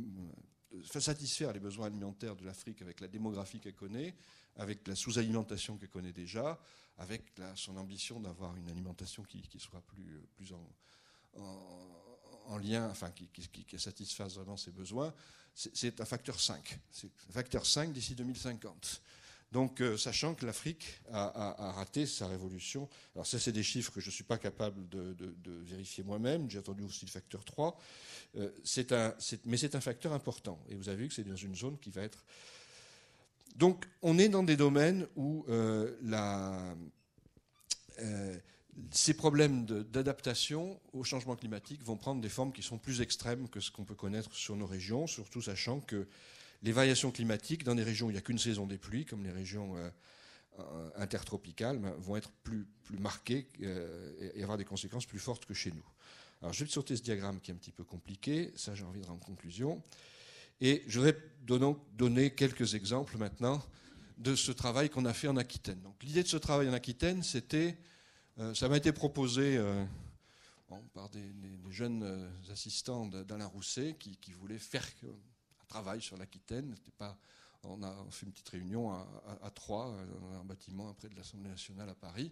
euh, satisfaire les besoins alimentaires de l'Afrique avec la démographie qu'elle connaît, avec la sous-alimentation qu'elle connaît déjà, avec la, son ambition d'avoir une alimentation qui, qui soit plus, plus en, en en lien, enfin, qui, qui, qui satisfasse vraiment ses besoins, c'est, c'est un facteur cinq. C'est un facteur cinq d'ici deux mille cinquante. Donc, euh, sachant que l'Afrique a, a, a raté sa révolution, alors ça, c'est des chiffres que je ne suis pas capable de, de, de vérifier moi-même, j'ai entendu aussi le facteur trois, euh, c'est un, c'est, mais c'est un facteur important. Et vous avez vu que c'est dans une zone qui va être... Donc, on est dans des domaines où euh, la... Euh, ces problèmes de, d'adaptation au changement climatique vont prendre des formes qui sont plus extrêmes que ce qu'on peut connaître sur nos régions, surtout sachant que les variations climatiques dans des régions où il n'y a qu'une saison des pluies, comme les régions euh, intertropicales, ben, vont être plus, plus marquées euh, et avoir des conséquences plus fortes que chez nous. Alors je vais sauter ce diagramme qui est un petit peu compliqué, ça j'en reviendrai en conclusion. Et je voudrais donner, donner quelques exemples maintenant de ce travail qu'on a fait en Aquitaine. Donc, l'idée de ce travail en Aquitaine, c'était... Euh, ça m'a été proposé euh, bon, par des, des, des jeunes euh, assistants d'Alain Rousset qui, qui voulaient faire un travail sur l'Aquitaine. C'était pas, on a fait une petite réunion à, à, à Troyes, dans un bâtiment près de l'Assemblée nationale à Paris.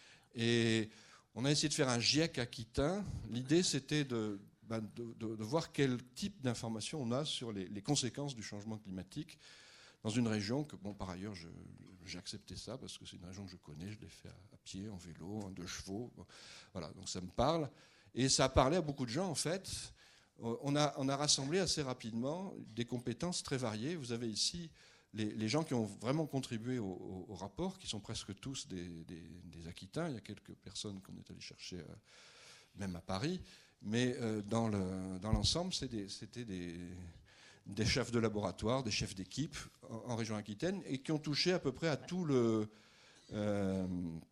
Et on a essayé de faire un GIEC aquitain. L'idée, c'était de, ben, de, de, de voir quel type d'informations on a sur les, les conséquences du changement climatique dans une région que, bon, par ailleurs, je, j'ai accepté ça parce que c'est une région que je connais, je l'ai fait à, à pied, en vélo, en deux chevaux. Bon, voilà, donc ça me parle. Et ça a parlé à beaucoup de gens, en fait. On a, on a rassemblé assez rapidement des compétences très variées. Vous avez ici les, les gens qui ont vraiment contribué au, au, au rapport, qui sont presque tous des, des, des Aquitains. Il y a quelques personnes qu'on est allé chercher, euh, même à Paris. Mais euh, dans, le, dans l'ensemble, c'est des, c'était des... des chefs de laboratoire, des chefs d'équipe en, en région Aquitaine et qui ont touché à peu près à tout le, euh,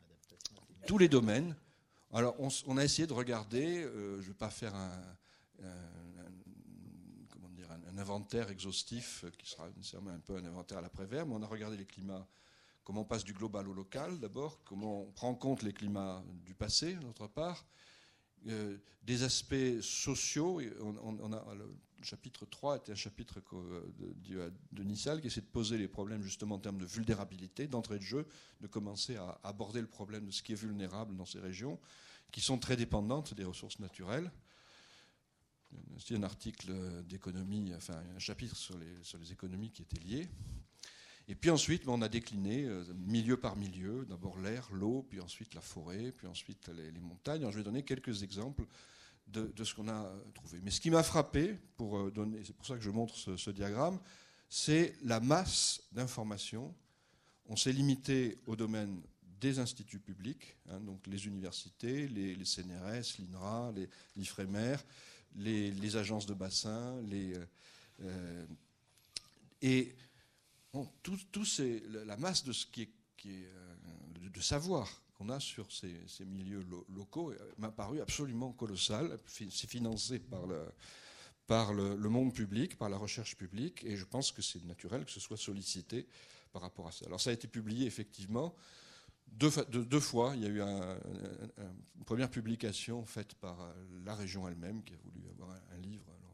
tous les domaines. Alors, on, on a essayé de regarder, euh, je ne vais pas faire un, un, un, comment dire, un, un inventaire exhaustif qui sera nécessairement un peu un inventaire à l'après-vert, mais on a regardé les climats, comment on passe du global au local d'abord, comment on prend en compte les climats du passé d'autre part, euh, des aspects sociaux. On, on, on a, le chapitre trois était un chapitre de, de Nissal qui essaie de poser les problèmes justement en termes de vulnérabilité, d'entrée de jeu, de commencer à aborder le problème de ce qui est vulnérable dans ces régions, qui sont très dépendantes des ressources naturelles. C'est un article d'économie, enfin un chapitre sur les, sur les économies qui étaient liées. Et puis ensuite, on a décliné euh, milieu par milieu, d'abord l'air, l'eau, puis ensuite la forêt, puis ensuite les, les montagnes. Alors, je vais donner quelques exemples de, de ce qu'on a trouvé. Mais ce qui m'a frappé, pour donner, c'est pour ça que je montre ce, ce diagramme, c'est la masse d'informations. On s'est limité au domaine des instituts publics, hein, donc les universités, les, les C N R S, l'I N R A, les, l'IFREMER, les, les agences de bassin, les, euh, et bon, tout, tout c'est la masse de ce qui est, qui est euh, de savoir qu'on a sur ces, ces milieux lo- locaux m'a paru absolument colossal. C'est financé par, le, par le, le monde public, par la recherche publique, et je pense que c'est naturel que ce soit sollicité par rapport à ça. Alors ça a été publié effectivement deux, deux, deux fois. Il y a eu un, un, un, une première publication faite par la région elle-même qui a voulu avoir un, un livre. Alors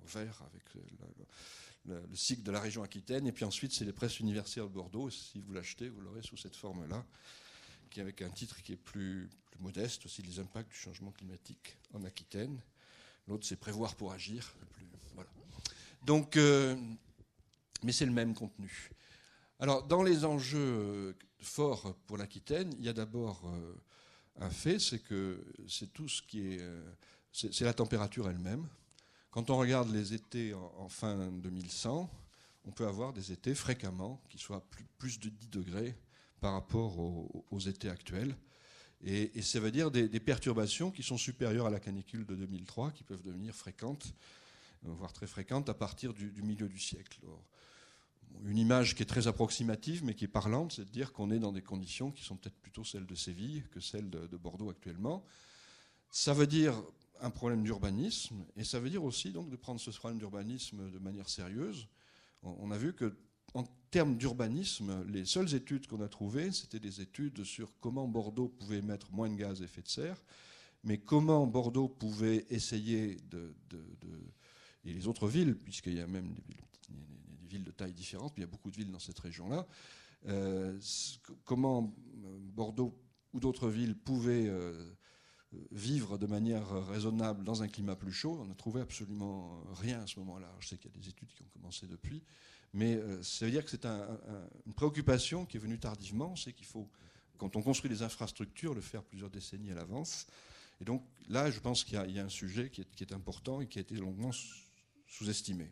vert avec le, le, le cycle de la région Aquitaine. Et puis ensuite, c'est les presses universitaires de Bordeaux. Si vous l'achetez, vous l'aurez sous cette forme-là, qui avec un titre qui est plus, plus modeste, aussi les impacts du changement climatique en Aquitaine. L'autre, c'est Prévoir pour agir. Plus, voilà. Donc, euh, mais c'est le même contenu. Alors, dans les enjeux forts pour l'Aquitaine, il y a d'abord euh, un fait, c'est que c'est tout ce qui est... Euh, c'est, c'est la température elle-même. Quand on regarde les étés en, en fin deux mille cent, on peut avoir des étés fréquemment qui soient plus, plus de dix degrés par rapport aux, aux étés actuels. Et, et ça veut dire des, des perturbations qui sont supérieures à la canicule de deux mille trois, qui peuvent devenir fréquentes, voire très fréquentes, à partir du, du milieu du siècle. Alors, une image qui est très approximative, mais qui est parlante, c'est de dire qu'on est dans des conditions qui sont peut-être plutôt celles de Séville que celles de, de Bordeaux actuellement. Ça veut dire un problème d'urbanisme, et ça veut dire aussi donc, de prendre ce problème d'urbanisme de manière sérieuse. On, on a vu que en termes d'urbanisme, les seules études qu'on a trouvées, c'était des études sur comment Bordeaux pouvait émettre moins de gaz à effet de serre, mais comment Bordeaux pouvait essayer de... de, de et les autres villes, puisqu'il y a même des, des, des villes de taille différente, mais il y a beaucoup de villes dans cette région-là, euh, comment Bordeaux ou d'autres villes pouvaient euh, vivre de manière raisonnable dans un climat plus chaud. On n'a trouvé absolument rien à ce moment-là. Je sais qu'il y a des études qui ont commencé depuis, mais euh, ça veut dire que c'est un, un, une préoccupation qui est venue tardivement. C'est qu'il faut, quand on construit des infrastructures, le faire plusieurs décennies à l'avance. Et donc là, je pense qu'il y a, il y a un sujet qui est, qui est important et qui a été longuement sous-estimé.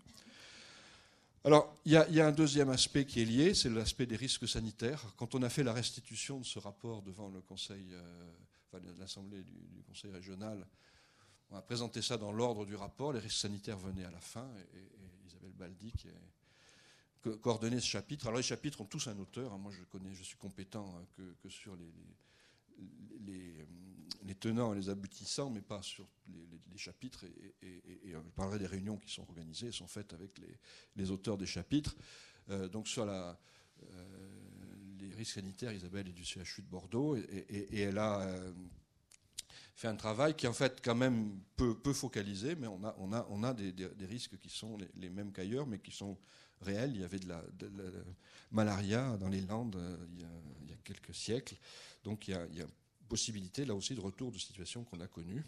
Alors, il y, a, il y a un deuxième aspect qui est lié, c'est l'aspect des risques sanitaires. Quand on a fait la restitution de ce rapport devant le Conseil, euh, enfin, l'Assemblée du, du Conseil régional, on a présenté ça dans l'ordre du rapport. Les risques sanitaires venaient à la fin, et, et Isabelle Baldi qui a coordonné ce chapitre. Alors, les chapitres ont tous un auteur. Moi, je connais, je suis compétent que, que sur les, les, les, les tenants et les aboutissants, mais pas sur les, les, les chapitres. Et, et, et, et je parlerai des réunions qui sont organisées, sont faites avec les, les auteurs des chapitres. Euh, donc sur la, euh, les risques sanitaires, Isabelle est du C H U de Bordeaux, et, et, et elle a euh, fait un travail qui en fait quand même peu, peu focalisé, mais on a, on a, on a des, des, des risques qui sont les, les mêmes qu'ailleurs, mais qui sont réels. Il y avait de la, de la malaria dans les Landes euh, il, y a, il y a quelques siècles. Donc il y a, il y a possibilité, là aussi, de retour de situation qu'on a connue.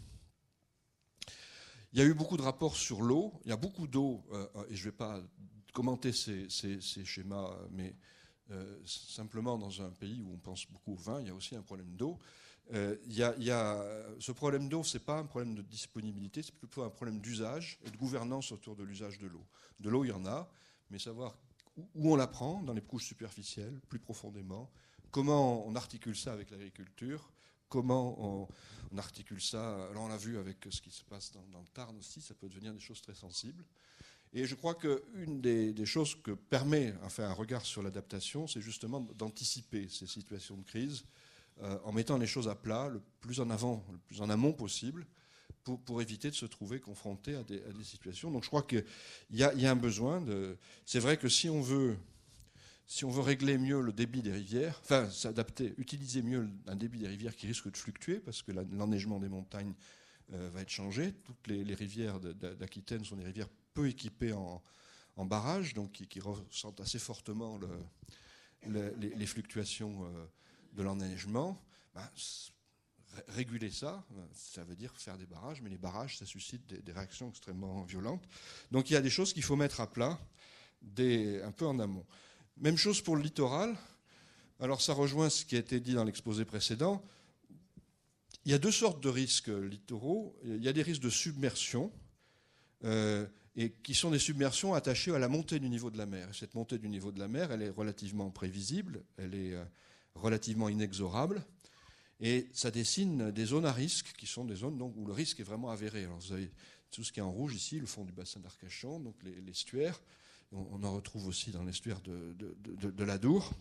Il y a eu beaucoup de rapports sur l'eau. Il y a beaucoup d'eau, euh, et je ne vais pas commenter ces, ces, ces schémas, mais euh, simplement dans un pays où on pense beaucoup au vin, il y a aussi un problème d'eau. Euh, il y a, il y a, ce problème d'eau, ce n'est pas un problème de disponibilité, c'est plutôt un problème d'usage et de gouvernance autour de l'usage de l'eau. De l'eau, il y en a, mais savoir où on la prend, dans les couches superficielles, plus profondément, comment on articule ça avec l'agriculture, comment on, on articule ça. Alors on l'a vu avec ce qui se passe dans, dans le Tarn aussi, ça peut devenir des choses très sensibles. Et je crois qu'une des, des choses que permet enfin, un regard sur l'adaptation, c'est justement d'anticiper ces situations de crise euh, en mettant les choses à plat le plus en avant, le plus en amont possible, pour, pour éviter de se trouver confronté à des, à des situations. Donc je crois qu'il y a, il y a un besoin de... C'est vrai que si on veut... Si on veut régler mieux le débit des rivières, enfin s'adapter, utiliser mieux un débit des rivières qui risque de fluctuer parce que l'enneigement des montagnes euh, va être changé. Toutes les, les rivières d'Aquitaine sont des rivières peu équipées en, en barrages, donc qui, qui ressentent assez fortement le, le, les, les fluctuations euh, de l'enneigement. Ben, réguler ça, ça veut dire faire des barrages, mais les barrages, ça suscite des, des réactions extrêmement violentes. Donc il y a des choses qu'il faut mettre à plat des, un peu en amont. Même chose pour le littoral. Alors ça rejoint ce qui a été dit dans l'exposé précédent. Il y a deux sortes de risques littoraux. Il y a des risques de submersion, euh, et qui sont des submersions attachées à la montée du niveau de la mer. Et cette montée du niveau de la mer, elle est relativement prévisible, elle est euh, relativement inexorable, et ça dessine des zones à risque, qui sont des zones donc, où le risque est vraiment avéré. Alors vous avez tout ce qui est en rouge ici, le fond du bassin d'Arcachon, donc les, les estuaires. On en retrouve aussi dans l'estuaire de, de, de, de l'Adour.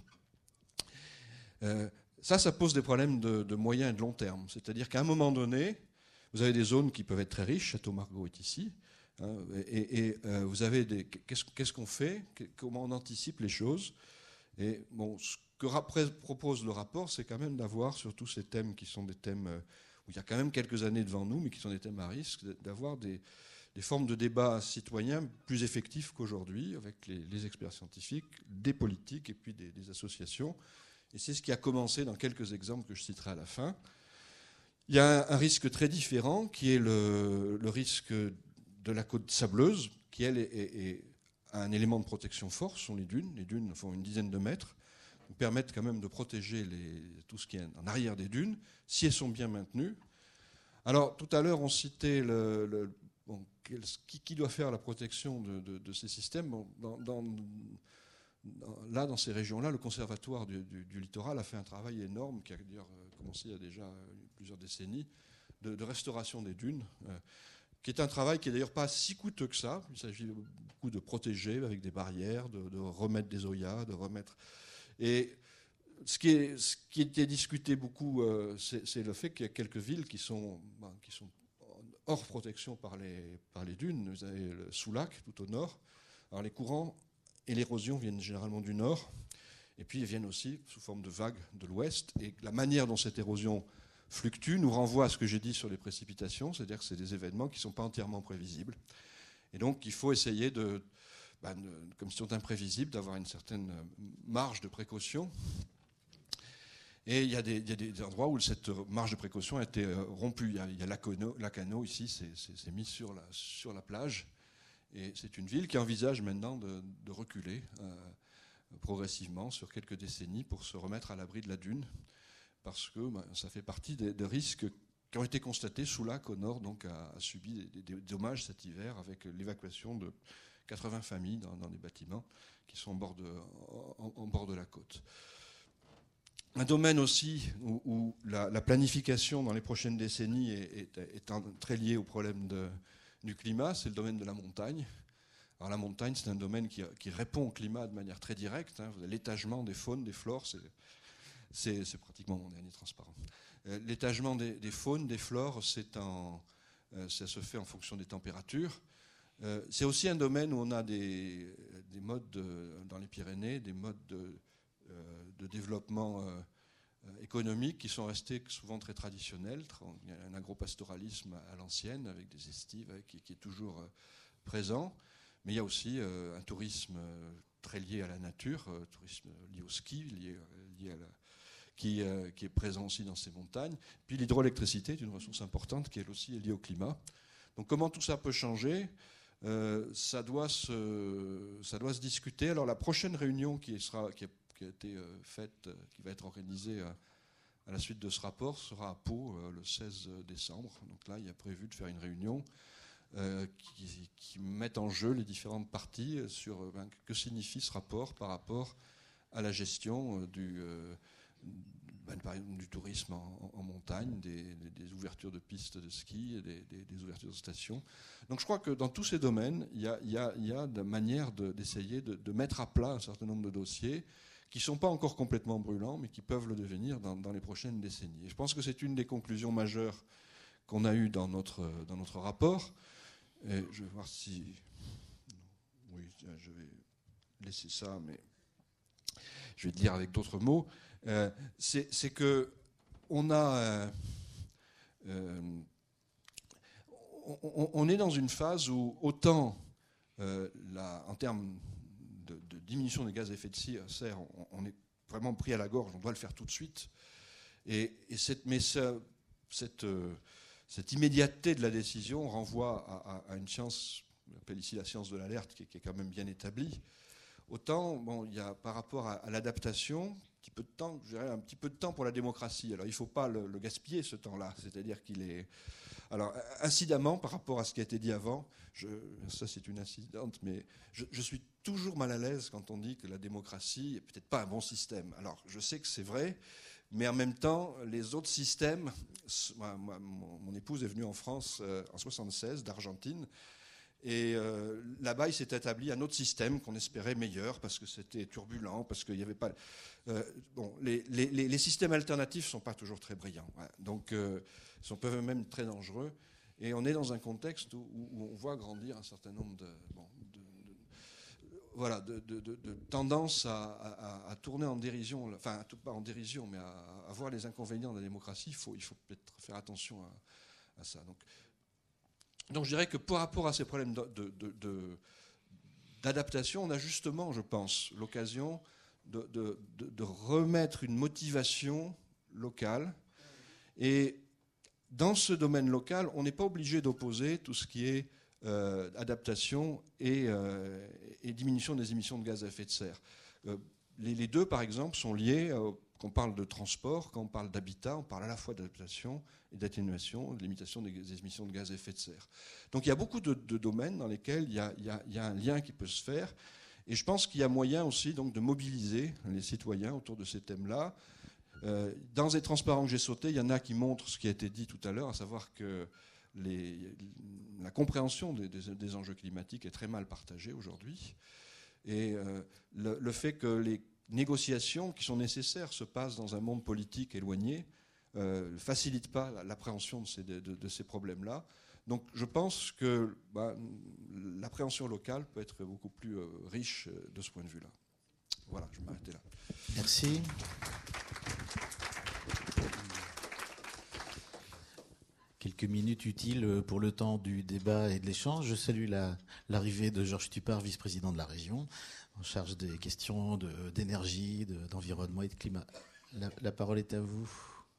Euh, ça, ça pose des problèmes de, de moyen et de long terme. C'est-à-dire qu'à un moment donné, vous avez des zones qui peuvent être très riches. Château-Margaux est ici. Hein, et et euh, vous avez des... Qu'est-ce, qu'est-ce qu'on fait ? Comment on anticipe les choses ? Et bon, ce que propose le rapport, c'est quand même d'avoir, sur tous ces thèmes qui sont des thèmes où il y a quand même quelques années devant nous, mais qui sont des thèmes à risque, d'avoir des... des des formes de débat citoyen plus effectives qu'aujourd'hui, avec les, les experts scientifiques, des politiques et puis des, des associations. Et c'est ce qui a commencé dans quelques exemples que je citerai à la fin. Il y a un, un risque très différent qui est le, le risque de la côte sableuse, qui elle est, est, est un élément de protection fort, ce sont les dunes. Les dunes font une dizaine de mètres, permettent quand même de protéger les, tout ce qui est en arrière des dunes, si elles sont bien maintenues. Alors, tout à l'heure, on citait le, le, bon, qui, qui doit faire la protection de, de, de ces systèmes. Bon, dans, dans, dans, là, dans ces régions-là, le Conservatoire du, du, du littoral a fait un travail énorme, qui a d'ailleurs commencé il y a déjà plusieurs décennies, de, de restauration des dunes, euh, qui est un travail qui n'est d'ailleurs pas si coûteux que ça. Il s'agit beaucoup de protéger avec des barrières, de, de remettre des oyas, de remettre... Et ce qui, est, ce qui était discuté beaucoup, euh, c'est, c'est le fait qu'il y a quelques villes qui sont, ben, qui sont hors protection par les, par les dunes. Vous avez le Soulac, tout au nord. Alors les courants et l'érosion viennent généralement du nord, et puis ils viennent aussi sous forme de vagues de l'ouest. Et la manière dont cette érosion fluctue nous renvoie à ce que j'ai dit sur les précipitations, c'est-à-dire que c'est des événements qui ne sont pas entièrement prévisibles. Et donc il faut essayer de... Ben, comme ils sont imprévisibles, d'avoir une certaine marge de précaution. Et il y a des, il y a des endroits où cette marge de précaution a été rompue. Il y a, il y a Lacano, Lacano ici, c'est, c'est, c'est mis sur la, sur la plage. Et c'est une ville qui envisage maintenant de, de reculer euh, progressivement sur quelques décennies pour se remettre à l'abri de la dune, parce que ben, ça fait partie des, des risques qui ont été constatés. Soulac, au nord, donc, a, a subi des, des dommages cet hiver avec l'évacuation de quatre-vingts familles dans, dans des bâtiments qui sont en bord de, en, en bord de la côte. Un domaine aussi où, où la, la planification dans les prochaines décennies est, est, est un, très liée au problème de, du climat, c'est le domaine de la montagne. Alors la montagne, c'est un domaine qui, qui répond au climat de manière très directe. Hein. L'étagement des faunes, des flores, c'est, c'est, c'est pratiquement mon dernier transparent. Euh, l'étagement des, des faunes, des flores, c'est en, euh, ça se fait en fonction des températures. Euh, c'est aussi un domaine où on a des, des modes de, dans les Pyrénées, des modes de, euh, de développement euh, économique qui sont restés souvent très traditionnels. Il y a un agropastoralisme à l'ancienne avec des estives avec, qui, qui est toujours euh, présent, mais il y a aussi euh, un tourisme euh, très lié à la nature, euh, tourisme lié au ski, lié, lié à la, qui, euh, qui est présent aussi dans ces montagnes. Puis l'hydroélectricité est une ressource importante qui elle aussi est liée au climat. Donc comment tout ça peut changer ? Euh, ça, doit se, ça doit se discuter. Alors la prochaine réunion qui, sera, qui, a, qui a été euh, faite, euh, qui va être organisée euh, à la suite de ce rapport, sera à Pau euh, le seize décembre. Donc là, il y a prévu de faire une réunion euh, qui, qui mette en jeu les différentes parties sur euh, ben, que signifie ce rapport par rapport à la gestion euh, du... Euh, Ben, par exemple, du tourisme en, en montagne, des, des, des ouvertures de pistes de ski, des, des, des ouvertures de stations. Donc je crois que dans tous ces domaines, il y a, il y a, il y a de manière de, d'essayer de, de mettre à plat un certain nombre de dossiers qui ne sont pas encore complètement brûlants, mais qui peuvent le devenir dans, dans les prochaines décennies. Et je pense que c'est une des conclusions majeures qu'on a eues dans notre, dans notre rapport. Et je vais voir si... Oui, je vais laisser ça, mais je vais te dire avec d'autres mots. Euh, c'est, c'est que on a, euh, euh, on, on est dans une phase où autant, euh, la, en termes de, de diminution des gaz à effet de serre, on, on est vraiment pris à la gorge, on doit le faire tout de suite. Et, et cette, mais ça, cette, euh, cette immédiateté de la décision renvoie à, à, à une science, on appelle ici la science de l'alerte, qui, qui est quand même bien établie. Autant, bon, il y a par rapport à, à l'adaptation, un petit peu de temps, je dirais un petit peu de temps pour la démocratie. Alors il ne faut pas le, le gaspiller ce temps-là, c'est-à-dire qu'il est. Alors incidemment, par rapport à ce qui a été dit avant, je, ça c'est une incidente, mais je, je suis toujours mal à l'aise quand on dit que la démocratie est peut-être pas un bon système. Alors je sais que c'est vrai, mais en même temps, les autres systèmes. Moi, moi, mon, mon épouse est venue en France euh, en soixante-seize d'Argentine. Et euh, là-bas, il s'est établi un autre système qu'on espérait meilleur parce que c'était turbulent, parce qu'il n'y avait pas. Euh, bon, les, les, les systèmes alternatifs ne sont pas toujours très brillants, ouais. Donc euh, ils sont peuvent même très dangereux. Et on est dans un contexte où, où on voit grandir un certain nombre de, bon, de, de, voilà, de, de, de, de tendances à, à, à tourner en dérision, enfin pas en dérision, mais à, à voir les inconvénients de la démocratie. Il faut, il faut peut-être faire attention à, à ça. Donc, donc je dirais que par rapport à ces problèmes de, de, de, de, d'adaptation, on a justement, je pense, l'occasion de, de, de, de remettre une motivation locale. Et dans ce domaine local, on n'est pas obligé d'opposer tout ce qui est euh, adaptation et, euh, et diminution des émissions de gaz à effet de serre. Euh, les, les deux, par exemple, sont liés. Euh, quand on parle de transport, quand on parle d'habitat, on parle à la fois d'adaptation et d'atténuation, de limitation des, des émissions de gaz à effet de serre. Donc il y a beaucoup de, de domaines dans lesquels il y, a, il, y a, il y a un lien qui peut se faire. Et je pense qu'il y a moyen aussi donc, de mobiliser les citoyens autour de ces thèmes-là. Euh, dans les transparents que j'ai sautés, il y en a qui montrent ce qui a été dit tout à l'heure, à savoir que les, la compréhension des, des, des enjeux climatiques est très mal partagée aujourd'hui. Et euh, le, le fait que les négociations qui sont nécessaires se passent dans un monde politique éloigné ne euh, facilite pas l'appréhension de ces, de, de ces problèmes-là. Donc je pense que bah, l'appréhension locale peut être beaucoup plus euh, riche de ce point de vue-là. Voilà, je vais m'arrêter là. Merci. Quelques minutes utiles pour le temps du débat et de l'échange. Je salue la, l'arrivée de Georges Tupart, vice-président de la région, en charge des questions de, d'énergie, de, d'environnement et de climat. La, la parole est à vous.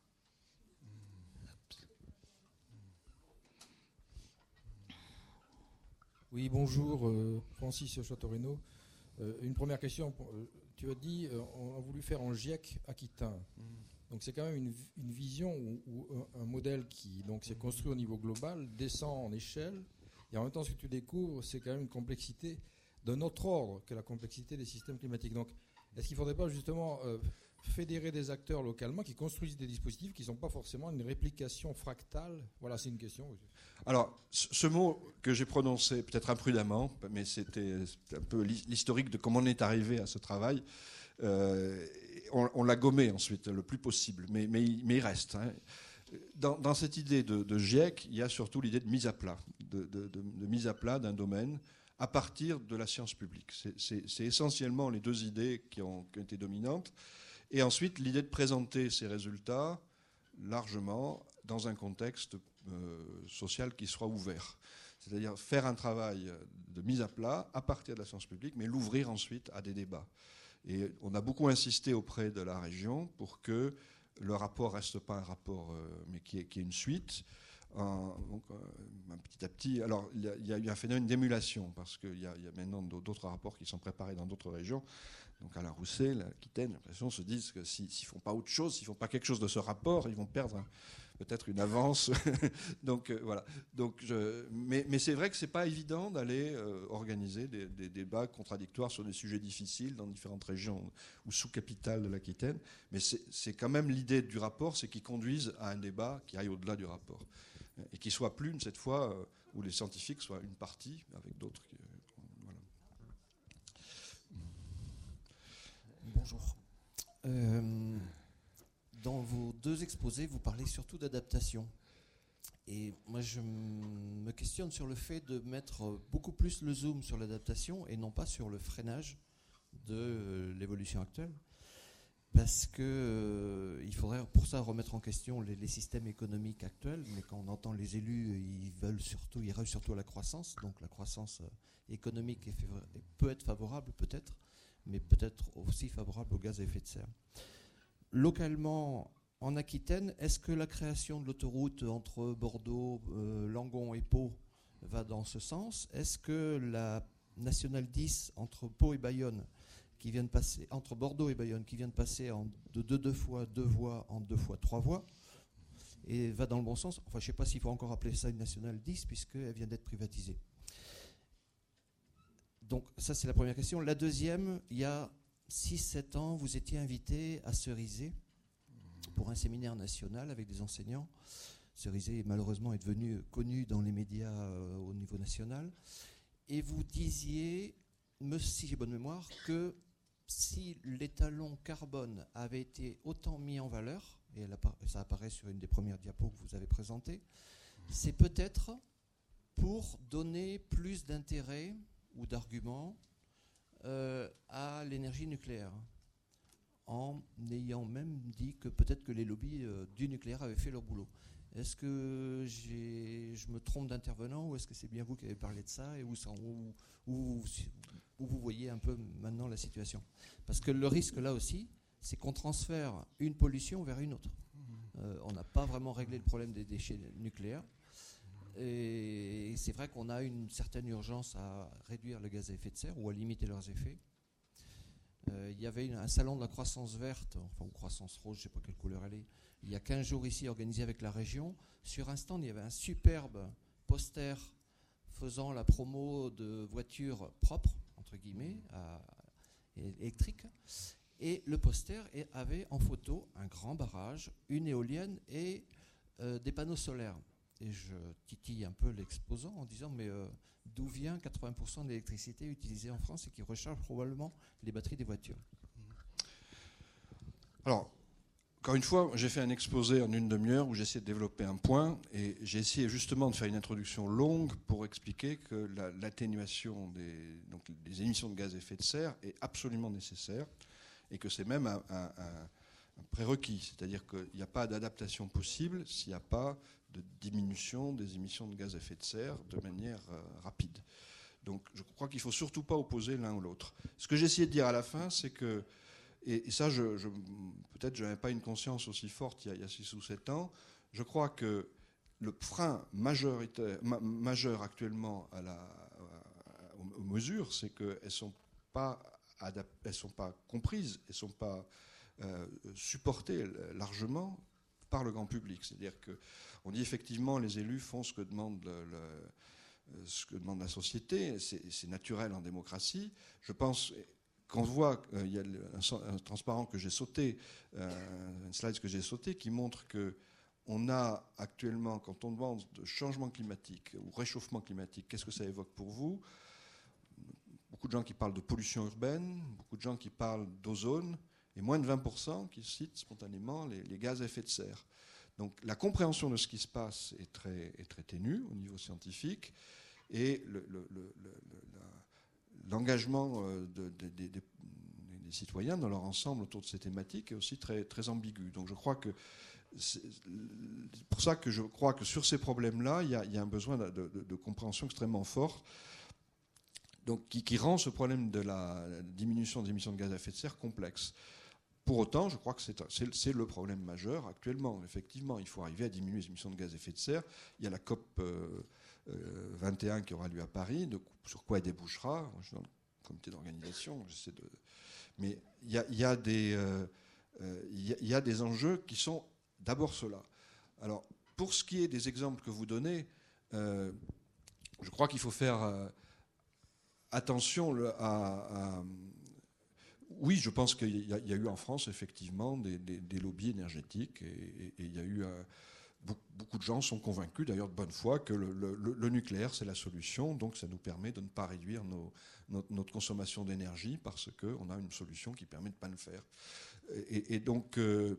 Oui, bonjour, euh, Francis Chateaurenaud. Euh, une première question. Euh, tu as dit euh, on a voulu faire un GIEC aquitain. Mmh. Donc c'est quand même une, une vision ou, ou un, un modèle qui donc s'est construit au niveau global, descend en échelle, et en même temps ce que tu découvres, c'est quand même une complexité d'un autre ordre que la complexité des systèmes climatiques. Donc est-ce qu'il ne faudrait pas justement euh, fédérer des acteurs localement qui construisent des dispositifs qui ne sont pas forcément une réplication fractale? Voilà, c'est une question. Alors, ce mot que j'ai prononcé peut-être imprudemment, mais c'était un peu l'historique de comment on est arrivé à ce travail. Euh, on, on l'a gommé ensuite le plus possible, mais, mais, mais il reste. Hein. Dans, dans cette idée de, de GIEC, il y a surtout l'idée de mise à plat, de, de, de, de mise à plat d'un domaine à partir de la science publique. C'est, c'est, c'est essentiellement les deux idées qui ont, qui ont été dominantes. Et ensuite, l'idée de présenter ces résultats largement dans un contexte euh, social qui soit ouvert. C'est-à-dire faire un travail de mise à plat à partir de la science publique, mais l'ouvrir ensuite à des débats. Et on a beaucoup insisté auprès de la région pour que le rapport ne reste pas un rapport, euh, mais qui est, qui est une suite. En, donc, euh, petit à petit, alors il y, y a eu un phénomène d'émulation, parce qu'il y, y a maintenant d'autres rapports qui sont préparés dans d'autres régions. Donc à la Rousset, l'Aquitaine, l'impression se disent que s'ils ne font pas autre chose, s'ils ne font pas quelque chose de ce rapport, ils vont perdre un, peut-être une avance. Donc euh, voilà. Donc, je, mais, mais c'est vrai que ce n'est pas évident d'aller euh, organiser des, des débats contradictoires sur des sujets difficiles dans différentes régions ou sous-capitales de l'Aquitaine. Mais c'est, c'est quand même l'idée du rapport, c'est qu'il conduise à un débat qui aille au-delà du rapport. Et qui soit plus, cette fois, euh, où les scientifiques soient une partie, avec d'autres qui... Bonjour. Euh, dans vos deux exposés, vous parlez surtout d'adaptation. Et moi, je me questionne sur le fait de mettre beaucoup plus le zoom sur l'adaptation et non pas sur le freinage de euh, l'évolution actuelle. Parce qu'il euh, faudrait pour ça remettre en question les, les systèmes économiques actuels. Mais quand on entend les élus, ils veulent surtout, ils rêvent surtout à la croissance. Donc la croissance euh, économique est, peut être favorable, peut-être, mais peut-être aussi favorable au gaz à effet de serre. Localement, en Aquitaine, est-ce que la création de l'autoroute entre Bordeaux, euh, Langon et Pau va dans ce sens? Est-ce que la nationale dix entre Pau et Bayonne, qui vient de passer, entre Bordeaux et Bayonne, qui vient de passer en de deux, deux fois deux voies en deux fois trois voies, et va dans le bon sens? Enfin, je ne sais pas s'il faut encore appeler ça une nationale dix, puisqu'elle vient d'être privatisée. Donc ça, c'est la première question. La deuxième, il y a six sept ans, vous étiez invité à Cerizay pour un séminaire national avec des enseignants. Cerizay, malheureusement, est devenu connu dans les médias euh, au niveau national. Et vous disiez, si j'ai bonne mémoire, que si l'étalon carbone avait été autant mis en valeur, et elle appara- ça apparaît sur une des premières diapos que vous avez présentées, c'est peut-être pour donner plus d'intérêt ou d'arguments euh, à l'énergie nucléaire, en ayant même dit que peut-être que les lobbies euh, du nucléaire avaient fait leur boulot. Est-ce que j'ai, je me trompe d'intervenant ou est-ce que c'est bien vous qui avez parlé de ça et où, ça, où, où, où vous voyez un peu maintenant la situation? Parce que le risque là aussi, c'est qu'on transfère une pollution vers une autre. Euh, on n'a pas vraiment réglé le problème des déchets nucléaires. Et c'est vrai qu'on a une certaine urgence à réduire le gaz à effet de serre ou à limiter leurs effets. Euh, il y avait une, un salon de la croissance verte, enfin ou croissance rose, je ne sais pas quelle couleur elle est, il y a quinze jours ici, organisé avec la région. Sur un stand, il y avait un superbe poster faisant la promo de voitures propres, entre guillemets, à, électriques. Et le poster avait en photo un grand barrage, une éolienne et euh, des panneaux solaires. Et je titille un peu l'exposant en disant mais euh, d'où vient quatre-vingts pour cent de l'électricité utilisée en France et qui recharge probablement les batteries des voitures? Alors, encore une fois, j'ai fait un exposé en une demi-heure où j'ai essayé de développer un point et j'ai essayé justement de faire une introduction longue pour expliquer que la, l'atténuation des, donc des émissions de gaz à effet de serre est absolument nécessaire et que c'est même un, un, un, un prérequis, c'est-à-dire qu'il n'y a pas d'adaptation possible s'il n'y a pas de diminution des émissions de gaz à effet de serre de manière euh, rapide. Donc je crois qu'il ne faut surtout pas opposer l'un ou l'autre. Ce que j'ai essayé de dire à la fin, c'est que, et, et ça, je, je, peut-être je n'avais pas une conscience aussi forte il y a, il y a six ou sept ans, je crois que le frein majoritaire, ma, majeur actuellement à la, à, aux, aux mesures, c'est qu'elles ne sont pas adap- elles sont pas comprises, elles ne sont pas euh, supportées largement par le grand public. C'est-à-dire qu'on dit effectivement les élus font ce que demande, le, le, ce que demande la société, c'est, c'est naturel en démocratie. Je pense qu'on voit, euh, il y a un, un transparent que j'ai sauté, euh, un slide que j'ai sauté, qui montre qu'on a actuellement, quand on demande de changement climatique ou réchauffement climatique, qu'est-ce que ça évoque pour vous? Beaucoup de gens qui parlent de pollution urbaine, beaucoup de gens qui parlent d'ozone, et moins de vingt pour cent qui citent spontanément les, les gaz à effet de serre. Donc la compréhension de ce qui se passe est très, est très ténue au niveau scientifique, et le, le, le, le, la, l'engagement de, de, de, de, des citoyens dans leur ensemble autour de ces thématiques est aussi très, très ambigu. Donc je crois que c'est pour ça que je crois que sur ces problèmes-là, il y a, il y a un besoin de, de, de compréhension extrêmement fort, donc qui, qui rend ce problème de la diminution des émissions de gaz à effet de serre complexe. Pour autant, je crois que c'est, c'est, c'est le problème majeur actuellement. Effectivement, il faut arriver à diminuer les émissions de gaz à effet de serre. Il y a la COP euh, euh, vingt et un qui aura lieu à Paris, de, sur quoi elle débouchera. Moi, je suis dans le comité d'organisation, j'essaie de... mais il y a, il y a des, euh, il y a, il y a des enjeux qui sont d'abord ceux-là. Alors, pour ce qui est des exemples que vous donnez, euh, je crois qu'il faut faire euh, attention à... à Oui, je pense qu'il y, y a eu en France effectivement des, des, des lobbies énergétiques et, et, et il y a eu euh, beaucoup, beaucoup de gens sont convaincus, d'ailleurs de bonne foi, que le, le, le nucléaire c'est la solution, donc ça nous permet de ne pas réduire nos, notre, notre consommation d'énergie parce qu'on a une solution qui permet de ne pas le faire. Et, et donc il euh,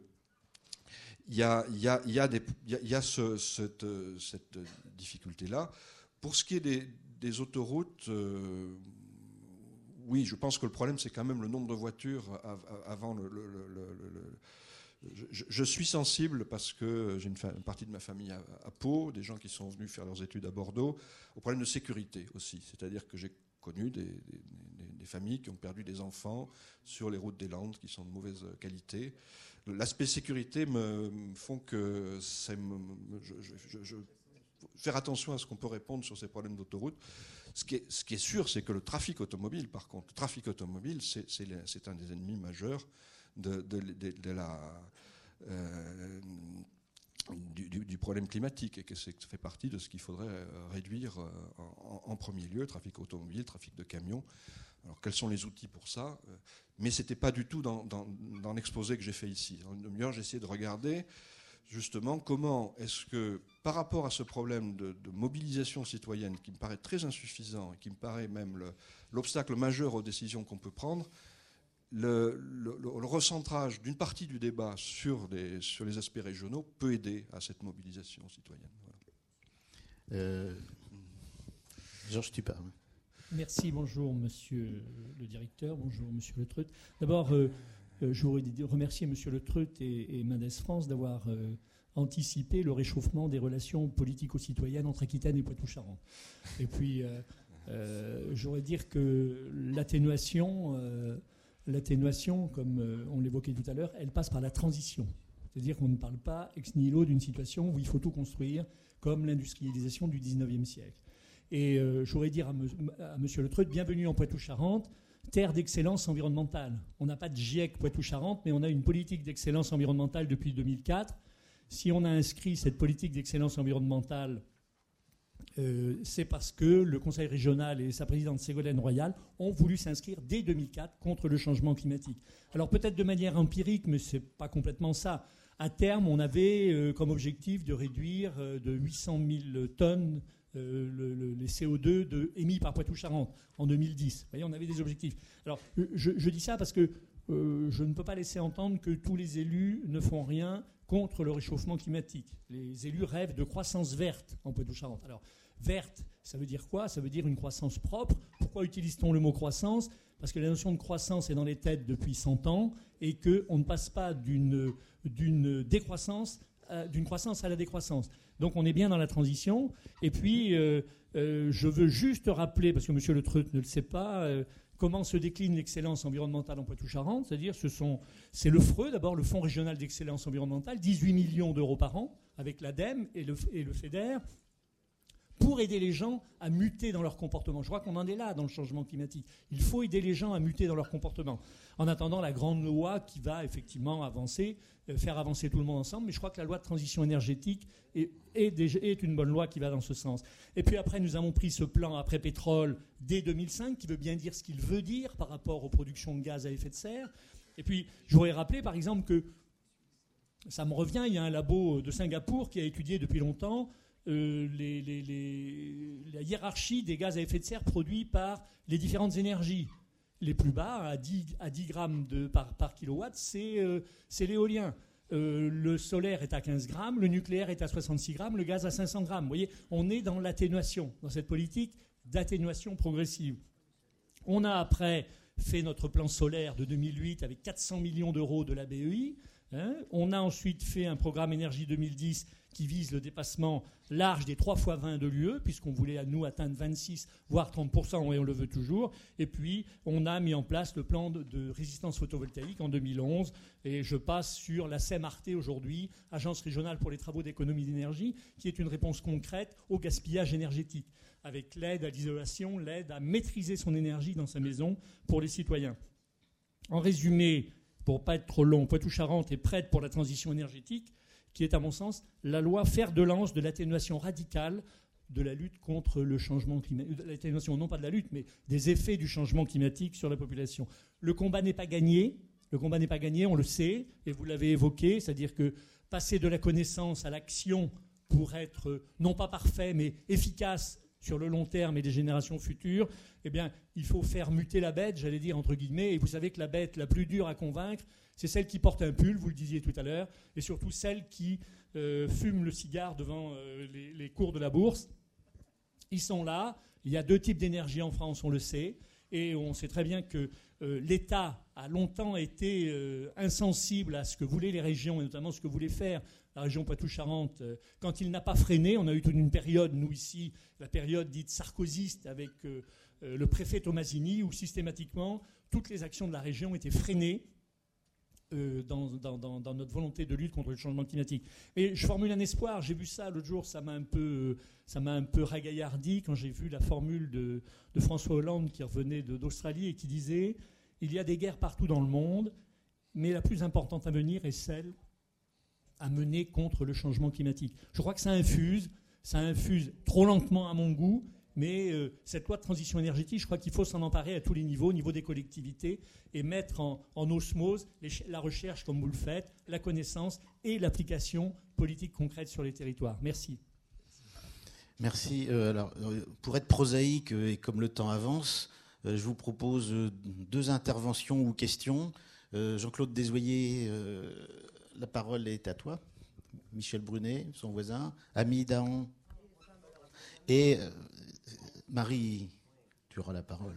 y, a, y, a, y, a des, y, a, y a ce, cette, cette difficulté-là. Pour ce qui est des, des autoroutes, euh, oui, je pense que le problème, c'est quand même le nombre de voitures avant le... le, le, le, le je, je suis sensible parce que j'ai une, fa- une partie de ma famille à, à Pau, des gens qui sont venus faire leurs études à Bordeaux, au problème de sécurité aussi. C'est-à-dire que j'ai connu des, des, des, des familles qui ont perdu des enfants sur les routes des Landes qui sont de mauvaise qualité. L'aspect sécurité me, me font que ça me, je, je, je, je faire attention à ce qu'on peut répondre sur ces problèmes d'autoroute. Ce qui, est, ce qui est sûr, c'est que le trafic automobile, par contre, le trafic automobile, c'est, c'est, c'est un des ennemis majeurs de, de, de, de la, euh, du, du, du problème climatique et que c'est, ça fait partie de ce qu'il faudrait réduire en, en premier lieu, trafic automobile, trafic de camions. Alors, quels sont les outils pour ça? Mais ce n'était pas du tout dans, dans, dans l'exposé que j'ai fait ici. En une demi-heure, j'ai essayé de regarder justement comment est-ce que, par rapport à ce problème de, de mobilisation citoyenne qui me paraît très insuffisant et qui me paraît même le, l'obstacle majeur aux décisions qu'on peut prendre, le, le, le recentrage d'une partie du débat sur les, sur les aspects régionaux peut aider à cette mobilisation citoyenne. Voilà. Euh, Georges, tu parles. Merci, bonjour monsieur le directeur, bonjour monsieur Le Treut. D'abord, euh, je voudrais remercier monsieur Le Treut et, et Mendes France d'avoir euh, anticiper le réchauffement des relations politico-citoyennes entre Aquitaine et Poitou-Charentes. Et puis, euh, euh, j'aurais dire que l'atténuation, euh, l'atténuation, comme euh, on l'évoquait tout à l'heure, elle passe par la transition. C'est-à-dire qu'on ne parle pas ex nihilo d'une situation où il faut tout construire comme l'industrialisation du dix-neuvième siècle. Et euh, j'aurais dire à, me, à M. Le Treut, bienvenue en Poitou-Charentes, terre d'excellence environnementale. On n'a pas de GIEC Poitou-Charentes, mais on a une politique d'excellence environnementale depuis deux mille quatre. Si on a inscrit cette politique d'excellence environnementale, euh, c'est parce que le Conseil régional et sa présidente Ségolène Royal ont voulu s'inscrire dès deux mille quatre contre le changement climatique. Alors peut-être de manière empirique, mais ce n'est pas complètement ça. À terme, on avait euh, comme objectif de réduire euh, de huit cent mille tonnes euh, le, le, les C O deux de, émis par Poitou-Charentes en deux mille dix. Vous voyez, on avait des objectifs. Alors je, je dis ça parce que euh, je ne peux pas laisser entendre que tous les élus ne font rien contre le réchauffement climatique. Les élus rêvent de croissance verte en Poitou-Charentes. Alors, verte, ça veut dire quoi? Ça veut dire une croissance propre. Pourquoi utilise-t-on le mot croissance? Parce que la notion de croissance est dans les têtes depuis cent ans et qu'on ne passe pas d'une, d'une décroissance, à, d'une croissance à la décroissance. Donc on est bien dans la transition. Et puis, euh, euh, je veux juste rappeler, parce que M. Le Treut ne le sait pas, euh, comment se décline l'excellence environnementale en Poitou-Charentes. C'est-à-dire, ce sont, c'est le F R E, d'abord, le Fonds régional d'excellence environnementale, dix-huit millions d'euros par an, avec l'ADEME et le, et le FEDER, pour aider les gens à muter dans leur comportement. Je crois qu'on en est là dans le changement climatique. Il faut aider les gens à muter dans leur comportement. En attendant la grande loi qui va effectivement avancer, euh, faire avancer tout le monde ensemble, mais je crois que la loi de transition énergétique est, est, déjà, est une bonne loi qui va dans ce sens. Et puis après, nous avons pris ce plan après pétrole dès deux mille cinq, qui veut bien dire ce qu'il veut dire par rapport aux productions de gaz à effet de serre. Et puis, je voudrais rappeler par exemple que, ça me revient, il y a un labo de Singapour qui a étudié depuis longtemps Euh, les, les, les, la hiérarchie des gaz à effet de serre produits par les différentes énergies. Les plus bas, à dix, à dix grammes de, par, par kilowatt, c'est, euh, c'est l'éolien. Euh, le solaire est à quinze grammes, le nucléaire est à soixante-six grammes, le gaz à cinq cents grammes. Vous voyez, on est dans l'atténuation, dans cette politique d'atténuation progressive. On a après fait notre plan solaire de deux mille huit avec quatre cents millions d'euros de la B E I. Hein. On a ensuite fait un programme énergie deux mille dix qui vise le dépassement large des trois fois vingt de l'U E, puisqu'on voulait à nous atteindre vingt-six, voire trente pour cent, et on le veut toujours. Et puis, on a mis en place le plan de, de résistance photovoltaïque en deux mille onze, et je passe sur la C E M A R T aujourd'hui, Agence régionale pour les travaux d'économie d'énergie, qui est une réponse concrète au gaspillage énergétique, avec l'aide à l'isolation, l'aide à maîtriser son énergie dans sa maison pour les citoyens. En résumé, pour ne pas être trop long, Poitou-Charentes est prête pour la transition énergétique, qui est, à mon sens, la loi fer de lance de l'atténuation radicale de la lutte contre le changement climatique. L'atténuation, non pas de la lutte, mais des effets du changement climatique sur la population. Le combat n'est pas gagné. Le combat n'est pas gagné, on le sait, et vous l'avez évoqué, c'est-à-dire que passer de la connaissance à l'action pour être, non pas parfait, mais efficace sur le long terme et des générations futures, eh bien, il faut faire muter la bête, j'allais dire entre guillemets, et vous savez que la bête la plus dure à convaincre, c'est celle qui porte un pull, vous le disiez tout à l'heure, et surtout celle qui euh, fume le cigare devant euh, les, les cours de la bourse. Ils sont là. Il y a deux types d'énergie en France, on le sait, et on sait très bien que euh, l'État a longtemps été euh, insensible à ce que voulaient les régions, et notamment ce que voulait faire la région Poitou-Charentes. Euh, quand il n'a pas freiné, on a eu toute une période, nous ici, la période dite sarkozyste, avec euh, euh, le préfet Tomasini, où systématiquement, toutes les actions de la région étaient freinées, Euh, dans, dans, dans, dans notre volonté de lutte contre le changement climatique. Et je formule un espoir, j'ai vu ça l'autre jour, ça m'a un peu, ça m'a un peu ragaillardi quand j'ai vu la formule de, de François Hollande qui revenait de, d'Australie et qui disait « Il y a des guerres partout dans le monde, mais la plus importante à venir est celle à mener contre le changement climatique. » Je crois que ça infuse, ça infuse trop lentement à mon goût, mais euh, cette loi de transition énergétique, je crois qu'il faut s'en emparer à tous les niveaux, au niveau des collectivités, et mettre en, en osmose les, la recherche, comme vous le faites, la connaissance et l'application politique concrète sur les territoires. Merci. Merci. Euh, alors, pour être prosaïque et comme le temps avance, euh, je vous propose deux interventions ou questions. Euh, Jean-Claude Desoyer, euh, la parole est à toi. Michel Brunet, son voisin. Ami Daon. Et euh, Marie, tu auras la parole.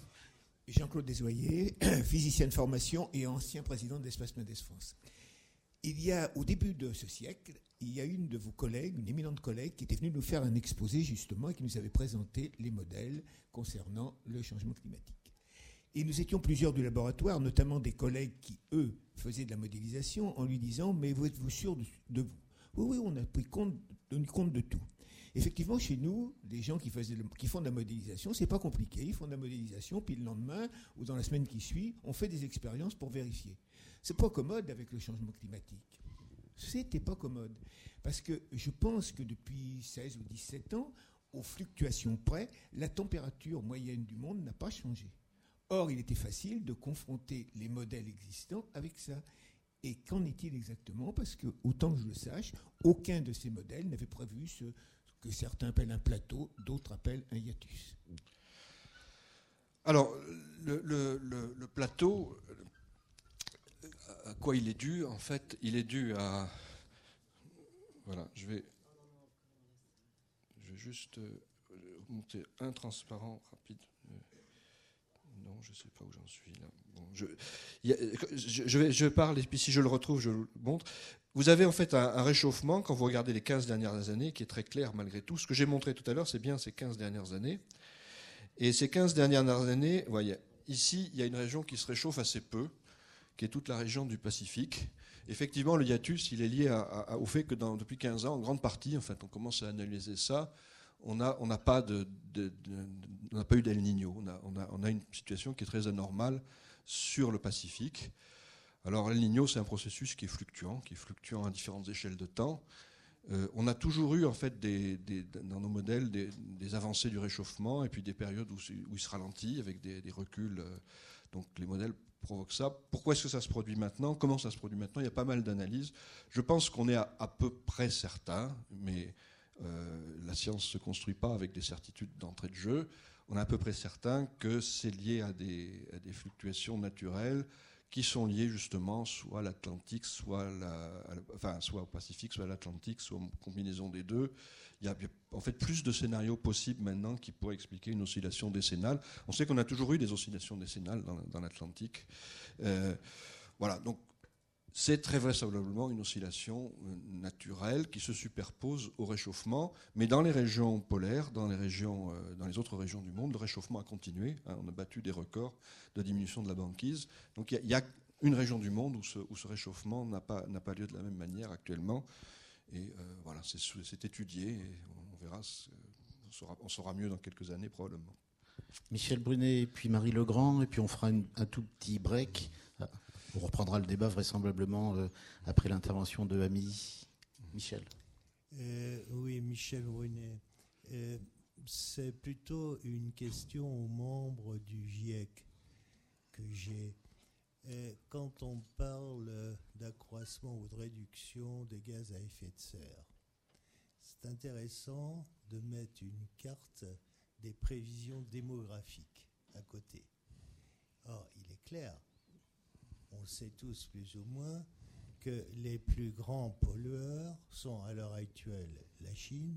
Jean-Claude Desoyer, physicien de formation et ancien président d'Espace Mendes France. il y a, au début de ce siècle, il y a une de vos collègues, une éminente collègue, qui était venue nous faire un exposé, justement, et qui nous avait présenté les modèles concernant le changement climatique. Et nous étions plusieurs du laboratoire, notamment des collègues qui, eux, faisaient de la modélisation, en lui disant « Mais vous êtes-vous sûr de, de vous ?» Oui, oui, on a pris compte, tenu compte de tout. Effectivement, chez nous, des gens qui, faisaient, qui font de la modélisation, c'est pas compliqué. Ils font de la modélisation, puis le lendemain, ou dans la semaine qui suit, on fait des expériences pour vérifier. C'est pas commode avec le changement climatique. C'était pas commode. Parce que je pense que depuis seize ou dix-sept ans, aux fluctuations près, la température moyenne du monde n'a pas changé. Or, il était facile de confronter les modèles existants avec ça. Et qu'en est-il exactement? Parce que, autant que je le sache, aucun de ces modèles n'avait prévu ce que certains appellent un plateau, d'autres appellent un hiatus. Alors, le, le, le, le plateau, à quoi il est dû? En fait, il est dû à... Voilà, je vais, je vais juste monter un transparent rapide. Non, je ne sais pas où j'en suis là. Bon, je, y a, je, je, vais, je parle et puis si je le retrouve, je le montre. Vous avez en fait un, un réchauffement quand vous regardez les quinze dernières années qui est très clair malgré tout. Ce que j'ai montré tout à l'heure, c'est bien ces quinze dernières années. Et ces quinze dernières années, vous voyez, ici, il y a une région qui se réchauffe assez peu, qui est toute la région du Pacifique. Effectivement, le hiatus, il est lié à, à, au fait que dans, depuis quinze ans, en grande partie, en fait, on commence à analyser ça, on n'a on n'a pas, de, de, de, on n'a pas eu d'El Niño. On a, on, a, on a une situation qui est très anormale sur le Pacifique. Alors, El Niño, c'est un processus qui est fluctuant, qui est fluctuant à différentes échelles de temps. Euh, on a toujours eu, en fait, des, des, dans nos modèles, des, des avancées du réchauffement et puis des périodes où, où il se ralentit avec des, des reculs. Donc, les modèles provoquent ça. Pourquoi est-ce que ça se produit maintenant? Comment ça se produit maintenant? Il y a pas mal d'analyses. Je pense qu'on est à, à peu près certain, mais euh, la science ne se construit pas avec des certitudes d'entrée de jeu. On est à peu près certain que c'est lié à des, à des fluctuations naturelles qui sont liées justement soit à l'Atlantique, soit, la, à la, enfin, soit au Pacifique, soit à l'Atlantique, soit en combinaison des deux. Il y a en fait plus de scénarios possibles maintenant qui pourraient expliquer une oscillation décennale. On sait qu'on a toujours eu des oscillations décennales dans, dans l'Atlantique. Euh, voilà, donc c'est très vraisemblablement une oscillation naturelle qui se superpose au réchauffement, mais dans les régions polaires, dans les, régions, euh, dans les autres régions du monde, le réchauffement a continué. Hein, on a battu des records de diminution de la banquise. Donc il y, y a une région du monde où ce, où ce réchauffement n'a pas, n'a pas lieu de la même manière actuellement. Et euh, voilà, c'est, c'est étudié et on verra, on saura, on saura mieux dans quelques années probablement. Michel Brunet et puis Marie Legrand, et puis on fera une, un tout petit break. On reprendra le débat vraisemblablement euh, après l'intervention de Amélie. Michel. Euh, oui, Michel Brunet. Euh, c'est plutôt une question aux membres du GIEC que j'ai. Euh, quand on parle d'accroissement ou de réduction des gaz à effet de serre, c'est intéressant de mettre une carte des prévisions démographiques à côté. Or, il est clair, on le sait tous plus ou moins, que les plus grands pollueurs sont à l'heure actuelle la Chine,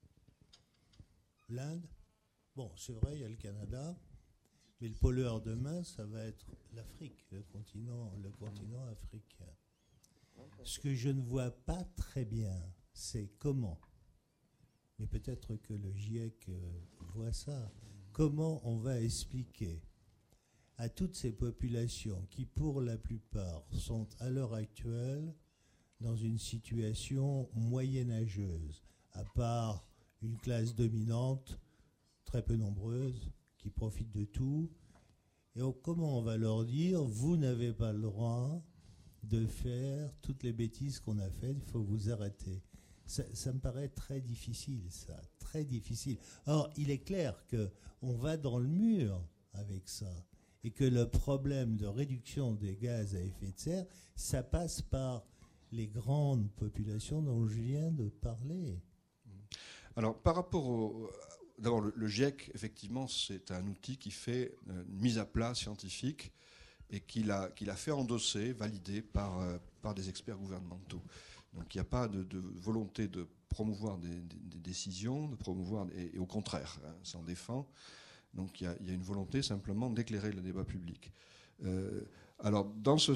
l'Inde. Bon, c'est vrai, il y a le Canada, mais le pollueur demain, ça va être l'Afrique, le continent, le continent africain. Ce que je ne vois pas très bien, c'est comment, mais peut-être que le GIEC voit ça, comment on va expliquer à toutes ces populations qui, pour la plupart, sont à l'heure actuelle dans une situation moyenâgeuse, à part une classe dominante très peu nombreuse qui profite de tout. Et donc, comment on va leur dire, vous n'avez pas le droit de faire toutes les bêtises qu'on a faites, il faut vous arrêter. Ça, ça me paraît très difficile, ça, très difficile. Or, il est clair qu'on va dans le mur avec ça. Et que le problème de réduction des gaz à effet de serre, ça passe par les grandes populations dont je viens de parler. Alors, par rapport au... D'abord, le, le GIEC, effectivement, c'est un outil qui fait une mise à plat scientifique et qu'il a, qu'il a fait endosser, valider par, euh, par des experts gouvernementaux. Donc, il n'y a pas de, de volonté de promouvoir des, des, des décisions, de promouvoir... Et, et au contraire, hein, s'en défend. Donc il y, y a une volonté simplement d'éclairer le débat public. Euh, alors dans ce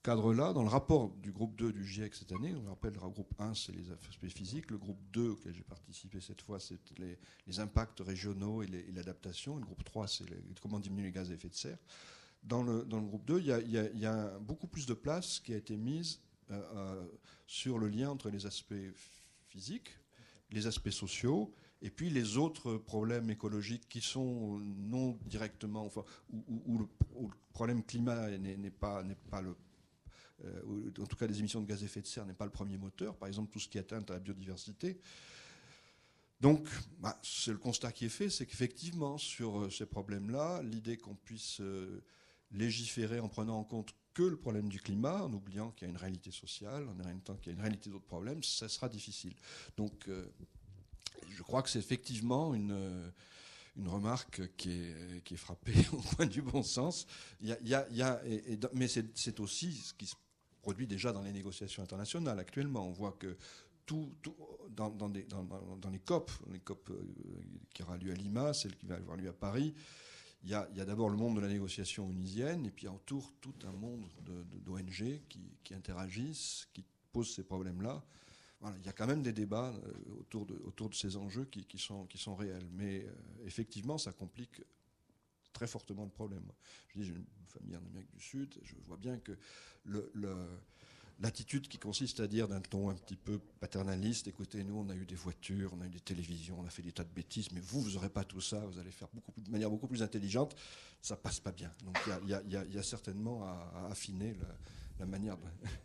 cadre-là, dans le rapport du groupe deux du GIEC cette année, on rappelle, le groupe un, c'est les aspects physiques, le groupe deux auquel j'ai participé cette fois, c'est les, les impacts régionaux et, les, et l'adaptation, le groupe trois, c'est les, comment diminuer les gaz à effet de serre. Dans le, dans le groupe deux, il y a, il y a, il y a beaucoup plus de place qui a été mise euh, euh, sur le lien entre les aspects physiques, les aspects sociaux, et puis les autres problèmes écologiques qui sont non directement, enfin, où, où, où, le, où le problème climat n'est, n'est, pas, n'est pas le... Euh, en tout cas, les émissions de gaz à effet de serre n'est pas le premier moteur. Par exemple, tout ce qui atteint à la biodiversité. Donc, bah, c'est le constat qui est fait, c'est qu'effectivement, sur euh, ces problèmes-là, l'idée qu'on puisse euh, légiférer en prenant en compte que le problème du climat, en oubliant qu'il y a une réalité sociale, en même temps qu'il y a une réalité d'autres problèmes, ça sera difficile. Donc, euh, je crois que c'est effectivement une... Euh, une remarque qui est, qui est frappée au coin du bon sens. Il y a, il y a, il y a, et, et, mais c'est, c'est aussi ce qui se produit déjà dans les négociations internationales actuellement. On voit que tout, tout dans, dans, des, dans, dans les COP, les COP qui aura lieu à Lima, celle qui va avoir lieu à Paris, il y a, il y a d'abord le monde de la négociation onisienne, et puis autour tout un monde de, de, d'O N G qui, qui interagissent, qui posent ces problèmes-là. Voilà, il y a quand même des débats euh, autour, de, autour de ces enjeux qui, qui, sont, qui sont réels. Mais euh, effectivement, ça complique très fortement le problème. Je dis, j'ai une famille en Amérique du Sud, je vois bien que le, le, l'attitude qui consiste à dire d'un ton un petit peu paternaliste, écoutez, nous, on a eu des voitures, on a eu des télévisions, on a fait des tas de bêtises, mais vous, vous n'aurez pas tout ça, vous allez faire beaucoup, de manière beaucoup plus intelligente, ça ne passe pas bien. Donc il y a, y a, y a certainement à, à affiner la, la manière de...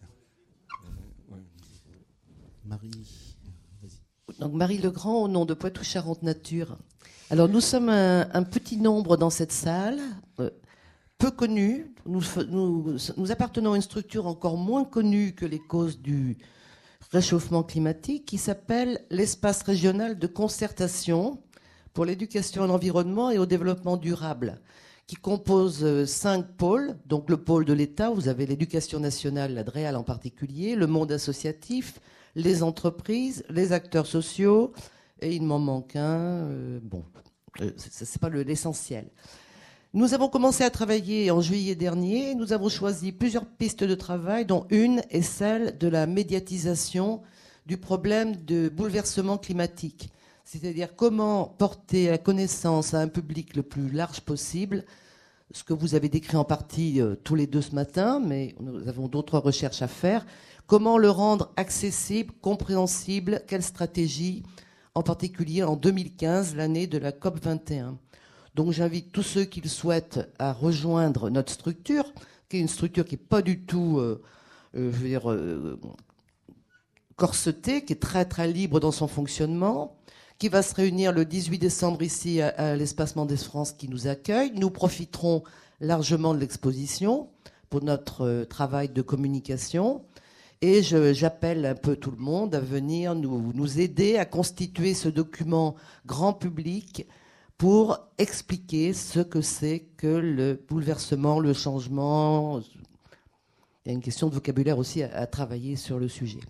euh, ouais. Marie, vas-y. Donc Marie Legrand, au nom de Poitou-Charentes Nature. Alors nous sommes un, un petit nombre dans cette salle, euh, peu connus. Nous, nous, nous appartenons à une structure encore moins connue que les causes du réchauffement climatique, qui s'appelle l'Espace régional de concertation pour l'éducation à l'environnement et au développement durable, qui compose cinq pôles. Donc le pôle de l'État, vous avez l'éducation nationale, la D R E A L en particulier, le monde associatif, les entreprises, les acteurs sociaux, et il m'en manque un. Euh, bon, euh, ce n'est pas le, l'essentiel. Nous avons commencé à travailler en juillet dernier. Nous avons choisi plusieurs pistes de travail, dont une est celle de la médiatisation du problème de bouleversement climatique. C'est-à-dire comment porter à connaissance à un public le plus large possible ce que vous avez décrit en partie euh, tous les deux ce matin, mais nous avons d'autres recherches à faire. Comment le rendre accessible, compréhensible? Quelle stratégie, en particulier en deux mille quinze, l'année de la COP vingt et un. Donc j'invite tous ceux qui le souhaitent à rejoindre notre structure, qui est une structure qui n'est pas du tout, euh, euh, je veux dire, euh, corsetée, qui est très très libre dans son fonctionnement, qui va se réunir le dix-huit décembre ici à, à l'Espace Mendès France qui nous accueille. Nous profiterons largement de l'exposition pour notre euh, travail de communication. Et je, j'appelle un peu tout le monde à venir nous, nous aider à constituer ce document grand public pour expliquer ce que c'est que le bouleversement, le changement. Il y a une question de vocabulaire aussi à, à travailler sur le sujet.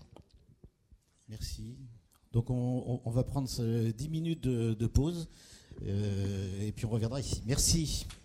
Merci. Donc on, on, on va prendre dix minutes de, de pause euh, et puis on reviendra ici. Merci.